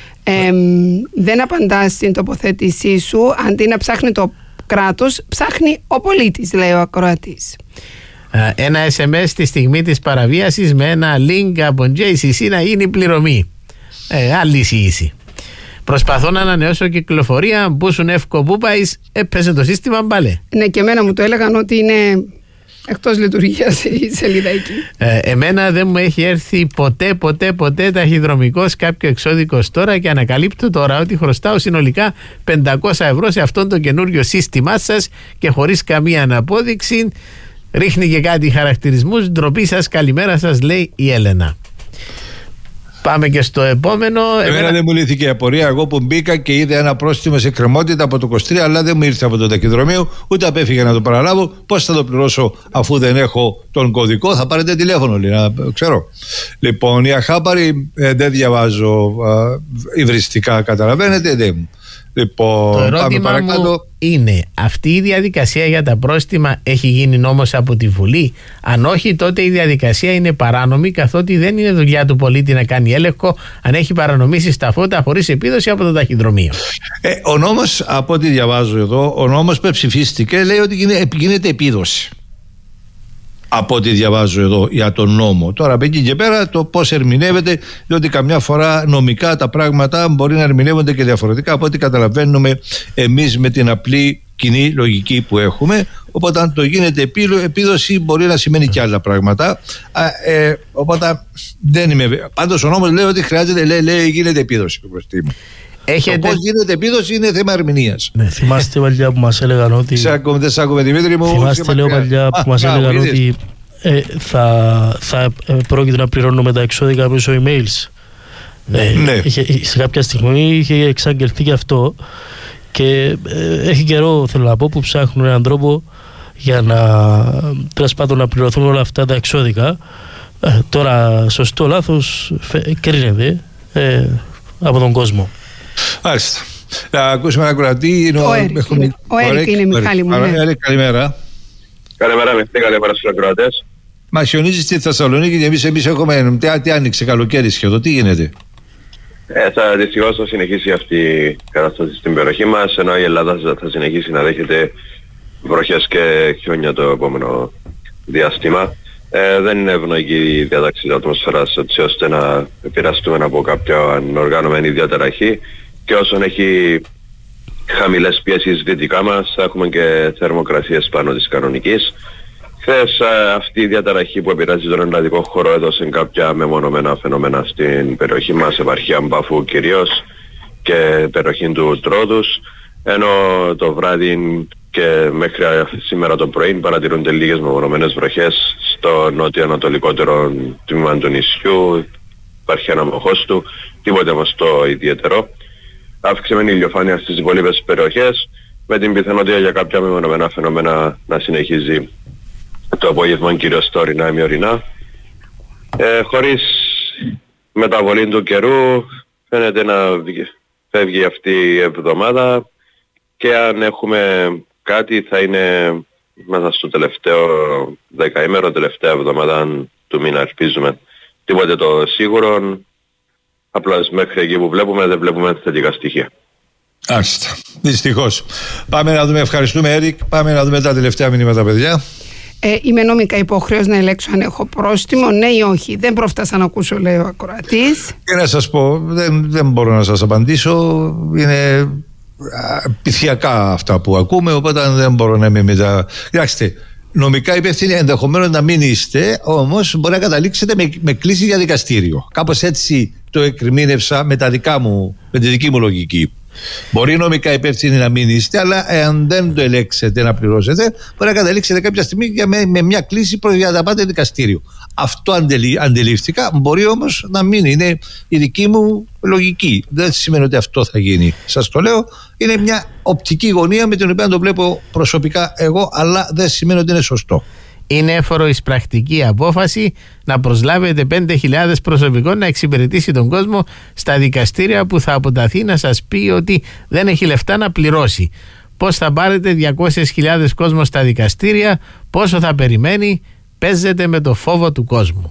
Δεν απαντά στην τοποθέτησή σου. Αντί να ψάχνει το κράτος, ψάχνει ο πολίτης, λέει ο ακροατής. Ένα SMS στη στιγμή της παραβίασης με ένα link από JCC να γίνει πληρωμή. Άλλη εισήγηση. Προσπαθώ να ανανεώσω κυκλοφορία, μπούσουν εύκο που πάει, έπαιζε το σύστημα μπάλε. Ναι, και εμένα μου το έλεγαν ότι είναι εκτός λειτουργίας η σελίδα εκεί. Εμένα δεν μου έχει έρθει ποτέ ταχυδρομικός κάποιο εξώδικος τώρα και ανακαλύπτω τώρα ότι χρωστάω συνολικά 500 ευρώ σε αυτό το καινούριο σύστημά σας και χωρίς καμία αναπόδειξη. Ρίχνει και κάτι χαρακτηρισμούς. Ντροπή σας, καλημέρα σας, λέει η Έλενα. Πάμε και στο επόμενο. Εμένα δεν μου λύθηκε η απορία. Εγώ που μπήκα και είδα ένα πρόστιμο σε κρεμότητα από το 23, αλλά δεν μου ήρθε από το ταχυδρομείο, ούτε απέφυγε να το παραλάβω. Πώς θα το πληρώσω αφού δεν έχω τον κωδικό? Θα πάρετε τηλέφωνο, λέει, να ξέρω. Λοιπόν, η αχάπαρη δεν διαβάζω υβριστικά, καταλαβαίνετε. Δεν. Λοιπόν, το ερώτημα μου είναι, αυτή η διαδικασία για τα πρόστιμα έχει γίνει νόμος από τη Βουλή? Αν όχι, τότε η διαδικασία είναι παράνομη, καθότι δεν είναι δουλειά του πολίτη να κάνει έλεγχο αν έχει παρανομήσει στα φώτα χωρίς επίδοση από το ταχυδρομείο. Ο νόμος, από ό,τι διαβάζω εδώ, ο νόμος που ψηφίστηκε λέει ότι γίνεται επίδοση. Από ό,τι διαβάζω εδώ για τον νόμο. Τώρα από εκεί και πέρα το πώς ερμηνεύεται, διότι καμιά φορά νομικά τα πράγματα μπορεί να ερμηνεύονται και διαφορετικά από ό,τι καταλαβαίνουμε εμείς με την απλή κοινή λογική που έχουμε. Οπότε αν το γίνεται επίδοση μπορεί να σημαίνει και άλλα πράγματα. Οπότε δεν είμαι. Πάντως ο νόμος λέει ότι χρειάζεται, λέει γίνεται επίδοση. Το πώς γίνεται επίδοση είναι θέμα ερμηνείας. Ναι, θυμάστε παλιά που μας έλεγαν ότι. Δεν σ' άκουμε, Δημήτρη μου. Θυμάστε λέω παλιά που μας έλεγαν ότι θα πρόκειται να πληρώνουμε τα εξώδικα μέσω emails. Ναι. Σε κάποια στιγμή είχε εξαγγελθεί και αυτό και έχει καιρό, θέλω να πω, που ψάχνουν έναν τρόπο για να τέλος πάντων να πληρωθούν όλα αυτά τα εξώδικα. Τώρα σωστό λάθος κρίνεται από τον κόσμο. Μάλιστα. Να ακούσουμε ένα κουρατή. Ο Έρικ είναι, Μιχάλη μου. Έρικ, καλημέρα. Καλημέρα, καλημέρα στους ακροατές. Μα χιονίζει στη Θεσσαλονίκη και εμείς έχουμε. Τι άνοιξε καλοκαίρι σχεδόν, τι γίνεται? Δυστυχώς θα συνεχίσει αυτή η κατάσταση στην περιοχή μας, ενώ η Ελλάδα θα συνεχίσει να δέχεται βροχές και χιόνια το επόμενο διάστημα. Δεν είναι ευνοϊκή η διάταξη της ατμοσφαίρας έτσι ώστε να επηρεαστούμε από κάποια ανοργανωμένη διαταραχή, και όσον έχει χαμηλές πιέσεις δυτικά μας θα έχουμε και θερμοκρασίες πάνω της κανονικής. Χθες αυτή η διαταραχή που επηρεάζει τον ελλαδικό χώρο έδωσε κάποια μεμονωμένα φαινόμενα στην περιοχή μας, επαρχία Μπαφού κυρίως και περιοχή του Τρόδους, ενώ το βράδυ και μέχρι σήμερα το πρωί παρατηρούνται λίγες μεμονωμένες βροχές στο νότιο-ανατολικότερο τμήμα του νησιού, υπάρχει αναμοχώς του, τίποτε όμως το ιδιαίτερο. Αυξημένη ηλιοφάνεια στις υπόλοιπες περιοχές, με την πιθανότητα για κάποια μεμονωμένα φαινόμενα να συνεχίζει το απόγευμα κυρίως στα ορεινά ημιορεινά. Χωρίς μεταβολή του καιρού φαίνεται να φεύγει αυτή η εβδομάδα, και αν έχουμε κάτι θα είναι μέσα στο τελευταίο δεκαήμερο, τελευταία εβδομάδα του μήνα, ελπίζουμε. Τίποτε το σίγουρο, απλώς μέχρι εκεί που βλέπουμε δεν βλέπουμε θετικά στοιχεία. Άλιστα. Δυστυχώς. Πάμε να δούμε, ευχαριστούμε Έρικ. Πάμε να δούμε τα τελευταία μηνύματα, παιδιά. Είμαι νομικά υποχρέωση να ελέγξω αν έχω πρόστιμο, ναι ή όχι? Δεν πρόφτασα να ακούσω, λέει ο ακροατής. Και να σας πω, δεν μπορώ να σας απαντήσω. Είναι πειθιακά αυτά που ακούμε, οπότε δεν μπορώ να είμαι μετά. Κοιτάξτε, νομικά υπεύθυνοι ενδεχομένως να μην είστε, όμως μπορεί να καταλήξετε με κλίση για δικαστήριο. Κάπως έτσι το εκκριμίνευσα με τη δική μου λογική. Μπορεί νομικά υπεύθυνοι να μην είστε, αλλά εάν δεν το ελέγξετε να πληρώσετε, μπορεί να καταλήξετε κάποια στιγμή με μια κλίση για να πάτε δικαστήριο. Αυτό αντιλήφθηκα, μπορεί όμως να μην είναι η δική μου λογική. Δεν σημαίνει ότι αυτό θα γίνει. Σας το λέω, είναι μια οπτική γωνία με την οποία το βλέπω προσωπικά εγώ, αλλά δεν σημαίνει ότι είναι σωστό. Είναι έφορο εις πρακτική απόφαση να προσλάβετε 5.000 προσωπικών να εξυπηρετήσει τον κόσμο στα δικαστήρια που θα αποταθεί να σας πει ότι δεν έχει λεφτά να πληρώσει. Πώς θα πάρετε 200.000 κόσμο στα δικαστήρια, πόσο θα περιμένει, παίζετε με το φόβο του κόσμου.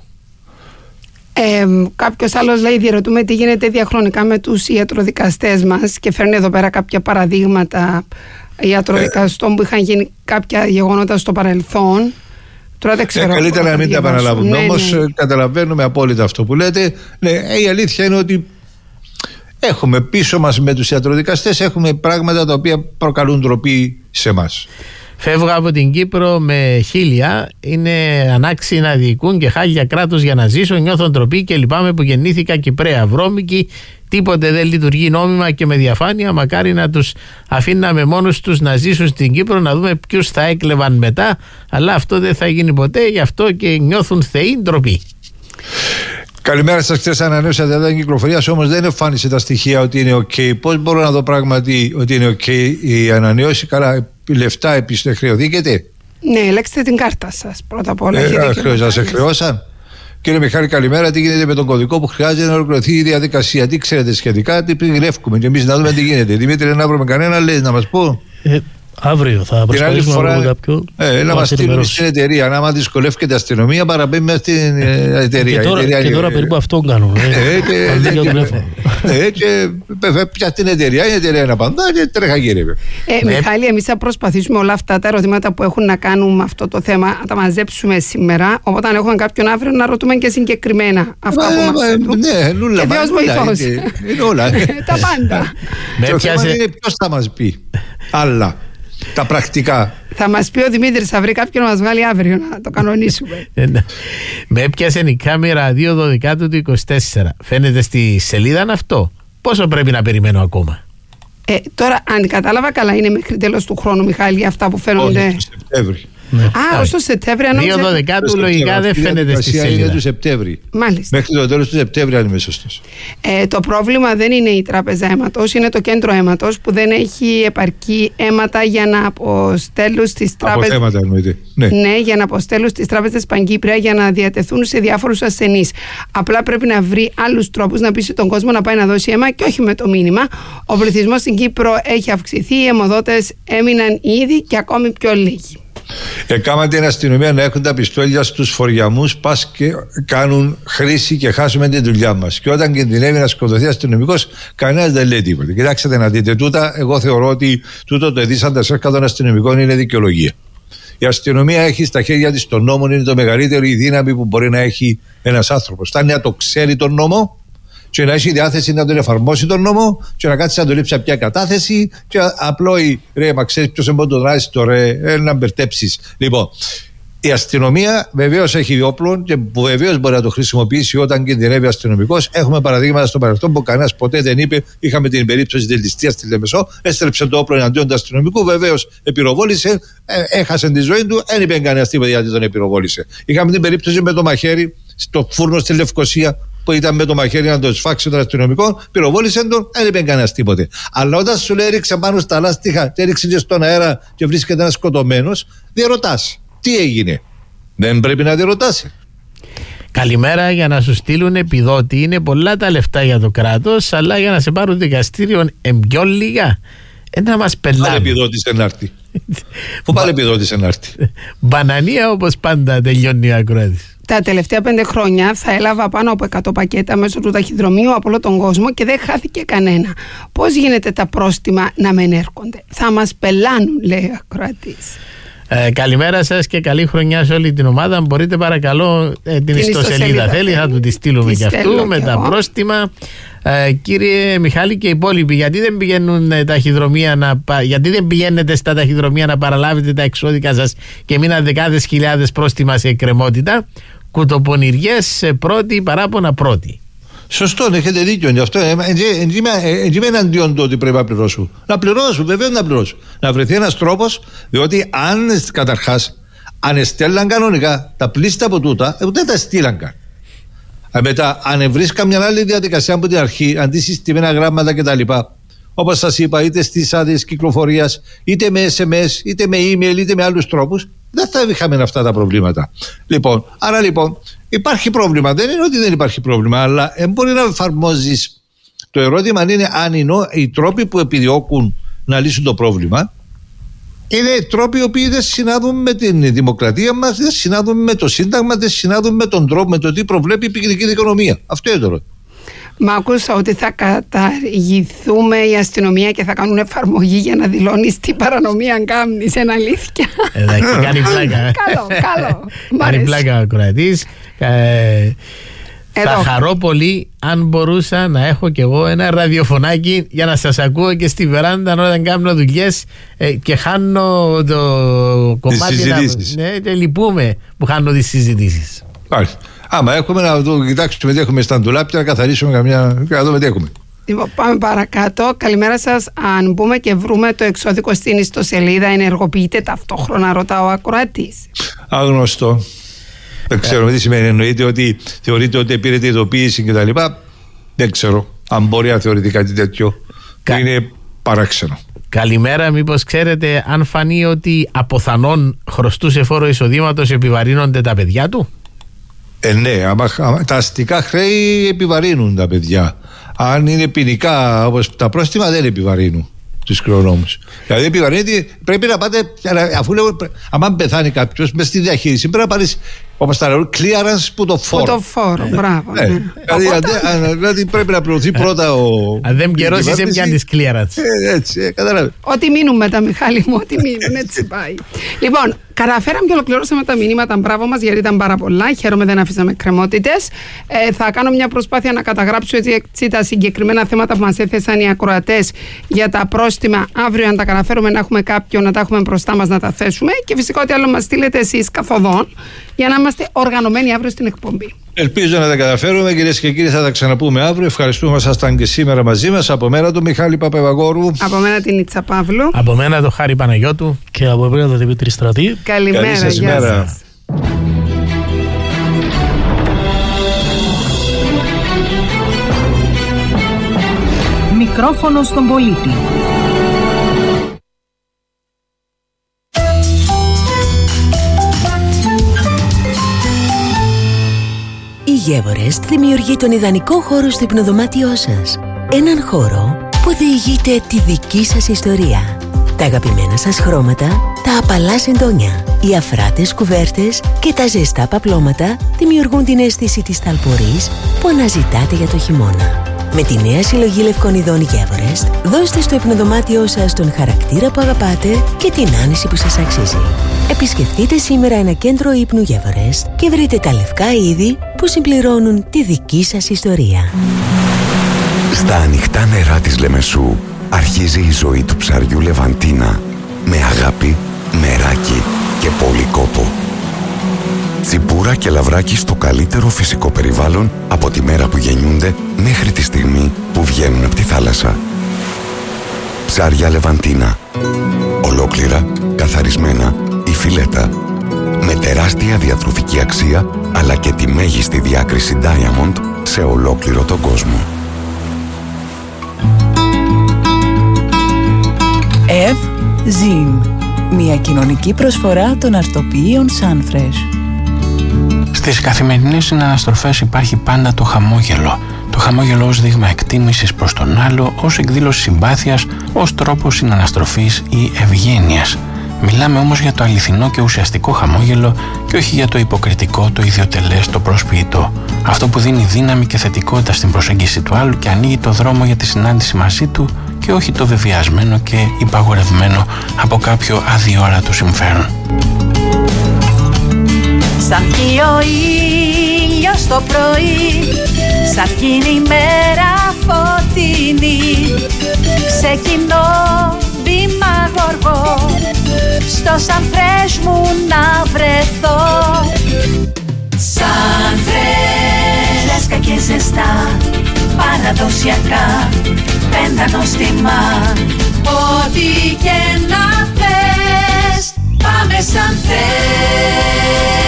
Κάποιος άλλος λέει, διερωτούμε τι γίνεται διαχρονικά με τους ιατροδικαστές μας και φέρνει εδώ πέρα κάποια παραδείγματα ιατροδικαστών που είχαν γίνει κάποια γεγονότα στο παρελθόν. Καλύτερα να μην τα επαναλάβουμε. Όμως καταλαβαίνουμε απόλυτα αυτό που λέτε. Ναι, η αλήθεια είναι ότι έχουμε πίσω μας με τους ιατροδικαστές έχουμε πράγματα τα οποία προκαλούν ντροπή σε εμάς. Φεύγω από την Κύπρο με 1.000. Είναι ανάξιοι να διοικούν και χάλια κράτος για να ζήσω. Νιώθω ντροπή και λυπάμαι που γεννήθηκα Κυπραία. Βρώμικη, τίποτε δεν λειτουργεί νόμιμα και με διαφάνεια. Μακάρι να τους αφήναμε μόνους τους να ζήσουν στην Κύπρο, να δούμε ποιους θα έκλεβαν μετά. Αλλά αυτό δεν θα γίνει ποτέ, γι' αυτό και νιώθουν θεοί ντροπή. Καλημέρα σας. Χθες ανανέωσατε δεδομένα κυκλοφορίας, όμως δεν εμφάνισε τα στοιχεία ότι είναι OK. Πώς μπορώ να δω πράγματι ότι είναι OK η ανανέωση? Καλά, λεφτά χρεωθήκετε? Ναι, ελέγξτε την κάρτα σας πρώτα απ' όλα. Σας χρεώσαν? Κύριε Μιχάλη, καλημέρα. Τι γίνεται με τον κωδικό που χρειάζεται να ολοκληρωθεί η διαδικασία? Τι ξέρετε σχετικά? Τι πηγρεύκουμε και εμείς να δούμε τι γίνεται? Δημήτρη, να βρούμε κανένα, λέει, να μας πω. Αύριο θα προσπαθήσουμε να βρούμε κάποιο. Να μας στείλουν στην εταιρεία. Να, άμα δυσκολεύεται η αστυνομία, παραπέμπει μέσα στην εταιρεία. Και τώρα περίπου αυτό κάνουν. Και πια την εταιρεία, η εταιρεία να απαντά και τρέχα γύρευε. Μιχάλη, εμείς θα προσπαθήσουμε όλα αυτά τα ερωτήματα που έχουν να κάνουν με αυτό το θέμα να τα μαζέψουμε σήμερα. Οπότε, αν έχουμε κάποιον αύριο, να ρωτούμε και συγκεκριμένα αυτά που μας θέτουν. Ναι, νουλα. Και Θεός βοηθός. Είναι όλα. Τα πάντα. Το θέμα είναι ποιος θα μας πει άλλα. Τα πρακτικά. Θα μας πει ο Δημήτρης, θα βρει κάποιον να μας βγάλει αύριο να το κανονίσουμε. Με έπιασε η κάμερα 2/12 του 24. Φαίνεται στη σελίδα αυτό. Πόσο πρέπει να περιμένω ακόμα? Τώρα, αν κατάλαβα καλά, είναι μέχρι τέλος του χρόνου, Μιχάλη, αυτά που φαίνονται. Όχι, το Σεπτέμβρη. Ως το Σεπτέμβρη. 2/12 του λογικά δεν φαίνεται στη σελίδα. Είναι του Σεπτέμβρη. Μάλιστα. Μέχρι το τέλος του Σεπτέμβρη, αν είμαι σωστός. Το πρόβλημα δεν είναι η τράπεζα αίματος, είναι το κέντρο αίματος που δεν έχει επαρκή αίματα για να αποστέλουν στις τράπεζες. Αποθέματα εννοείται. Ναι, για να αποστέλουν στις τράπεζες Παγκύπρια για να διατεθούν σε διάφορους ασθενείς. Απλά πρέπει να βρει άλλους τρόπους να πείσει τον κόσμο να πάει να δώσει αίμα και όχι με το μήνυμα. Ο πληθυσμός στην Κύπρο έχει αυξηθεί, οι αιμοδότες έμειναν ήδη και ακόμη πιο λίγοι. Έκαμα την αστυνομία να έχουν τα πιστόλια στους φοριαμούς, πας και κάνουν χρήση και χάσουμε τη δουλειά μας. Και όταν κινδυνεύει να σκοτωθεί αστυνομικός, κανένας δεν λέει τίποτα. Κοιτάξτε να δείτε τούτα, εγώ θεωρώ ότι τούτο το εδίσαντα σέρκα των αστυνομικών είναι δικαιολογία. Η αστυνομία έχει στα χέρια της τον νόμο, είναι το μεγαλύτερο η δύναμη που μπορεί να έχει ένας άνθρωπος. Φτάνει να το ξέρει τον νόμο και να έχει διάθεση να τον εφαρμόσει τον νόμο και να κάτσει να του λείψει πια κατάθεση και απλόει, ρε, μα ξέρεις ποιος εμπόδιο τον δράσει το ρε, να μπερτέψεις. Λοιπόν, η αστυνομία βεβαίως έχει όπλων και που βεβαίως μπορεί να το χρησιμοποιήσει όταν κινδυνεύει αστυνομικός. Έχουμε παραδείγματα στο παρελθόν που κανένας ποτέ δεν είπε. Είχαμε την περίπτωση της ληστείας στη Λεμεσό, έστρεψε το όπλο εναντίον του αστυνομικού, βεβαίως επιρροβόλησε, έχασε τη ζωή του, δεν είπε κανένας τίποτα γιατί τον επιρροβόλησε. Είχαμε την περίπτωση με το μαχαίρι στο φούρνο στη Λευκοσία, που ήταν με το μαχαίρι να το σφάξει τον αστυνομικό, πυροβόλησε τον, δεν είπε κανένα τίποτε. Αλλά όταν σου λέει ρίξε πάνω στα λάστιχα και ρίξε και στον αέρα και βρίσκεται ένας σκοτωμένος, διαρωτάς τι έγινε. Δεν πρέπει να διαρωτάς. Καλημέρα, για να σου στείλουν επιδότη είναι πολλά τα λεφτά για το κράτος, αλλά για να σε πάρουν δικαστήριο πιο λίγα. Να μας πελάνε. Αν επιδότησε να έρθει. Πού πάλι επιδότησε να έρθει. Μπανανία, όπως πάντα τελειώνει ο ακροατής. Τα τελευταία 5 χρόνια θα έλαβα πάνω από 100 πακέτα μέσω του ταχυδρομείου από όλο τον κόσμο και δεν χάθηκε κανένα. Πώς γίνεται τα πρόστιμα να μην έρχονται? Θα μας πελάνουν, λέει ο ακροατής. Καλημέρα σας και καλή χρονιά σε όλη την ομάδα. Μπορείτε παρακαλώ την ιστοσελίδα θέλει, θα του τη στείλουμε και αυτού με τα πρόστιμα. Κύριε Μιχάλη και οι υπόλοιποι, γιατί δεν πηγαίνετε στα ταχυδρομεία να παραλάβετε τα εξώδικα σας και μείναν δεκάδες χιλιάδες πρόστιμα σε εκκρεμότητα? Κουτοπονηριές πρώτη, παράπονα πρώτη. Σωστό, έχετε δίκιο γι' αυτό. Είμαι εναντίον του ότι πρέπει να πληρώσουν. Να πληρώσουν, βεβαίως να πληρώσουν. Να βρεθεί ένας τρόπος, διότι αν καταρχάς αν εστέλναν κανονικά τα πλήστα από τούτα, δεν τα στείλαν καν. Μετά, αν βρεις καμιά άλλη διαδικασία από την αρχή, αντισυστημένα γράμματα κτλ. Όπως σας είπα, είτε στις άδειες κυκλοφορίας, είτε με SMS, είτε με email, είτε με άλλους τρόπους, δεν θα είχαμε αυτά τα προβλήματα. Άρα υπάρχει πρόβλημα. Δεν είναι ότι δεν υπάρχει πρόβλημα, αλλά δεν μπορεί να εφαρμόζεις. Το ερώτημα είναι αν είναι οι τρόποι που επιδιώκουν να λύσουν το πρόβλημα είναι τρόποι οι οποίοι δεν συνάδουν με την δημοκρατία μας, δεν συνάδουν με το Σύνταγμα, δεν συνάδουν με τον τρόπο, με το τι προβλέπει η ποινική δικονομία. Αυτό είναι το ερώτημα. Μα άκουσα ότι θα καταργηθούμε η αστυνομία και θα κάνουν εφαρμογή για να δηλώνεις τι παρανομία κάνεις. Είναι αλήθεια? Κάνει πλάκα. Καλό. Κάνει πλάκα ο Κροατής. Θα χαρώ πολύ αν μπορούσα να έχω κι εγώ ένα ραδιοφωνάκι για να σας ακούω και στη βεράντα όταν κάνω δουλειές και χάνω το κομμάτι και λυπούμε που χάνω τις συζητήσεις. Άμα έχουμε να το κοιτάξουμε τι έχουμε στα ντουλάπια, να καθαρίσουμε καμιά και να δούμε τι έχουμε. Πάμε παρακάτω. Καλημέρα σας. Αν μπούμε και βρούμε το εξώδικο στην ιστοσελίδα, ενεργοποιείται ταυτόχρονα, ρωτά ο ακροατής? Άγνωστο. Δεν ξέρω τι σημαίνει. Εννοείται ότι θεωρείται ότι πήρε ειδοποίηση κτλ. Δεν ξέρω αν μπορεί να θεωρηθεί κάτι τέτοιο. Είναι παράξενο. Καλημέρα. Μήπως ξέρετε αν φανεί ότι αποθανόν χρωστούσε φόρο εισοδήματος, επιβαρύνονται τα παιδιά του? Ναι, τα αστικά χρέη επιβαρύνουν τα παιδιά. Αν είναι ποινικά όπως τα πρόστιμα, δεν επιβαρύνουν τους κληρονόμους. Δηλαδή επιβαρύνει, πρέπει να πάτε, αφού λέω, αν πεθάνει κάποιος μέσα στη διαχείριση, πρέπει να πάρεις όπως τα λέω, clearance που το φόρο. Που το φόρο, μπράβο. Δηλαδή πρέπει να πληρωθεί πρώτα ο. Αν δεν πληρώσεις, δεν πιάνεις clearance. Έτσι, καταλάβει. Ό,τι μείνουν μετά, Μιχάλη μου, ό,τι μείνουν, έτσι πάει. Λοιπόν, καταφέραμε και ολοκληρώσαμε τα μηνύματα. Μπράβο μας, γιατί ήταν πάρα πολλά. Χαίρομαι, δεν αφήσαμε κρεμότητες. Θα κάνω μια προσπάθεια να καταγράψω έτσι τα συγκεκριμένα θέματα που μας έθεσαν οι ακροατές για τα πρόστιμα. Αύριο, αν τα καταφέρουμε να έχουμε κάποιον, να τα έχουμε μπροστά μας, να τα θέσουμε. Και φυσικά, ό,τι άλλο μας στείλετε εσείς καθοδόν, για να είμαστε οργανωμένοι αύριο στην εκπομπή. Ελπίζω να τα καταφέρουμε, κυρίες και κύριοι. Θα τα ξαναπούμε αύριο. Ευχαριστούμε που ήσασταν και σήμερα μαζί μας. Από μένα του Μιχάλη Παπαϊβαγόρου. Από μένα την Ιτσα Παύλου. Από μένα το Χάρη Παναγιώτου. Και από μένα το Δημήτρη Στρατή. Καλημέρα, γεια σας. Μικρόφωνο στον πολίτη. Η Γεύορεστ δημιουργεί τον ιδανικό χώρο στο υπνοδωμάτιό σας. Έναν χώρο που διηγείται τη δική σας ιστορία. Τα αγαπημένα σας χρώματα, τα απαλά συντόνια, οι αφράτες κουβέρτες και τα ζεστά παπλώματα δημιουργούν την αίσθηση της ταλπορής που αναζητάτε για το χειμώνα. Με τη νέα συλλογή λευκών ειδών Γεύορεστ, δώστε στο υπνοδωμάτιό σας τον χαρακτήρα που αγαπάτε και την άνεση που σας αξίζει. Επισκεφτείτε σήμερα ένα κέντρο ύπνου Γεύορεστ και βρείτε τα λευκά είδη που συμπληρώνουν τη δική σας ιστορία. Στα ανοιχτά νερά της Λεμεσού αρχίζει η ζωή του ψαριού Λεβαντίνα με αγάπη, μεράκι και πολύ κόπο. Τσιμπούρα και λαβράκι στο καλύτερο φυσικό περιβάλλον από τη μέρα που γεννιούνται μέχρι τη στιγμή που βγαίνουν από τη θάλασσα. Ψάρια Λεβαντίνα. Ολόκληρα, καθαρισμένα ή φιλέτα. Με τεράστια διατροφική αξία αλλά και τη μέγιστη διάκριση Diamond σε ολόκληρο τον κόσμο. Zin. Μια κοινωνική προσφορά των αρτοποιείων Sunfresh. Στις καθημερινές συναναστροφές υπάρχει πάντα το χαμόγελο. Το χαμόγελο ως δείγμα εκτίμησης προς τον άλλο, ως εκδήλωση συμπάθειας, ως τρόπο συναναστροφής ή ευγένειας. Μιλάμε όμως για το αληθινό και ουσιαστικό χαμόγελο και όχι για το υποκριτικό, το ιδιοτελές, το προσποιητό. Αυτό που δίνει δύναμη και θετικότητα στην προσέγγιση του άλλου και ανοίγει το δρόμο για τη συνάντηση μαζί του και όχι το βεβαιασμένο και υπαγορευμένο από κάποιο αδιόρατο συμφέρον. Σαν βγει ο ήλιος το πρωί, σαν γίνει η μέρα φωτεινή, ξεκινώ βήμα γοργό, στο σαν φρέσ μου να βρεθώ. Σαν φρέσκα και ζεστά, παραδοσιακά, πέντα νοστιμά, ό,τι και να θες, πάμε σαν θες.